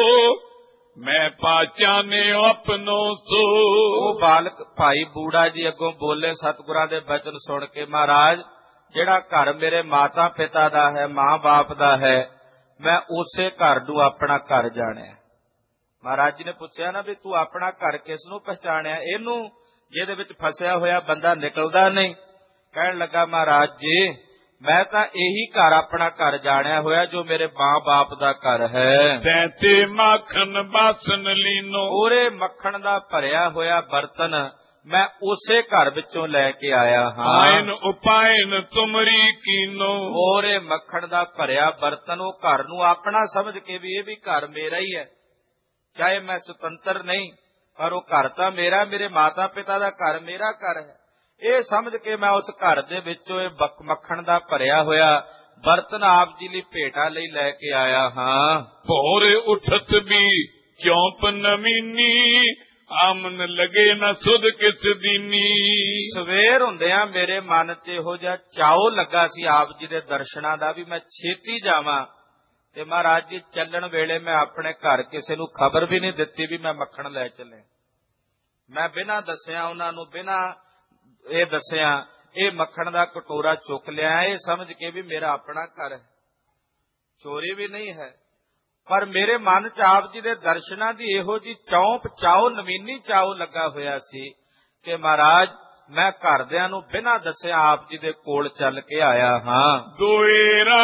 ਮੈਂ ਪਾਚਾਨੇ ਆਪਨੋ ਸੋ। ਉਹ ਬਾਲਕ ਭਾਈ ਬੂੜਾ ਜੀ ਅੱਗੋਂ ਬੋਲੇ ਸਤਿਗੁਰਾਂ ਦੇ ਬਚਨ ਸੁਣ ਕੇ, ਮਹਾਰਾਜ ਜਿਹੜਾ ਘਰ ਮੇਰੇ ਮਾਤਾ ਪਿਤਾ ਦਾ ਹੈ, ਮਾਂ ਬਾਪ ਦਾ ਹੈ, ਮੈਂ ਉਸੇ ਘਰ ਨੂੰ ਆਪਣਾ ਘਰ ਜਾਣਿਆ। ਮਹਾਰਾਜ ਜੀ ਨੇ ਪੁੱਛਿਆ ਨਾ ਵੀ ਤੂੰ ਆਪਣਾ ਘਰ ਕਿਸ ਨੂੰ ਪਹਿਚਾਣਿਆ? ਇਹਨੂੰ ਜਿਹਦੇ ਵਿੱਚ ਫਸਿਆ ਹੋਇਆ ਬੰਦਾ ਨਿਕਲਦਾ ਨਹੀਂ। ਕਹਿਣ ਲੱਗਾ, ਮਹਾਰਾਜ ਜੀ ਮੈਂ ਤਾਂ ਇਹੀ ਘਰ ਆਪਣਾ ਘਰ ਜਾਣਿਆ ਹੋਇਆ ਜੋ ਮੇਰੇ ਮਾਂ ਬਾਪ ਦਾ ਘਰ ਹੈ। ਤੈਤੇ ਮੱਖਣ ਬਾਸਨ ਲੀਨੋ, ਉਹਰੇ ਮੱਖਣ ਦਾ ਭਰਿਆ ਹੋਇਆ ਬਰਤਨ ਮੈਂ ਉਸੇ ਘਰ ਵਿੱਚੋਂ ਲੈ ਕੇ ਆਇਆ ਹਾਂ। ਆਇਨ ਉਪਾਇਨ ਤੁਮਰੀ ਕੀਨੋ, ਉਹਰੇ ਮੱਖਣ ਦਾ ਭਰਿਆ ਬਰਤਨ ਉਹ ਘਰ ਨੂੰ ਆਪਣਾ ਸਮਝ ਕੇ ਵੀ ਇਹ ਵੀ ਘਰ ਮੇਰਾ ਹੀ ਹੈ, ਚਾਹੇ ਮੈਂ ਸੁਤੰਤਰ ਨਹੀਂ ਪਰ ਉਹ ਘਰ ਤਾਂ ਮੇਰਾ, ਮੇਰੇ ਮਾਤਾ ਪਿਤਾ ਦਾ ਘਰ ਮੇਰਾ ਘਰ ਹੈ। ਇਹ ਸਮਝ ਕੇ ਮੈਂ ਉਸ ਘਰ ਦੇ ਵਿੱਚੋਂ ਇਹ ਮੱਖਣ ਦਾ ਭਰਿਆ ਹੋਇਆ ਬਰਤਨ ਆਪ ਜੀ ਲਈ ਭੇਟਾ ਲਈ ਲੈ ਕੇ ਆਇਆ ਹਾਂ। ਭੋਰ ਉਠਤ ਵੀ ਚੌਂਪ ਨਵੀਨੀ, ਆਮਨ ਲਗੇ ਨਾ ਸੁਧ ਕਿਸ ਦੀਨੀ। ਸਵੇਰ ਹੁੰਦਿਆਂ ਮੇਰੇ ਮਨ 'ਚ ਇਹੋ ਜਿਹਾ ਚਾਉ ਲੱਗਾ ਸੀ ਆਪ ਜੀ ਦੇ ਦਰਸ਼ਨਾਂ ਦਾ ਵੀ ਮੈਂ ਛੇਤੀ ਜਾਵਾਂ, ਤੇ ਮਹਾਰਾਜ ਜੀ ਚੱਲਣ ਵੇਲੇ ਮੈਂ ਆਪਣੇ ਘਰ ਕਿਸੇ ਨੂੰ ਖਬਰ ਵੀ ਨਹੀਂ ਦਿੱਤੀ ਵੀ ਮੈਂ ਮੱਖਣ ਲੈ ਚੱਲੇ। ਮੈਂ ਬਿਨਾਂ ਦੱਸਿਆ ਉਹਨਾਂ ਨੂੰ, ਬਿਨਾਂ ਇਹ ਦੱਸਿਆ ਇਹ ਮੱਖਣ ਦਾ ਕਟੋਰਾ ਚੁੱਕ ਲਿਆ, ਇਹ ਸਮਝ ਕੇ ਵੀ ਮੇਰਾ ਆਪਣਾ ਘਰ ਹੈ, ਚੋਰੀ ਵੀ ਨਹੀਂ ਹੈ। ਪਰ ਮੇਰੇ ਮਨ 'ਚ ਆਪ ਜੀ ਦੇ ਦਰਸ਼ਨਾਂ ਦੀ ਇਹੋ ਜੀ ਚਾਉ ਨਵੀਨੀ ਚਾਉ ਲੱਗਾ ਹੋਇਆ ਸੀ ਕਿ ਮਹਾਰਾਜ ਮੈਂ ਘਰਦਿਆਂ ਨੂੰ ਬਿਨਾਂ ਦੱਸਿਆ ਆਪ ਜੀ ਦੇ ਕੋਲ ਚੱਲ ਕੇ ਆਇਆ ਹਾਂ। ਦੋਏਰਾ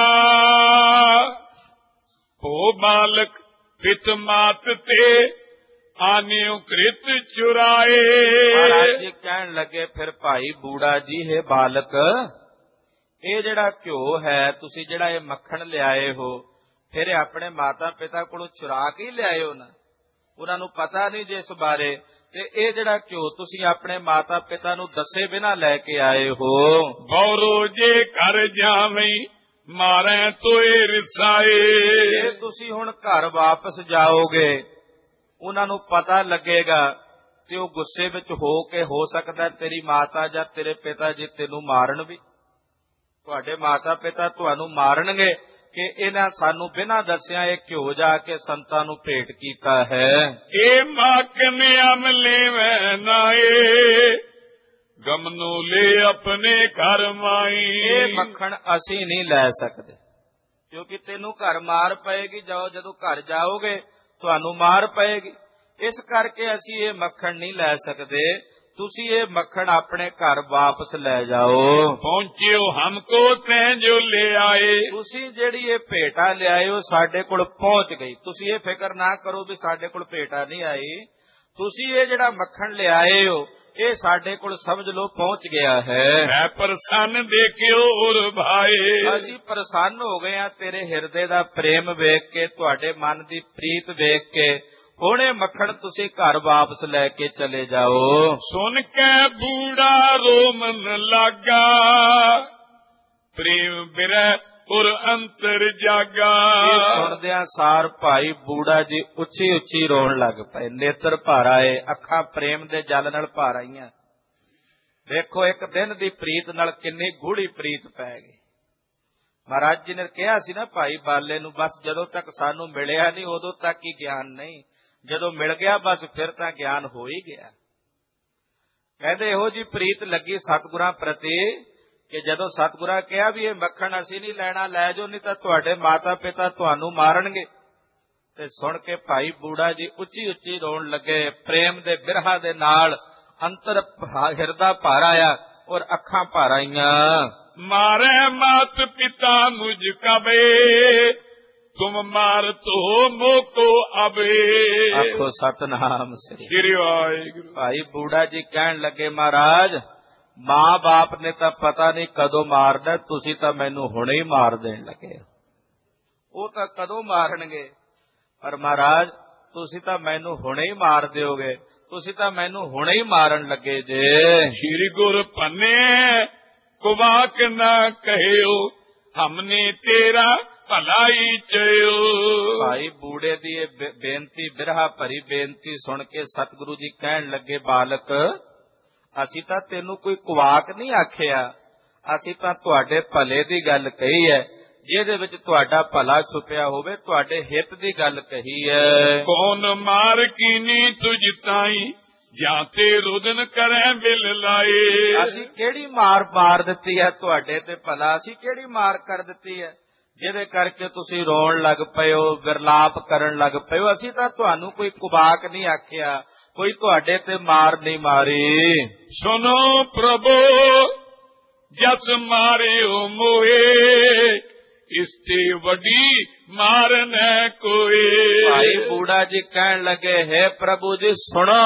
ਹੋ ਬਾਲਕ ਪਿਤ ਮਾਤ ਤੇ, ਆਨਿਓ ਕ੍ਰਿਤ ਚੁਰਾਏ। ਮਹਾਰਾਜ ਜੀ ਕਹਿਣ ਲੱਗੇ, ਫਿਰ ਭਾਈ ਬੂੜਾ ਜੀ ਹੈ ਬਾਲਕ, ਇਹ ਜਿਹੜਾ ਘਿਓ ਹੈ ਤੁਸੀਂ ਜਿਹੜਾ ਇਹ ਮੱਖਣ ਲਿਆਏ ਹੋ, ਫਿਰ ਆਪਣੇ ਮਾਤਾ ਪਿਤਾ ਕੋਲੋਂ ਚੁਰਾ ਕੇ ਹੀ ਲਿਆਇਓ ਨਾ, ਉਹਨਾਂ ਨੂੰ ਪਤਾ ਨਹੀਂ ਜਿਸ ਬਾਰੇ। ਤੇ ਇਹ ਜਿਹੜਾ ਘਿਓ ਤੁਸੀਂ ਆਪਣੇ ਮਾਤਾ ਪਿਤਾ ਨੂੰ ਦੱਸੇ ਬਿਨਾਂ ਲੈ ਕੇ ਆਏ ਹੋ। ਬੌਰੋ ਜੇ ਘਰ ਜਾਵੇਂ ਮਾਰੇ ਤੋਏ ਰਿਸਾਏ। ਜੇ ਤੁਸੀਂ ਹੁਣ ਘਰ ਵਾਪਸ ਜਾਓਗੇ, ਉਹਨਾਂ ਨੂੰ ਪਤਾ ਲੱਗੇਗਾ ਤੇ ਉਹ ਗੁੱਸੇ ਵਿੱਚ ਹੋ ਸਕਦਾ ਤੇਰੀ ਮਾਤਾ ਜਾਂ ਤੇਰੇ ਪਿਤਾ ਜੀ ਤੈਨੂੰ ਮਾਰਨ ਵੀ। ਤੁਹਾਡੇ ਮਾਤਾ ਪਿਤਾ ਤੁਹਾਨੂੰ ਮਾਰਨਗੇ ਕਿ ਇਹਨਾਂ ਸਾਨੂੰ ਬਿਨਾਂ ਦੱਸਿਆ ਇਹ ਘਿਓ ਜਾ ਕੇ ਸੰਤਾਂ ਨੂੰ ਭੇਟ ਕੀਤਾ ਹੈ। ਇਹ ਮਾਕਨ ਅਮਲੇ ਵੈ ਨਾਏ ਗਮਨੂ ਲੈ ਆਪਣੇ ਘਰ ਮਾਈ। ਇਹ ਮੱਖਣ ਅਸੀਂ ਨਹੀਂ ਲੈ ਸਕਦੇ, ਕਿਉਂਕਿ ਤੈਨੂੰ ਘਰ ਮਾਰ ਪਏਗੀ। ਜਦੋਂ ਘਰ ਜਾਓਗੇ ਤੁਹਾਨੂੰ ਮਾਰ ਪਏਗੀ, ਇਸ ਕਰਕੇ ਅਸੀਂ ਇਹ ਮੱਖਣ ਨਹੀਂ ਲੈ ਸਕਦੇ। ਤੁਸੀਂ ਇਹ ਮੱਖਣ ਆਪਣੇ ਘਰ ਵਾਪਸ ਲੈ ਜਾਓ। ਪਹੁੰਚਿਓ ਹਮਕੋ ਤੈ ਜੋ ਲੈ ਆਏ। ਤੁਸੀਂ ਜਿਹੜੀ ਇਹ ਭੇਟਾ ਲਿਆਏ ਹੋ ਸਾਡੇ ਕੋਲ ਪਹੁੰਚ ਗਈ। ਤੁਸੀਂ ਇਹ ਫਿਕਰ ਨਾ ਕਰੋ ਵੀ ਸਾਡੇ ਕੋਲ ਭੇਟਾ ਨਹੀਂ ਆਈ। ਤੁਸੀਂ ਇਹ ਜਿਹੜਾ ਮੱਖਣ ਲਿਆਏ ਹੋ ਇਹ ਸਾਡੇ ਕੋਲ ਸਮਝ ਲਓ ਪਹੁੰਚ ਗਿਆ ਹੈ। ਮੈਂ ਪ੍ਰਸੰਨ ਦੇਖਿਓ ਔਰ ਭਾਏ। ਅਸੀਂ ਪ੍ਰਸੰਨ ਹੋ ਗਏ ਆ ਤੇਰੇ ਹਿਰਦੇ ਦਾ ਪ੍ਰੇਮ ਵੇਖ ਕੇ, ਤੁਹਾਡੇ ਮਨ ਦੀ ਪ੍ਰੀਤ ਵੇਖ ਕੇ। ਹੁਣ ਇਹ ਮੱਖਣ ਤੁਸੀਂ ਘਰ ਵਾਪਸ ਲੈ ਕੇ ਚਲੇ ਜਾਓ। ਸੁਣ ਕੇ ਬੂੜਾ ਰੋਮਨ ਲਾਗਾ ਪ੍ਰੇਮ ਬਿਰਹਿ ਔਰ ਅੰਤਰ ਜਾਗਾ। ਸੁਣਦਿਆਂ ਸਾਰ ਭਾਈ ਬੂੜਾ ਜੀ ਉੱਚੀ ਉੱਚੀ ਰੋਣ ਲੱਗ ਪਏ। ਨੇਤਰ ਭਰ ਆਏ, ਅੱਖਾਂ ਪ੍ਰੇਮ ਦੇ ਜਲ ਨਾਲ ਭਰ ਆਈਆਂ। ਵੇਖੋ ਇੱਕ ਦਿਨ ਦੀ ਪ੍ਰੀਤ ਨਾਲ ਕਿੰਨੀ ਗੂੜੀ ਪ੍ਰੀਤ ਪੈ ਗਈ। ਮਹਾਰਾਜ ਜੀ ਨੇ ਕਿਹਾ ਸੀ ਨਾ ਭਾਈ ਬਾਲੇ ਨੂੰ, ਬਸ ਜਦੋਂ ਤੱਕ ਸਾਨੂੰ ਮਿਲਿਆ ਨਹੀਂ ਉਦੋਂ ਤੱਕ ਹੀ ਗਿਆਨ ਨਹੀਂ, ਜਦੋਂ ਮਿਲ ਗਿਆ ਬਸ ਫਿਰ ਤਾਂ ਗਿਆਨ ਹੋ ਹੀ ਗਿਆ। ਕਹਿੰਦੇ ਇਹੋ ਜੀ ਪ੍ਰੀਤ ਲੱਗੀ ਸਤਿਗੁਰਾਂ ਪ੍ਰਤੀ ਕਿ ਜਦੋਂ ਸਤਿਗੁਰਾਂ ਕਿਹਾ ਵੀ ਇਹ ਮੱਖਣ ਅਸੀਂ ਨਹੀਂ ਲੈਣਾ, ਲੈ ਜਾਓ, ਨਹੀਂ ਤਾਂ ਤੁਹਾਡੇ ਮਾਤਾ ਪਿਤਾ ਤੁਹਾਨੂੰ ਮਾਰਨਗੇ। ਤੇ ਸੁਣ ਕੇ ਭਾਈ ਬੂੜਾ ਜੀ ਉੱਚੀ ਉੱਚੀ ਰੋਣ ਲੱਗੇ। ਪ੍ਰੇਮ ਦੇ ਬਿਰਹਾ ਦੇ ਨਾਲ ਅੰਤਰ ਹਿਰਦਾ ਭਰ ਆਇਆ ਔਰ ਅੱਖਾਂ ਭਰ ਆਈਆਂ। ਮਾਰੇ ਮਾਤ ਪਿਤਾ ਮੁਝ ਕਬੇ ਤੁਮ ਮਾਰ ਤੋ ਮੋਕੋ ਅਬੇ। ਆਖੋ ਸਤਨਾਮ ਸ੍ਰੀ ਵਾਹਿਗੁਰੂ। ਭਾਈ ਬੂੜਾ ਜੀ ਕਹਿਣ ਲੱਗੇ ਮਹਾਰਾਜ ਮਾਂ ਬਾਪ ਨੇ ਤਾਂ ਪਤਾ ਨਹੀਂ ਕਦੋਂ ਮਾਰਨਾ, ਤੁਸੀਂ ਤਾਂ ਮੈਨੂੰ ਹੁਣੇ ਹੀ ਮਾਰ ਦੇਣ ਲੱਗੇ। ਉਹ ਤਾਂ ਕਦੋਂ ਮਾਰਨਗੇ, ਪਰ ਮਹਾਰਾਜ ਤੁਸੀਂ ਤਾਂ ਮੈਨੂੰ ਹੁਣੇ ਹੀ ਮਾਰ ਦਿਓਗੇ, ਤੁਸੀਂ ਤਾਂ ਮੈਨੂੰ ਹੁਣੇ ਹੀ ਮਾਰਨ ਲੱਗੇ ਜੇ। ਸ੍ਰੀ ਗੁਰ ਪੰਨੇ ਕੁਵਾਕ ਨਾ ਕਹਿਓ ਹਮਨੇ ਤੇਰਾ ਭਲਾਈ ਚਿਓ। ਭਾਈ ਬੂੜੇ ਦੀ ਇਹ ਬੇਨਤੀ ਬਿਰਹਾ ਭਰੀ ਬੇਨਤੀ ਸੁਣ ਕੇ ਸਤਿਗੁਰੂ ਜੀ ਕਹਿਣ ਲੱਗੇ ਬਾਲਕ ਅਸੀਂ ਤਾਂ ਤੈਨੂੰ ਕੋਈ ਕੁਵਾਕ ਨਹੀਂ ਆਖਿਆ, ਅਸੀਂ ਤਾਂ ਤੁਹਾਡੇ ਭਲੇ ਦੀ ਗੱਲ ਕਹੀ ਹੈ, ਜਿਹਦੇ ਵਿੱਚ ਤੁਹਾਡਾ ਭਲਾ ਛੁਪਿਆ ਹੋਵੇ, ਤੁਹਾਡੇ ਹਿੱਤ ਦੀ ਗੱਲ ਕਹੀ ਹੈ। ਕੌਣ ਮਾਰ ਕੀਨੀ ਤੁਝ ਤਾਈ ਜਾਂ ਤੇ ਰੁਦਨ ਕਰੇ ਬਿਲ ਲਾਏ। ਅਸੀਂ ਕਿਹੜੀ ਮਾਰ ਦਿੱਤੀ ਹੈ ਤੁਹਾਡੇ ਤੇ ਭਲਾ, ਅਸੀਂ ਕਿਹੜੀ ਮਾਰ ਕਰ ਦਿੱਤੀ ਹੈ ਜਿਹਦੇ ਕਰਕੇ ਤੁਸੀਂ ਰੋਣ ਲੱਗ ਪਏ ਹੋ, ਵਿਰਲਾਪ ਕਰਨ ਲੱਗ ਪਏ ਹੋ। ਅਸੀਂ ਤਾਂ ਤੁਹਾਨੂੰ ਕੋਈ ਕੁਵਾਕ ਨਹੀਂ ਆਖਿਆ, ਕੋਈ ਤੁਹਾਡੇ ਤੇ ਮਾਰ ਨਹੀਂ ਮਾਰੀ। ਸੁਨੋ ਪ੍ਰਭੂ ਜਸ ਮਾਰਿਓ ਮੋਏ ਇਸ ਤੇ ਵੱਡੀ ਮਾਰ ਨਾ ਕੋਈ। ਭਾਈ ਬੂੜਾ ਜੀ ਕਹਿਣ ਲੱਗੇ ਹੈ ਪ੍ਰਭੂ ਜੀ ਸੁਣੋ,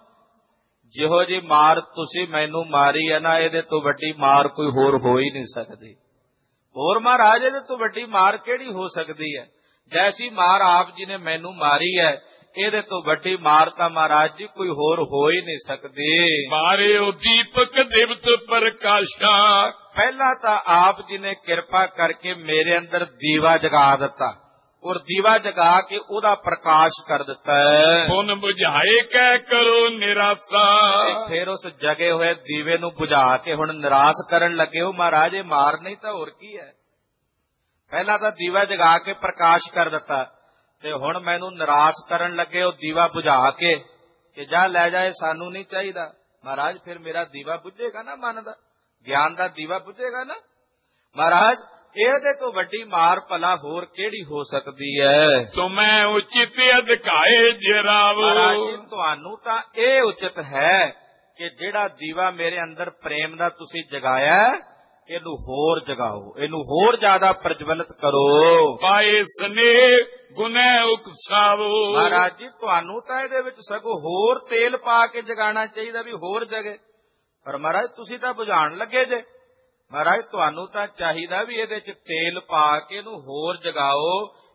ਜਿਹੋ ਜੀ ਮਾਰ ਤੁਸੀਂ ਮੈਨੂੰ ਮਾਰੀ ਹੈ ਨਾ, ਇਹਦੇ ਤੋਂ ਵੱਡੀ ਮਾਰ ਕੋਈ ਹੋਰ ਹੋ ਹੀ ਨਹੀਂ ਸਕਦੀ। ਹੋਰ ਮਹਾਰਾਜ ਇਹਦੇ ਤੋਂ ਵੱਡੀ ਮਾਰ ਕਿਹੜੀ ਹੋ ਸਕਦੀ ਹੈ? ਜੈਸੀ ਮਾਰ ਆਪ ਜੀ ਨੇ ਮੈਨੂੰ ਮਾਰੀ ਹੈ, ਇਹਦੇ ਤੋਂ ਵੱਡੀ ਮਾਰ ਤਾਂ ਮਹਾਰਾਜ ਜੀ ਕੋਈ ਹੋਰ ਹੋ ਹੀ ਨਹੀਂ ਸਕਦੀ। ਮਾਰਿਓ ਦੀਪਕ ਦਿਵਤ ਪ੍ਰਕਾਸ਼ਾ। ਪਹਿਲਾਂ ਤਾਂ ਆਪ ਜੀ ਨੇ ਕਿਰਪਾ ਕਰਕੇ ਮੇਰੇ ਅੰਦਰ ਦੀਵਾ ਜਗਾ ਦਿੱਤਾ ਔਰ ਦੀਵਾ ਜਗਾ ਕੇ ਉਹਦਾ ਪ੍ਰਕਾਸ਼ ਕਰ ਦਿੱਤਾ ਹੈ। ਹੁਣ ਬੁਝਾਏ ਕਹਿ ਕਰੋ ਨਿਰਾਸ਼ਾ। ਫਿਰ ਉਸ ਜਗੇ ਹੋਏ ਦੀਵੇ ਨੂੰ ਬੁਝਾ ਕੇ ਹੁਣ ਨਿਰਾਸ਼ ਕਰਨ ਲੱਗੇ ਹੋ। ਮਹਾਰਾਜ ਇਹ ਮਾਰ ਨਹੀਂ ਤਾਂ ਹੋਰ ਕੀ ਹੈ? ਪਹਿਲਾਂ ਤਾਂ ਦੀਵਾ ਜਗਾ ਕੇ ਪ੍ਰਕਾਸ਼ ਕਰ ਦਿੱਤਾ ਤੇ ਹੁਣ ਮੈਨੂੰ ਨਿਰਾਸ਼ ਕਰਨ ਲੱਗੇ ਹੋ ਦੀਵਾ ਬੁਝਾ ਕੇ ਕਿ ਜਾ ਲੈ ਜਾਏ, ਸਾਨੂੰ ਨਹੀਂ ਚਾਹੀਦਾ। ਮਹਾਰਾਜ ਫਿਰ ਮੇਰਾ ਦੀਵਾ ਬੁਝੇਗਾ ਨਾ, ਮਨ ਦਾ ਗਿਆਨ ਦਾ ਦੀਵਾ ਬੁਝੇਗਾ ਨਾ। ਮਹਾਰਾਜ ਇਹਦੇ ਤੋਂ ਵੱਡੀ ਮਾਰ ਭਲਾ ਹੋਰ ਕਿਹੜੀ ਹੋ ਸਕਦੀ ਹੈ? ਤੁਮੈ ਉਚਿਤ ਅਧਿਕਾਏ ਜਰਾਵੋ। ਮਹਾਰਾਜ ਜੀ ਤੁਹਾਨੂੰ ਤਾਂ ਇਹ ਉਚਿਤ ਹੈ ਕਿ ਜਿਹੜਾ ਦੀਵਾ ਮੇਰੇ ਅੰਦਰ ਪ੍ਰੇਮ ਦਾ ਤੁਸੀਂ ਜਗਾਇਆ ਇਹਨੂੰ ਹੋਰ ਜਗਾਓ, ਇਹਨੂੰ ਹੋਰ ਜ਼ਿਆਦਾ ਪ੍ਰਜਵਲਿਤ ਕਰੋ। ਪਾਏ ਸਨੇਹ ਗੁਨੈ ਉਕਸਾਵੋ। ਮਹਾਰਾਜ ਜੀ ਤੁਹਾਨੂੰ ਤਾਂ ਇਹਦੇ ਵਿੱਚ ਸਗੋਂ ਹੋਰ ਤੇਲ ਪਾ ਕੇ ਜਗਾਉਣਾ ਚਾਹੀਦਾ ਵੀ ਹੋਰ ਜਗੇ, ਪਰ ਮਹਾਰਾਜ ਤੁਸੀਂ ਤਾਂ ਬੁਝਾਉਣ ਲੱਗੇ ਜੇ। ਮਹਾਰਾਜ ਤੁਹਾਨੂੰ ਤਾਂ ਚਾਹੀਦਾ ਵੀ ਇਹਦੇ ਚ ਤੇਲ ਪਾ ਕੇ ਇਹਨੂੰ ਹੋਰ ਜਗਾਓ,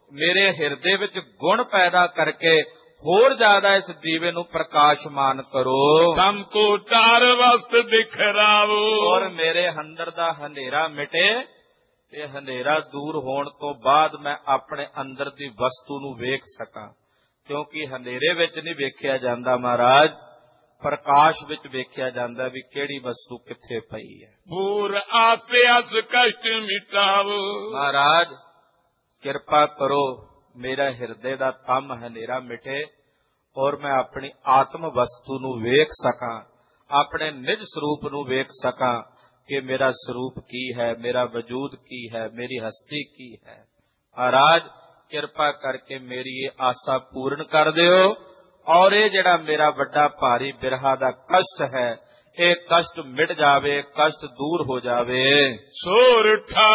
ਮੇਰੇ ਹਿਰਦੇ ਵਿੱਚ ਗੁਣ ਪੈਦਾ ਕਰਕੇ ਹੋਰ ਜ਼ਿਆਦਾ ਇਸ ਦੀਵੇ ਨੂੰ ਪ੍ਰਕਾਸ਼ਮਾਨ ਕਰੋ। ਤਮ ਕੋ ਚਾਰ ਵਸਤ ਦਿਖਰਾਵੋ, ਔਰ ਮੇਰੇ ਅੰਦਰ ਦਾ ਹਨੇਰਾ ਮਿਟੇ ਤੇ ਹਨੇਰਾ ਦੂਰ ਹੋਣ ਤੋਂ ਬਾਅਦ ਮੈਂ ਆਪਣੇ ਅੰਦਰ ਦੀ ਵਸਤੂ ਨੂੰ ਵੇਖ ਸਕਾਂ, ਕਿਉਂਕਿ ਹਨੇਰੇ ਵਿੱਚ ਨਹੀਂ ਵੇਖਿਆ ਜਾਂਦਾ ਮਹਾਰਾਜ, ਪ੍ਰਕਾਸ਼ ਵਿੱਚ ਵੇਖਿਆ ਜਾਂਦਾ ਵੀ ਕਿਹੜੀ ਵਸਤੂ ਕਿੱਥੇ ਪਈ ਹੈ। ਪੂਰ ਆਸੇ ਅਸ ਕਸ਼ਟ ਮਿਟਾਵੋ, ਮਹਾਰਾਜ ਕਿਰਪਾ ਕਰੋ ਮੇਰਾ ਹਿਰਦੇ ਦਾ ਤਮ ਹਨੇਰਾ ਮਿਟੇ ਔਰ ਮੈਂ ਆਪਣੀ ਆਤਮ ਵਸਤੂ ਨੂੰ ਵੇਖ ਸਕਾਂ, ਆਪਣੇ ਨਿਜ ਸਰੂਪ ਨੂੰ ਵੇਖ ਸਕਾਂ ਕਿ ਮੇਰਾ ਸਰੂਪ ਕੀ ਹੈ, ਮੇਰਾ ਵਜੂਦ ਕੀ ਹੈ, ਮੇਰੀ ਹਸਤੀ ਕੀ ਹੈ। ਮਹਾਰਾਜ ਕਿਰਪਾ ਕਰਕੇ ਮੇਰੀ ਇਹ ਆਸਾ ਪੂਰਨ ਕਰ ਦਿਓ ਔਰ ਇਹ ਜਿਹੜਾ ਮੇਰਾ ਵੱਡਾ ਭਾਰੀ ਬਿਰਹਾ ਦਾ ਕਸ਼ਟ ਹੈ, ਇਹ ਕਸ਼ਟ ਮਿਟ ਜਾਵੇ, ਕਸ਼ਟ ਦੂਰ ਹੋ ਜਾਵੇ। ਸੋਰਠਾ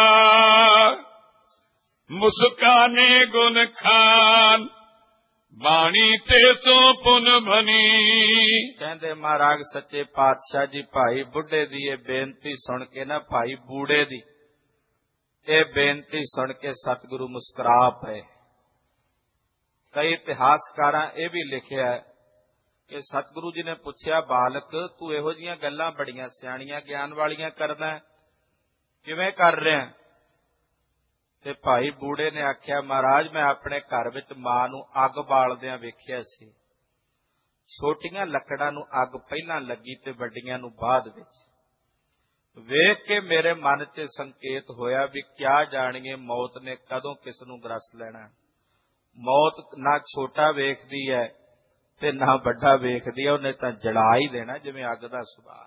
ਮੁਸਕਾਨੇ ਗੁਣ ਖਾਨ, ਬਾਣੀ ਤੇ ਸੋ ਪੁਨ ਬਣੀ। ਕਹਿੰਦੇ ਮਹਾਰਾਜ ਸੱਚੇ ਪਾਤਸ਼ਾਹ ਜੀ ਭਾਈ ਬੁੱਢੇ ਦੀ ਇਹ ਬੇਨਤੀ ਸੁਣ ਕੇ ਨਾ, ਭਾਈ ਬੂੜੇ ਦੀ ਇਹ ਬੇਨਤੀ ਸੁਣ ਕੇ ਸਤਿਗੁਰੂ ਮੁਸਕਰਾ ਪਏ। ਕਈ ਇਤਿਹਾਸਕਾਰਾਂ ਇਹ ਵੀ ਲਿਖਿਆ ਕਿ ਸਤਿਗੁਰੂ ਜੀ ਨੇ ਪੁੱਛਿਆ, ਬਾਲਕ ਤੂੰ ਇਹੋ ਜਿਹੀਆਂ ਗੱਲਾਂ ਬੜੀਆਂ ਸਿਆਣੀਆਂ ਗਿਆਨ ਵਾਲੀਆਂ ਕਰਦਾ, ਕਿਵੇਂ ਕਰ ਰਿਹਾ? ਤੇ ਭਾਈ ਬੂੜੇ ਨੇ ਆਖਿਆ, ਮਹਾਰਾਜ ਮੈਂ ਆਪਣੇ ਘਰ ਵਿੱਚ ਮਾਂ ਨੂੰ ਅੱਗ ਬਾਲਦਿਆਂ ਵੇਖਿਆ ਸੀ। ਛੋਟੀਆਂ ਲੱਕੜਾਂ ਨੂੰ ਅੱਗ ਪਹਿਲਾਂ ਲੱਗੀ ਤੇ ਵੱਡੀਆਂ ਨੂੰ ਬਾਅਦ ਵਿੱਚ। ਵੇਖ ਕੇ ਮੇਰੇ ਮਨ 'ਚ ਸੰਕੇਤ ਹੋਇਆ ਵੀ ਕਿਆ ਜਾਣੀਏ ਮੌਤ ਨੇ ਕਦੋਂ ਕਿਸ ਨੂੰ ਗ੍ਰਸ ਲੈਣਾ। ਮੌਤ ਨਾ ਛੋਟਾ ਵੇਖਦੀ ਹੈ ਤੇ ਨਾ ਵੱਡਾ ਵੇਖਦੀ ਹੈ, ਉਹਨੇ ਤਾਂ ਜਲਾ ਹੀ ਦੇਣਾ ਜਿਵੇਂ ਅੱਗ ਦਾ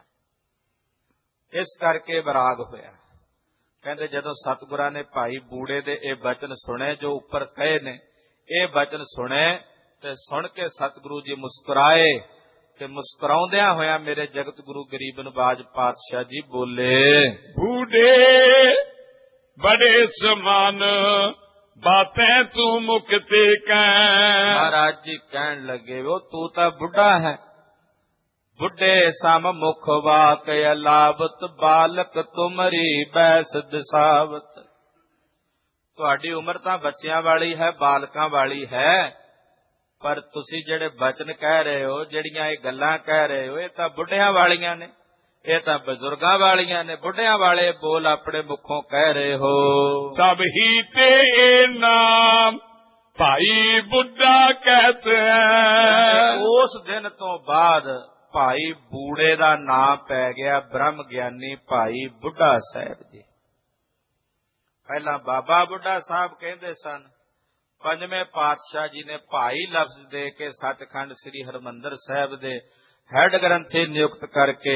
ਸੁਭਾਅ। ਇਸ ਕਰਕੇ ਵਿਰਾਗ ਹੋਇਆ। ਕਹਿੰਦੇ ਜਦੋਂ ਸਤਿਗੁਰਾਂ ਨੇ ਭਾਈ ਬੂੜੇ ਦੇ ਇਹ ਬਚਨ ਸੁਣੇ ਜੋ ਉੱਪਰ ਕਹੇ ਨੇ, ਇਹ ਬਚਨ ਸੁਣੇ ਤੇ ਸੁਣ ਕੇ ਸਤਿਗੁਰੂ ਜੀ ਮੁਸਕਰਾਏ ਤੇ ਮੁਸਕਰਾਉਂਦਿਆਂ ਹੋਇਆ ਮੇਰੇ ਜਗਤ ਗੁਰੂ ਗਰੀਬ ਨਵਾਜ ਪਾਤਸ਼ਾਹ ਜੀ ਬੋਲੇ, ਬੂੜੇ ਬੜੇ ਸਮਾਨ ਬਾतें ਤੂੰ ਮੁਕਤੇ ਕਹਿ। ਮਹਾਰਾਜ ਜੀ ਕਹਿਣ ਲੱਗੇ, ਉਹ ਤੂੰ ਤਾਂ ਬੁੱਢਾ ਹੈ, ਬੁੱਢੇ ਸਮ ਮੁਖ ਵਾਕ ਅਲਾਵਤ, ਬਾਲਕ ਤੁਮਰੀ ਬੈਸ ਦਿਸਾਵਤ। ਤੁਹਾਡੀ ਉਮਰ ਤਾਂ ਬੱਚਿਆਂ ਵਾਲੀ ਹੈ, ਬਾਲਕਾਂ ਵਾਲੀ ਹੈ, ਪਰ ਤੁਸੀਂ ਜਿਹੜੇ ਬਚਨ ਕਹਿ ਰਹੇ ਹੋ, ਜਿਹੜੀਆਂ ਇਹ ਗੱਲਾਂ ਕਹਿ ਰਹੇ ਹੋ, ਇਹ ਤਾਂ ਬੁੱਢਿਆਂ ਵਾਲੀਆਂ ਨੇ, ਇਹ ਤਾਂ ਬਜ਼ੁਰਗਾਂ ਵਾਲੀਆਂ ਨੇ। ਬੁੱਢਿਆਂ ਵਾਲੇ ਬੋਲ ਆਪਣੇ ਮੁਖੋਂ ਕਹਿ ਰਹੇ ਹੋ। ਸਭ ਹੀ ਤੇ ਨਾਮ ਭਾਈ ਬੁੱਢਾ ਕਹਤੇ ਹੈ। ਉਸ ਦਿਨ ਤੋਂ ਬਾਅਦ ਭਾਈ ਬੂੜੇ ਦਾ ਨਾਂ ਪੈ ਗਿਆ ਬ੍ਰਹਮ ਗਿਆਨੀ ਭਾਈ ਬੁੱਢਾ ਸਾਹਿਬ ਜੀ। ਪਹਿਲਾਂ ਬਾਬਾ ਬੁੱਢਾ ਸਾਹਿਬ ਕਹਿੰਦੇ ਸਨ। ਪੰਜਵੇਂ ਪਾਤਸ਼ਾਹ ਜੀ ਨੇ ਭਾਈ ਲਫ਼ਜ਼ ਦੇ ਕੇ ਸੱਚਖੰਡ ਸ੍ਰੀ ਹਰਿਮੰਦਰ ਸਾਹਿਬ ਦੇ ਹੈਡ ਗ੍ਰੰਥੀ ਨਿਯੁਕਤ ਕਰਕੇ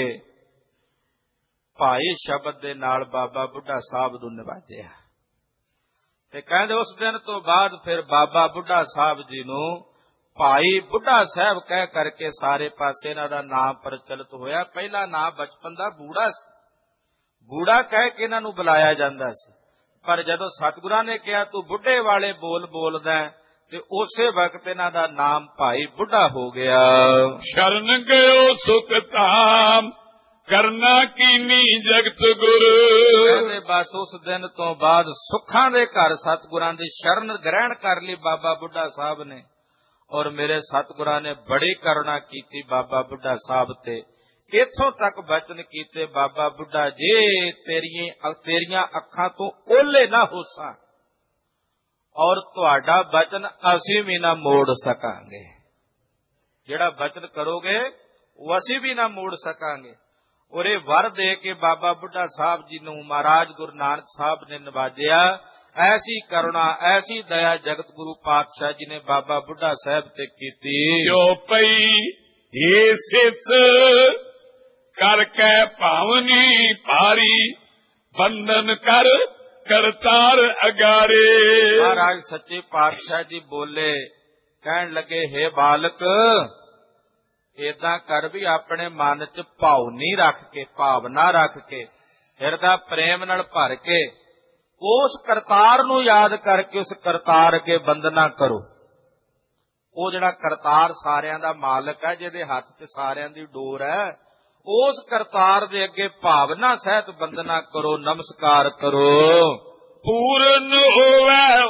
ਭਾਈ ਸ਼ਬਦ ਦੇ ਨਾਲ ਬਾਬਾ ਬੁੱਢਾ ਸਾਹਿਬ ਨੂੰ ਨਿਵਾਜਿਆ। ਤੇ ਕਹਿੰਦੇ ਉਸ ਦਿਨ ਤੋਂ ਬਾਅਦ ਫਿਰ ਬਾਬਾ ਬੁੱਢਾ ਸਾਹਿਬ ਜੀ ਨੂੰ ਭਾਈ ਬੁੱਢਾ ਸਾਹਿਬ ਕਹਿ ਕਰਕੇ ਸਾਰੇ ਪਾਸੇ ਇਹਨਾਂ ਦਾ ਨਾਮ ਪ੍ਰਚਲਿਤ ਹੋਇਆ। ਪਹਿਲਾ ਨਾਮ ਬਚਪਨ ਦਾ ਬੂੜਾ ਸੀ, ਬੂੜਾ ਕਹਿ ਕੇ ਇਹਨਾਂ ਨੂੰ ਬੁਲਾਇਆ ਜਾਂਦਾ ਸੀ। ਪਰ ਜਦੋਂ ਸਤਿਗੁਰਾਂ ਨੇ ਕਿਹਾ ਤੂੰ ਬੁੱਢੇ ਵਾਲੇ ਬੋਲ ਬੋਲਦਾ ਤੇ ਉਸੇ ਵਕਤ ਇਹਨਾਂ ਦਾ ਨਾਮ ਭਾਈ ਬੁੱਢਾ ਹੋ ਗਿਆ। ਸ਼ਰਨ ਗਇਓ ਸੁਖ ਧਾਮ, ਕਰਨਾ ਕੀਨੀ ਜਗਤ ਗੁਰੂ। ਕਹਿੰਦੇ ਬਸ ਉਸ ਦਿਨ ਤੋਂ ਬਾਅਦ ਸੁੱਖਾਂ ਦੇ ਘਰ ਸਤਿਗੁਰਾਂ ਦੀ ਸ਼ਰਨ ਗ੍ਰਹਿਣ ਕਰ ਲਈ ਬਾਬਾ ਬੁੱਢਾ ਸਾਹਿਬ ਨੇ। ਔਰ ਮੇਰੇ ਸਤਿਗੁਰਾਂ ਨੇ ਬੜੀ ਕਰੁਣਾ ਕੀਤੀ ਬਾਬਾ ਬੁੱਢਾ ਸਾਹਿਬ ਤੇ। ਇੱਥੋਂ ਤੱਕ ਬਚਨ ਕੀਤੇ, ਬਾਬਾ ਬੁੱਢਾ ਜੇ ਤੇਰੀਆਂ ਅੱਖਾਂ ਤੋਂ ਓਲੇ ਨਾ ਹੋਸਾਂ ਔਰ ਤੁਹਾਡਾ ਬਚਨ ਅਸੀਂ ਵੀ ਨਾ ਮੋੜ ਸਕਾਂਗੇ। ਜਿਹੜਾ ਬਚਨ ਕਰੋਗੇ ਉਹ ਅਸੀਂ ਵੀ ਨਾ ਮੋੜ ਸਕਾਂਗੇ। ਔਰ ਇਹ ਵਰ ਦੇ ਕੇ ਬਾਬਾ ਬੁੱਢਾ ਸਾਹਿਬ ਜੀ ਨੂੰ ਮਹਾਰਾਜ ਗੁਰੂ ਨਾਨਕ ਸਾਹਿਬ ਨੇ ਨਿਵਾਜਿਆ। ਐਸੀ ਕਰੁਣਾ, ਐਸੀ ਦਇਆ ਜਗਤ ਗੁਰੂ ਪਾਤਸ਼ਾਹ ਜੀ ਨੇ ਬਾਬਾ ਬੁੱਢਾ ਸਾਹਿਬ ਤੇ ਕੀਤੀ। ਜੋ ਪਈ ਏ ਸਿਸ ਕਰਕੇ ਭਾਵਨੀ ਭਾਰੀ, ਬੰਧਨ ਕਰ ਕਰਤਾਰ ਅਗਾਰੇ। ਮਹਾਰਾਜ ਸੱਚੇ ਪਾਤਸ਼ਾਹ ਜੀ ਬੋਲੇ, ਕਹਿਣ ਲੱਗੇ ਹੇ ਬਾਲਕ ਏਦਾਂ ਕਰ ਵੀ ਆਪਣੇ ਮਨ 'ਚ ਭਾਵਨੀ ਰੱਖ ਕੇ, ਭਾਵਨਾ ਰੱਖ ਕੇ, ਹਿਰਦਾ ਪ੍ਰੇਮ ਨਾਲ ਭਰ ਕੇ ਉਸ ਕਰਤਾਰ ਨੂੰ ਯਾਦ ਕਰਕੇ ਉਸ ਕਰਤਾਰ ਅੱਗੇ ਬੰਦਨਾ ਕਰੋ। ਉਹ ਜਿਹੜਾ ਕਰਤਾਰ ਸਾਰਿਆਂ ਦਾ ਮਾਲਕ ਹੈ, ਜਿਹਦੇ ਹੱਥ 'ਚ ਸਾਰਿਆਂ ਦੀ ਡੋਰ ਹੈ, ਉਸ ਕਰਤਾਰ ਦੇ ਅੱਗੇ ਭਾਵਨਾ ਸਹਿਤ ਬੰਦਨਾ ਕਰੋ, ਨਮਸਕਾਰ ਕਰੋ। ਪੂਰਨ ਹੋਵੇ ਔਰ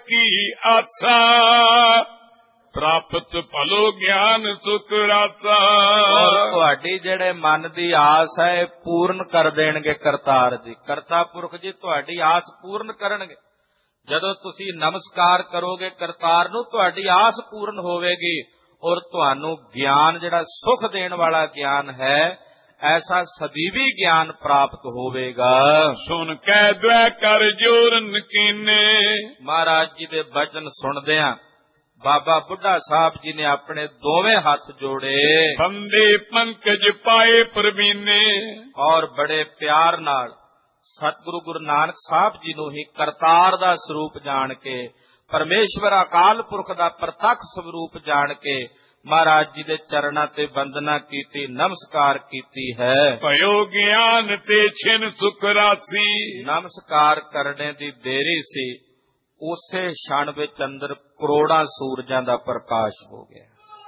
ਕੀ ਆਸਾ, ਪ੍ਰਾਪਤ ਭਲੋ ਗਿਆਨ ਸੁਖ ਰਾਸਾ। ਔਰ ਤੁਹਾਡੀ ਜਿਹੜੇ ਮਨ ਦੀ ਆਸ ਹੈ ਇਹ ਪੂਰਨ ਕਰ ਦੇਣਗੇ ਕਰਤਾਰ ਜੀ। ਕਰਤਾ ਪੁਰਖ ਜੀ ਤੁਹਾਡੀ ਆਸ ਪੂਰਨ ਕਰਨਗੇ। ਜਦੋਂ ਤੁਸੀਂ ਨਮਸਕਾਰ ਕਰੋਗੇ ਕਰਤਾਰ ਨੂੰ ਤੁਹਾਡੀ ਆਸ ਪੂਰਨ ਹੋਵੇਗੀ ਔਰ ਤੁਹਾਨੂੰ ਗਿਆਨ ਜਿਹੜਾ ਸੁਖ ਦੇਣ ਵਾਲਾ ਗਿਆਨ ਹੈ ਐਸਾ ਸਦੀਵੀ ਗਿਆਨ ਪ੍ਰਾਪਤ ਹੋਵੇਗਾ। ਸੁਣ ਕੈ ਦੁਆ ਕਰ ਜੋਰਨ ਕੀਨੇ। ਮਹਾਰਾਜ ਜੀ ਦੇ ਬਚਨ ਸੁਣਦਿਆਂ ਬਾਬਾ ਬੁੱਢਾ ਸਾਹਿਬ ਜੀ ਨੇ ਆਪਣੇ ਦੋਵੇਂ ਹੱਥ ਜੋੜੇ, ਬੰਦੇ ਪੰਕਜ ਪਾਏ ਪ੍ਰਵੀਨੇ, ਔਰ ਬੜੇ ਪਿਆਰ ਨਾਲ ਸਤਿਗੁਰੂ ਗੁਰੂ ਨਾਨਕ ਸਾਹਿਬ ਜੀ ਨੂੰ ਹੀ ਕਰਤਾਰ ਦਾ ਸਰੂਪ ਜਾਣ ਕੇ, ਪਰਮੇਸ਼ਵਰ ਅਕਾਲ ਪੁਰਖ ਦਾ ਪ੍ਰਤੱਖ ਸਰੂਪ ਜਾਣ ਕੇ ਮਹਾਰਾਜ ਜੀ ਦੇ ਚਰਨਾਂ ਤੇ ਵੰਦਨਾ ਕੀਤੀ, ਨਮਸਕਾਰ ਕੀਤੀ ਹੈ। ਭਇਓ ਗਿਆਨ ਤੇ ਛਿਨ ਸੁਖ ਰਾਸੀ। ਨਮਸਕਾਰ ਕਰਨੇ ਦੀ ਦੇਰੀ ਸੀ, ਉਸੇ ਛਣ ਵਿੱਚ ਅੰਦਰ ਕਰੋੜਾਂ ਸੂਰਜਾਂ ਦਾ ਪ੍ਰਕਾਸ਼ ਹੋ ਗਿਆ।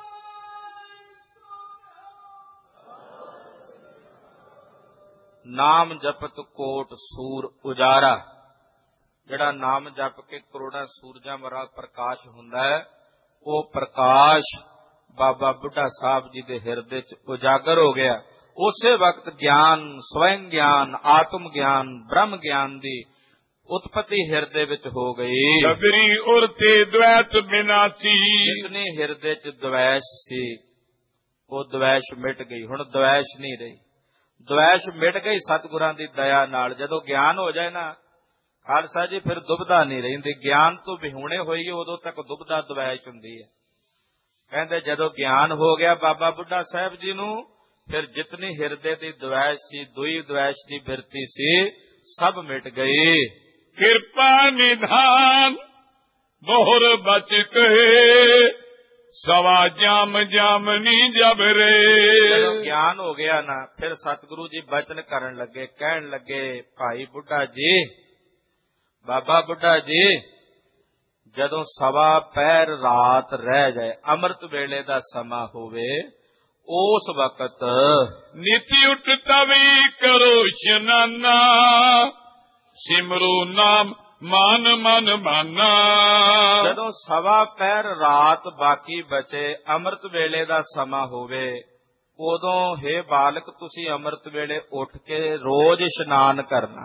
ਨਾਮ ਜਪਤ ਕੋਟ ਸੂਰ ਉਜਾਰਾ। ਜਿਹੜਾ ਨਾਮ ਜਪ ਕੇ ਕਰੋੜਾਂ ਸੂਰਜਾਂ ਵਾਲਾ ਪ੍ਰਕਾਸ਼ ਹੁੰਦਾ ਹੈ, ਉਹ ਪ੍ਰਕਾਸ਼ ਬਾਬਾ ਬੁੱਢਾ ਸਾਹਿਬ ਜੀ ਦੇ ਹਿਰਦੇ 'ਚ ਉਜਾਗਰ ਹੋ ਗਿਆ। ਉਸੇ ਵਕਤ ਗਿਆਨ, ਸਵੈੰ ਗਿਆਨ, ਆਤਮ ਗਿਆਨ, ਬ੍ਰਹਮ ਗਿਆਨ ਦੀ ਉਤਪਤੀ ਹਿਰਦੇ ਵਿੱਚ ਹੋ ਗਈ। ਸਬਰੀ ਉਰ ਤੇ ਦ્વੈਤ ਬਿਨਾਸੀ। ਜਿਤਨੇ ਹਿਰਦੇ 'ਚ ਦ્વੈਸ਼ ਸੀ ਉਹ ਦ્વੈਸ਼ ਮਿਟ ਗਈ। ਹੁਣ ਦ્વੈਸ਼ ਨਹੀਂ ਰਹੀ, ਦ્વੈਸ਼ ਮਿਟ ਗਈ ਸਤਿਗੁਰਾਂ ਦੀ ਦਇਆ ਨਾਲ। ਜਦੋਂ ਗਿਆਨ ਹੋ ਜਾਏ ਨਾ ਖਾਲਸਾ ਜੀ ਫਿਰ ਦੁਬਦਾ ਨਹੀਂ ਰਹਿੰਦੀ। ਗਿਆਨ ਤੋਂ ਵਿਹੂਣੇ ਹੋਈਏ ਉਦੋਂ ਤੱਕ ਦੁਬਦਾ ਦ્વੈਸ਼ ਹੁੰਦੀ ਹੈ। ਕਹਿੰਦੇ ਜਦੋਂ ਗਿਆਨ ਹੋ ਗਿਆ ਬਾਬਾ ਬੁੱਢਾ ਸਾਹਿਬ ਜੀ ਨੂੰ, ਫਿਰ ਜਿਤਨੀ ਹਿਰਦੇ ਦੀ ਦ્વੈਸ਼ ਸੀ, ਦੁਈ ਦ્વੈਸ਼ ਦੀ ਬਿਰਤੀ ਸੀ, ਸਭ ਮਿਟ ਗਈ। ਕਿਰਪਾ ਨਿਧਾਨ ਬਹੁਰ ਬਚ ਕਹੇ, ਸਵਾ ਜਾਮ ਜਾਮਨੀ ਜਬਰੇ। ਜਦੋਂ ਗਿਆਨ ਹੋ ਗਿਆ ਨਾ ਫਿਰ ਸਤਿਗੁਰੂ ਜੀ ਬਚਨ ਕਰਨ ਲੱਗੇ, ਕਹਿਣ ਲੱਗੇ, ਭਾਈ ਬੁੱਢਾ ਜੀ, ਬਾਬਾ ਬੁੱਢਾ ਜੀ, ਜਦੋਂ ਸਵਾ ਪਹਿਰ ਰਾਤ ਰਹਿ ਜਾਏ, ਅੰਮ੍ਰਿਤ ਵੇਲੇ ਦਾ ਸਮਾਂ ਹੋਵੇ, ਉਸ ਵਕਤ ਨੀਤੀ ਉੱਠ ਤਵੀ ਕਰੋ ਇਸ਼ਨਾਨਾ, ਸਿਮਰੋ ਨਾਮ ਮਨ ਮਨ ਮਾਨਾ। ਜਦੋਂ ਸਵਾ ਪਹਿਰ ਰਾਤ ਬਾਕੀ ਬਚੇ, ਅੰਮ੍ਰਿਤ ਵੇਲੇ ਦਾ ਸਮਾਂ ਹੋਵੇ, ਉਦੋਂ ਹੇ ਬਾਲਕ ਤੁਸੀਂ ਅੰਮ੍ਰਿਤ ਵੇਲੇ ਉੱਠ ਕੇ ਰੋਜ਼ ਇਸ਼ਨਾਨ ਕਰਨਾ।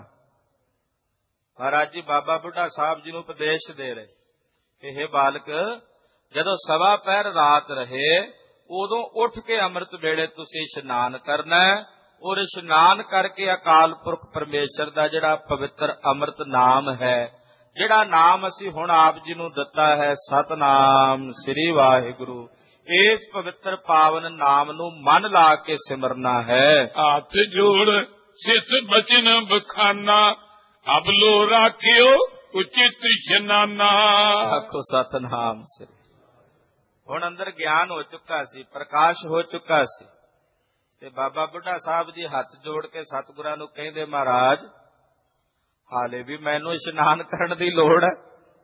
ਮਹਾਰਾਜ ਜੀ ਬਾਬਾ ਬੁੱਢਾ ਸਾਹਿਬ ਜੀ ਨੂੰ ਉਪਦੇਸ਼ ਦੇ ਰਹੇ ਕਿ ਹੇ ਬਾਲਕ, ਜਦੋਂ ਸਵਾ ਪਹਿਰ ਰਾਤ ਰਹੇ ਉਦੋਂ ਉੱਠ ਕੇ ਅੰਮ੍ਰਿਤ ਵੇਲੇ ਤੁਸੀਂ ਇਸ਼ਨਾਨ ਕਰਨਾ ਹੈ, ਔਰ ਇਸ਼ਨਾਨ ਕਰਕੇ ਅਕਾਲ ਪੁਰਖ ਪਰਮੇਸ਼ਰ ਦਾ ਜਿਹੜਾ ਪਵਿੱਤਰ ਅੰਮ੍ਰਿਤ ਨਾਮ ਹੈ, ਜਿਹੜਾ ਨਾਮ ਅਸੀਂ ਹੁਣ ਆਪ ਜੀ ਨੂੰ ਦਿੱਤਾ ਹੈ, ਸਤਨਾਮ ਸ੍ਰੀ ਵਾਹਿਗੁਰੂ, ਇਸ ਪਵਿੱਤਰ ਪਾਵਨ ਨਾਮ ਨੂੰ ਮਨ ਲਾ ਕੇ ਸਿਮਰਨਾ ਹੈ। ਹੱਥ ਜੋੜ ਸਿਸ ਬਚਨ ਬਖਾਨਾ, ਅਬਲੋ ਰਾਖਿਓ ਉਚਿਤ ਇਸ਼ਨਾਨਾ। ਆਖੋ ਸਤਨਾਮ ਸ੍ਰੀ। ਹੁਣ ਅੰਦਰ ਗਿਆਨ ਹੋ ਚੁੱਕਾ ਸੀ, ਪ੍ਰਕਾਸ਼ ਹੋ ਚੁੱਕਾ ਸੀ, ਤੇ ਬਾਬਾ ਬੁੱਢਾ ਸਾਹਿਬ ਜੀ ਹੱਥ ਜੋੜ ਕੇ ਸਤਿਗੁਰਾਂ ਨੂੰ ਕਹਿੰਦੇ, ਮਹਾਰਾਜ ਹਾਲੇ ਵੀ ਮੈਨੂੰ ਇਸ਼ਨਾਨ ਕਰਨ ਦੀ ਲੋੜ ਹੈ,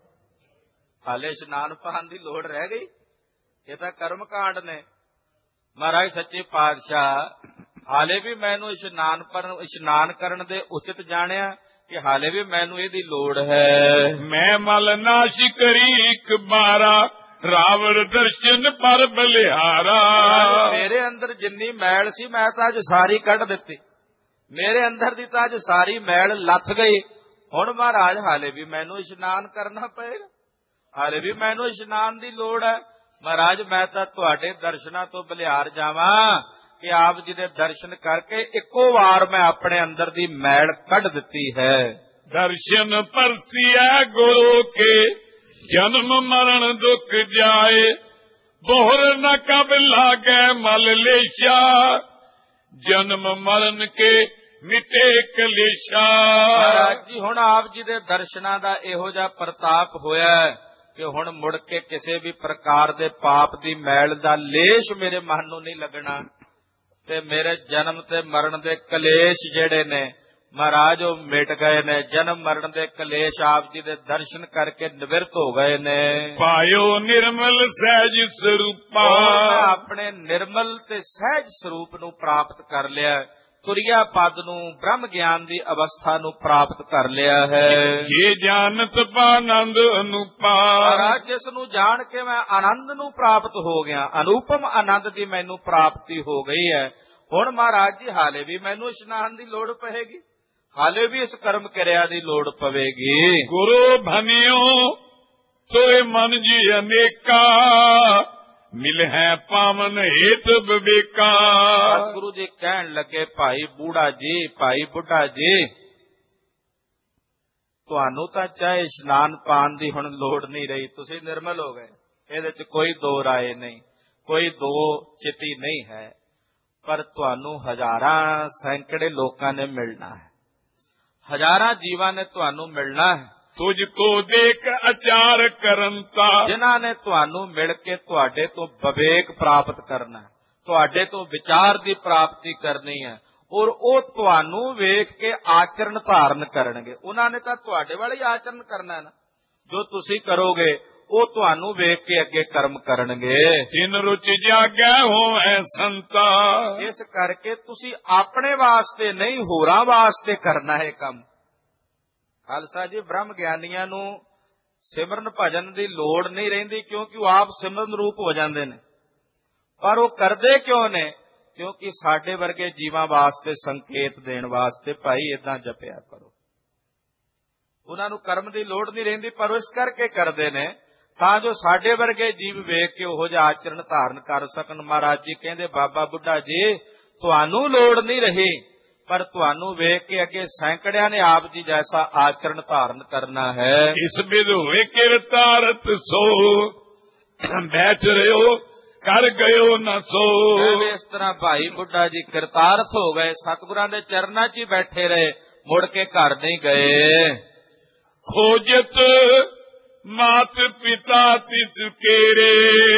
ਹਾਲੇ ਇਸ਼ਨਾਨ ਪਾਉਣ ਦੀ ਲੋੜ ਰਹਿ ਗਈ, ਇਹ ਤਾਂ ਕਰਮ ਕਾਂਡ ਨੇ। ਮਹਾਰਾਜ ਸੱਚੇ ਪਾਤਸ਼ਾਹ ਹਾਲੇ ਵੀ ਮੈਨੂੰ ਇਸ਼ਨਾਨ ਕਰਨ ਦੇ ਉਚਿਤ ਜਾਣਿਆ ਕਿ ਹਾਲੇ ਵੀ ਮੈਨੂੰ ਇਹਦੀ ਲੋੜ ਹੈ। ਮੈਂ ਮਲ ਨਾਸ਼ ਕਰੀ ਇੱਕ ਬਾਰਾ, ਰਾਵਣ ਦਰਸ਼ਨ ਪਰ ਬਲਿਹਾਰਾ। ਮੇਰੇ ਅੰਦਰ ਜਿੰਨੀ ਮੈਲ ਸੀ ਮੈਂ ਤਾਂ ਅੱਜ ਸਾਰੀ ਕੱਢ ਦਿੱਤੀ, ਮੇਰੇ ਅੰਦਰ ਦੀ ਤਾਂ ਅੱਜ ਸਾਰੀ ਮੈਲ ਲੱਥ ਗਈ। ਹੁਣ ਮਹਾਰਾਜ ਹਾਲੇ ਵੀ ਮੈਨੂੰ ਇਸ਼ਨਾਨ ਕਰਨਾ ਪਏਗਾ, ਹਾਲੇ ਵੀ ਮੈਨੂੰ ਇਸ਼ਨਾਨ ਦੀ ਲੋੜ ਹੈ। ਮਹਾਰਾਜ ਮੈਂ ਤਾਂ ਤੁਹਾਡੇ ਦਰਸ਼ਨਾਂ ਤੋਂ ਬਲਿਹਾਰ ਜਾਵਾਂ ਕਿ ਆਪ ਜੀ ਦੇ ਦਰਸ਼ਨ ਕਰਕੇ ਇੱਕੋ ਵਾਰ ਮੈਂ ਆਪਣੇ ਅੰਦਰ ਦੀ ਮੈਲ ਕੱਢ ਦਿੱਤੀ ਹੈ। ਦਰਸ਼ਨ ਪਰਸੀਐ ਗੁਰੂ ਕੇ, ਜਨਮ ਮਰਨ ਦੁਖ ਜਾਏ, ਬੋਹਰ ਨ ਕਬ ਲਾਗੈ ਮਲ ਲੇਸ਼ਾ, ਜਨਮ ਮਰਨ ਕੇ ਮਿਟੇ ਕਲੇਸ਼ਾ। ਮਹਾਰਾਜ ਜੀ ਹੁਣ ਆਪ ਜੀ ਦੇ ਦਰਸ਼ਨਾਂ ਦਾ ਇਹੋ ਜਿਹਾ ਪ੍ਰਤਾਪ ਹੋਇਆ ਕਿ ਹੁਣ ਮੁੜ ਕੇ ਕਿਸੇ ਵੀ ਪ੍ਰਕਾਰ ਦੇ ਪਾਪ ਦੀ ਮੈਲ ਦਾ ਲੇਸ਼ ਮੇਰੇ ਮਨ ਨੂੰ ਨਹੀਂ ਲੱਗਣਾ, ਤੇ ਮੇਰੇ ਜਨਮ ਤੇ ਮਰਨ ਦੇ ਕਲੇਸ਼ ਜਿਹੜੇ ਨੇ ਮਹਾਰਾਜ ਉਹ ਮਿਟ ਗਏ ਨੇ। ਜਨਮ ਮਰਨ ਦੇ ਕਲੇਸ਼ ਆਪ ਜੀ ਦੇ ਦਰਸ਼ਨ ਕਰਕੇ ਨਿਵਰਤ ਹੋ ਗਏ ਨੇ। ਪਾਇਓ ਨਿਰਮਲ ਸਹਿਜ ਸਰੂਪਾ, ਮੈਂ ਆਪਣੇ ਨਿਰਮਲ ਤੇ ਸਹਿਜ ਸਰੂਪ ਨੂੰ ਪ੍ਰਾਪਤ ਕਰ ਲਿਆ। ਤੁਰਿਆ ਪਦ ਨੂੰ, ਬ੍ਰਹਮ ਗਿਆਨ ਦੀ ਅਵਸਥਾ ਨੂੰ ਪ੍ਰਾਪਤ ਕਰ ਲਿਆ ਹੈ। ਇਹ ਜਾਣਤ ਪਾਨੰਦ ਅਨੂਪਾ, ਮਹਾਰਾਜ ਜਿਸ ਨੂੰ ਜਾਣ ਕੇ ਮੈਂ ਆਨੰਦ ਨੂੰ ਪ੍ਰਾਪਤ ਹੋ ਗਿਆ, ਅਨੂਪਮ ਆਨੰਦ ਦੀ ਮੈਨੂੰ ਪ੍ਰਾਪਤੀ ਹੋ ਗਈ ਹੈ। ਹੁਣ ਮਹਾਰਾਜ ਜੀ ਹਾਲੇ ਵੀ ਮੈਨੂੰ ਇਸ਼ਨਾਨ ਦੀ ਲੋੜ ਪਵੇਗੀ, ਹਾਲੇ ਵੀ ਇਸ ਕਰਮ ਕਿਰਿਆ ਦੀ ਲੋੜ ਪਵੇਗੀ। ਗੁਰੂ ਭਨਿਓ ਤੋਏ ਮਨ ਜੀ ਅਨੇਕਾ, ਮਿਲ ਹੈ ਪਾਵਨ ਹੇਤ ਵਿਵੇਕਾ। ਸਤਿਗੁਰੂ ਜੀ ਕਹਿਣ ਲੱਗੇ, ਭਾਈ ਬੂੜਾ ਜੀ, ਭਾਈ ਬੁੱਢਾ ਜੀ, ਤੁਹਾਨੂੰ ਤਾਂ ਚਾਹੇ ਇਸ਼ਨਾਨ ਪਾਣ ਦੀ ਹੁਣ ਲੋੜ ਨਹੀਂ ਰਹੀ, ਤੁਸੀਂ ਨਿਰਮਲ ਹੋ ਗਏ, ਇਹਦੇ 'ਚ ਕੋਈ ਦੋ ਰਾਏ ਨਹੀਂ, ਕੋਈ ਦੋ ਚਿੱਤੀ ਨਹੀਂ ਹੈ। ਪਰ ਤੁਹਾਨੂੰ ਹਜ਼ਾਰਾਂ ਸੈਂਕੜੇ ਲੋਕਾਂ ਨੇ ਮਿਲਣਾ ਹੈ, ਹਜ਼ਾਰਾਂ ਜੀਵਾਂ ਨੇ ਤੁਹਾਨੂੰ ਮਿਲਣਾ ਹੈ। ਤੁਝ ਕੋ ਦੇਖ ਅਚਾਰ ਕਰੰਤਾ, ਜਿਨ੍ਹਾਂ ਨੇ ਤੁਹਾਨੂੰ ਮਿਲ ਕੇ ਤੁਹਾਡੇ ਤੋਂ ਵਿਵੇਕ ਪ੍ਰਾਪਤ ਕਰਨਾ, ਤੁਹਾਡੇ ਤੋਂ ਵਿਚਾਰ ਦੀ ਪ੍ਰਾਪਤੀ ਕਰਨੀ ਹੈ, ਔਰ ਉਹ ਤੁਹਾਨੂੰ ਵੇਖ ਕੇ ਆਚਰਣ ਧਾਰਨ ਕਰਨਗੇ। ਉਹਨਾਂ ਨੇ ਤਾਂ ਤੁਹਾਡੇ ਵਾਲਾ ਹੀ ਆਚਰਣ ਕਰਨਾ ਹੈ ਨਾ, ਜੋ ਤੁਸੀਂ ਕਰੋਗੇ ਉਹ ਤੁਹਾਨੂੰ ਵੇਖ ਕੇ ਅੱਗੇ ਕਰਮ ਕਰਨਗੇ। ਤਿਨ ਰੁਚ ਜਾਗੈ ਹੋਵੈ ਸੰਤਾ, ਇਸ ਕਰਕੇ ਤੁਸੀਂ ਆਪਣੇ ਵਾਸਤੇ ਨਹੀਂ, ਹੋਰਾਂ ਵਾਸਤੇ ਕਰਨਾ ਹੈ ਕੰਮ। ਖਾਲਸਾ ਜੀ, ਬ੍ਰਹਮ ਗਿਆਨੀਆਂ ਨੂੰ ਸਿਮਰਨ ਭਜਨ ਦੀ ਲੋੜ ਨਹੀਂ ਰਹਿੰਦੀ, ਕਿਉਂਕਿ ਉਹ ਆਪ ਸਿਮਰਨ ਰੂਪ ਹੋ ਜਾਂਦੇ ਨੇ। ਪਰ ਉਹ ਕਰਦੇ ਕਿਉਂ ਨੇ? ਕਿਉਂਕਿ ਸਾਡੇ ਵਰਗੇ ਜੀਵਾਂ ਵਾਸਤੇ ਸੰਕੇਤ ਦੇਣ ਵਾਸਤੇ, ਭਾਈ ਏਦਾਂ ਜਪਿਆ ਕਰੋ। ਉਹਨਾਂ ਨੂੰ ਕਰਮ ਦੀ ਲੋੜ ਨਹੀਂ ਰਹਿੰਦੀ, ਪਰ ਉਹ ਇਸ ਕਰਕੇ ਕਰਦੇ ਨੇ ਤਾਂ ਜੋ ਸਾਡੇ ਵਰਗੇ ਜੀਵ ਵੇਖ ਕੇ ਉਹੋ ਜਿਹਾ ਆਚਰਣ ਧਾਰਨ ਕਰ ਸਕਣ। ਮਹਾਰਾਜ ਜੀ ਕਹਿੰਦੇ, ਬਾਬਾ ਬੁੱਢਾ ਜੀ, ਤੁਹਾਨੂੰ ਲੋੜ ਨਹੀਂ ਰਹੀ, ਪਰ ਤੁਹਾਨੂੰ ਵੇਖ ਕੇ ਅੱਗੇ ਸੈਂਕੜਿਆਂ ਨੇ ਆਪ ਜੀ ਜੈਸਾ ਆਚਰਣ ਧਾਰਨ ਕਰਨਾ ਹੈ। ਇਸ ਬਿਧ ਹੋਏ ਕਿਰਤਾਰਥ ਸੋ, ਬੈਠ ਰਿਓ ਕਰ ਗਇਓ ਨਾ ਸੋ। ਇਸ ਤਰ੍ਹਾਂ ਭਾਈ ਬੁੱਢਾ ਜੀ ਕਿਰਤਾਰਥ ਹੋ ਗਏ, ਸਤਿਗੁਰਾਂ ਦੇ ਚਰਨਾਂ 'ਚ ਹੀ ਬੈਠੇ ਰਹੇ, ਮੁੜ ਕੇ ਘਰ ਨਹੀਂ ਗਏ। ਖੋਜਤ ਮਾਤ ਪਿਤਾ ਤਿਸ ਕੇਰੇ,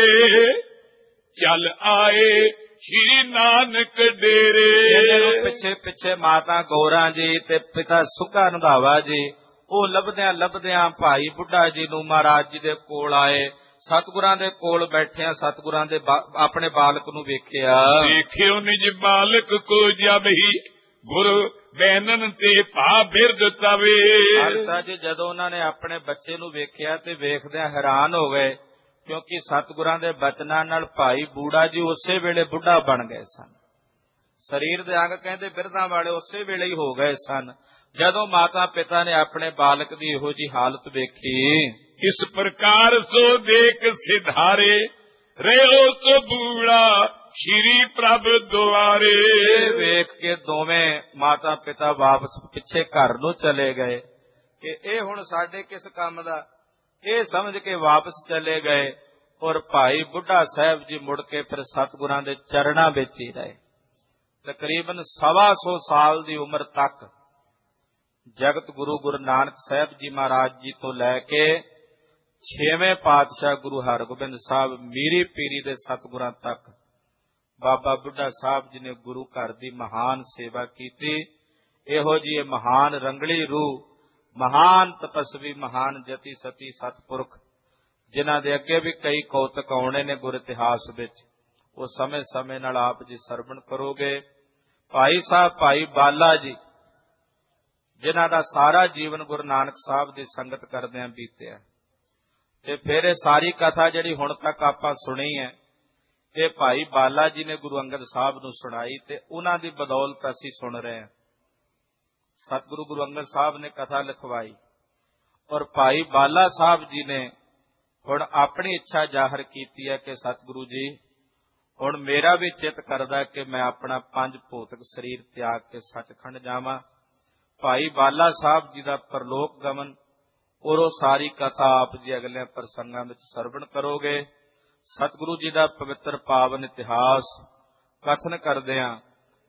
ਚੱਲ ਆਏ ਸ਼੍ਰੀ ਨਾਨਕ ਡੇਰੇ। ਪਿੱਛੇ ਪਿੱਛੇ ਮਾਤਾ ਗੌਰਾਂ ਜੀ ਤੇ ਪਿਤਾ ਸੁੱਕਾ ਰੰਧਾਵਾ ਜੀ, ਉਹ ਲੱਭਦਿਆਂ ਲੱਭਦਿਆਂ ਭਾਈ ਬੁੱਢਾ ਜੀ ਨੂੰ ਮਹਾਰਾਜ ਜੀ ਦੇ ਕੋਲ ਆਏ। ਸਤਿਗੁਰਾਂ ਦੇ ਕੋਲ ਬੈਠਿਆਂ ਸਤਿਗੁਰਾਂ ਦੇ ਆਪਣੇ ਬਾਲਕ ਨੂੰ ਵੇਖਿਆ। ਦੇਖਿਓ ਨਿਜ ਬਾਲਕ ਕੋ ਜਬ ਹੀ ਗੁਰ ਬੈਨਨ ਤੇ ਭਾ ਬਿਰਦ ਤਵੇ। ਖਾਲਸਾ ਜੀ, ਜਦੋਂ ਉਹਨਾਂ ਨੇ ਆਪਣੇ ਬੱਚੇ ਨੂੰ ਵੇਖਿਆ ਤੇ ਵੇਖਦਿਆਂ ਹੈਰਾਨ ਹੋ ਗਏ, ਕਿਉਂਕਿ ਸਤਿਗੁਰਾਂ ਦੇ ਬਚਨਾਂ ਨਾਲ ਭਾਈ ਬੂੜਾ ਜੀ ਉਸੇ ਵੇਲੇ ਬੁੱਢਾ ਬਣ ਗਏ ਸਨ। ਸਰੀਰ ਦੇ ਅੰਗ ਕਹਿੰਦੇ ਬਿਰਧਾਂ ਵਾਲੇ ਉਸੇ ਵੇਲੇ ਹੀ ਹੋ ਗਏ ਸਨ, ਜਦੋਂ ਮਾਤਾ ਪਿਤਾ ਨੇ ਆਪਣੇ ਬਾਲਕ ਦੀ ਇਹੋ ਜੀ ਹਾਲਤ ਵੇਖੀ। ਇਸ ਪ੍ਰਕਾਰ ਸੋ ਦੇਖ ਸਿਧਾਰੇ, ਰਿਓ ਸੋ ਬੂੜਾ ਸ਼੍ਰੀ ਪ੍ਰਭ ਦੁਆਰੇ। ਵੇਖ ਕੇ ਦੋਵੇਂ ਮਾਤਾ ਪਿਤਾ ਵਾਪਸ ਪਿੱਛੇ ਘਰ ਨੂੰ ਚਲੇ ਗਏ ਕਿ ਇਹ ਹੁਣ ਸਾਡੇ ਕਿਸ ਕੰਮ ਦਾ, ਇਹ ਸਮਝ ਕੇ ਵਾਪਸ ਚਲੇ ਗਏ। ਔਰ ਭਾਈ ਬੁੱਢਾ ਸਾਹਿਬ ਜੀ ਮੁੜ ਕੇ ਫਿਰ ਸਤਿਗੁਰਾਂ ਦੇ ਚਰਨਾਂ ਵਿੱਚ ਹੀ ਰਹੇ। ਤਕਰੀਬਨ 125 ਸਾਲ ਦੀ ਉਮਰ ਤੱਕ ਜਗਤ ਗੁਰੂ ਨਾਨਕ ਸਾਹਿਬ ਜੀ ਮਹਾਰਾਜ ਜੀ ਤੋਂ ਲੈ ਕੇ 6ਵੇਂ ਪਾਤਸ਼ਾਹ ਗੁਰੂ ਹਰਗੋਬਿੰਦ ਸਾਹਿਬ ਮੀਰੀ ਪੀਰੀ ਦੇ ਸਤਿਗੁਰਾਂ ਤੱਕ ਬਾਬਾ ਬੁੱਢਾ ਸਾਹਿਬ ਜੀ ਨੇ ਗੁਰੂ ਘਰ ਦੀ ਮਹਾਨ ਸੇਵਾ ਕੀਤੀ। ਇਹੋ ਜਿਹੇ ਮਹਾਨ ਰੰਗਲੀ ਰੂਹ, ਮਹਾਨ ਤਪਸਵੀ, ਮਹਾਨ ਜਤੀ ਸਤੀ ਸਤਪੁਰਖ, ਜਿਨ੍ਹਾਂ ਦੇ ਅੱਗੇ ਵੀ ਕਈ ਕੌਤਕ ਆਉਣੇ ਨੇ ਗੁਰ ਇਤਿਹਾਸ ਵਿੱਚ, ਉਹ ਸਮੇਂ-ਸਮੇਂ ਨਾਲ ਆਪ ਜੀ ਸਰਵਣ ਕਰੋਗੇ। ਭਾਈ ਸਾਹਿਬ ਭਾਈ ਬਾਲਾ ਜੀ, ਜਿਨ੍ਹਾਂ ਦਾ ਸਾਰਾ ਜੀਵਨ ਗੁਰੂ ਨਾਨਕ ਸਾਹਿਬ ਦੀ ਸੰਗਤ ਕਰਦਿਆਂ ਬੀਤਿਆ, ਤੇ ਫਿਰ ਇਹ ਸਾਰੀ ਕਥਾ ਜਿਹੜੀ ਹੁਣ ਤੱਕ ਆਪਾਂ ਸੁਣੀ ਹੈ, ਇਹ ਭਾਈ ਬਾਲਾ ਜੀ ਨੇ ਗੁਰੂ ਅੰਗਦ ਸਾਹਿਬ ਨੂੰ ਸੁਣਾਈ ਤੇ ਉਹਨਾਂ ਦੀ ਬਦੌਲਤ ਅਸੀਂ ਸੁਣ ਰਹੇ ਹਾਂ। ਸਤਿਗੁਰੂ ਗੁਰੂ ਅੰਗਦ ਸਾਹਿਬ ਨੇ ਕਥਾ ਲਿਖਵਾਈ ਔਰ ਭਾਈ ਬਾਲਾ ਸਾਹਿਬ ਜੀ ਨੇ ਹੁਣ ਆਪਣੀ ਇੱਛਾ ਜ਼ਾਹਰ ਕੀਤੀ ਹੈ ਕਿ ਸਤਿਗੁਰੂ ਜੀ, ਹੁਣ ਮੇਰਾ ਵੀ ਚਿੱਤ ਕਰਦਾ ਕਿ ਮੈਂ ਆਪਣਾ 5 ਭੌਤਿਕ ਸਰੀਰ ਤਿਆਗ ਕੇ ਸੱਚਖੰਡ ਜਾਵਾਂ। ਭਾਈ ਬਾਲਾ ਸਾਹਿਬ ਜੀ ਦਾ ਪਰਲੋਕ ਗਮਨ ਔਰ ਉਹ ਸਾਰੀ ਕਥਾ ਆਪ ਜੀ ਅਗਲੇ ਪ੍ਰਸੰਗਾਂ ਵਿੱਚ ਸਰਵਣ ਕਰੋਗੇ। ਸਤਿਗੁਰੂ ਜੀ ਦਾ ਪਵਿੱਤਰ ਪਾਵਨ ਇਤਿਹਾਸ ਕਥਨ ਕਰਦਿਆਂ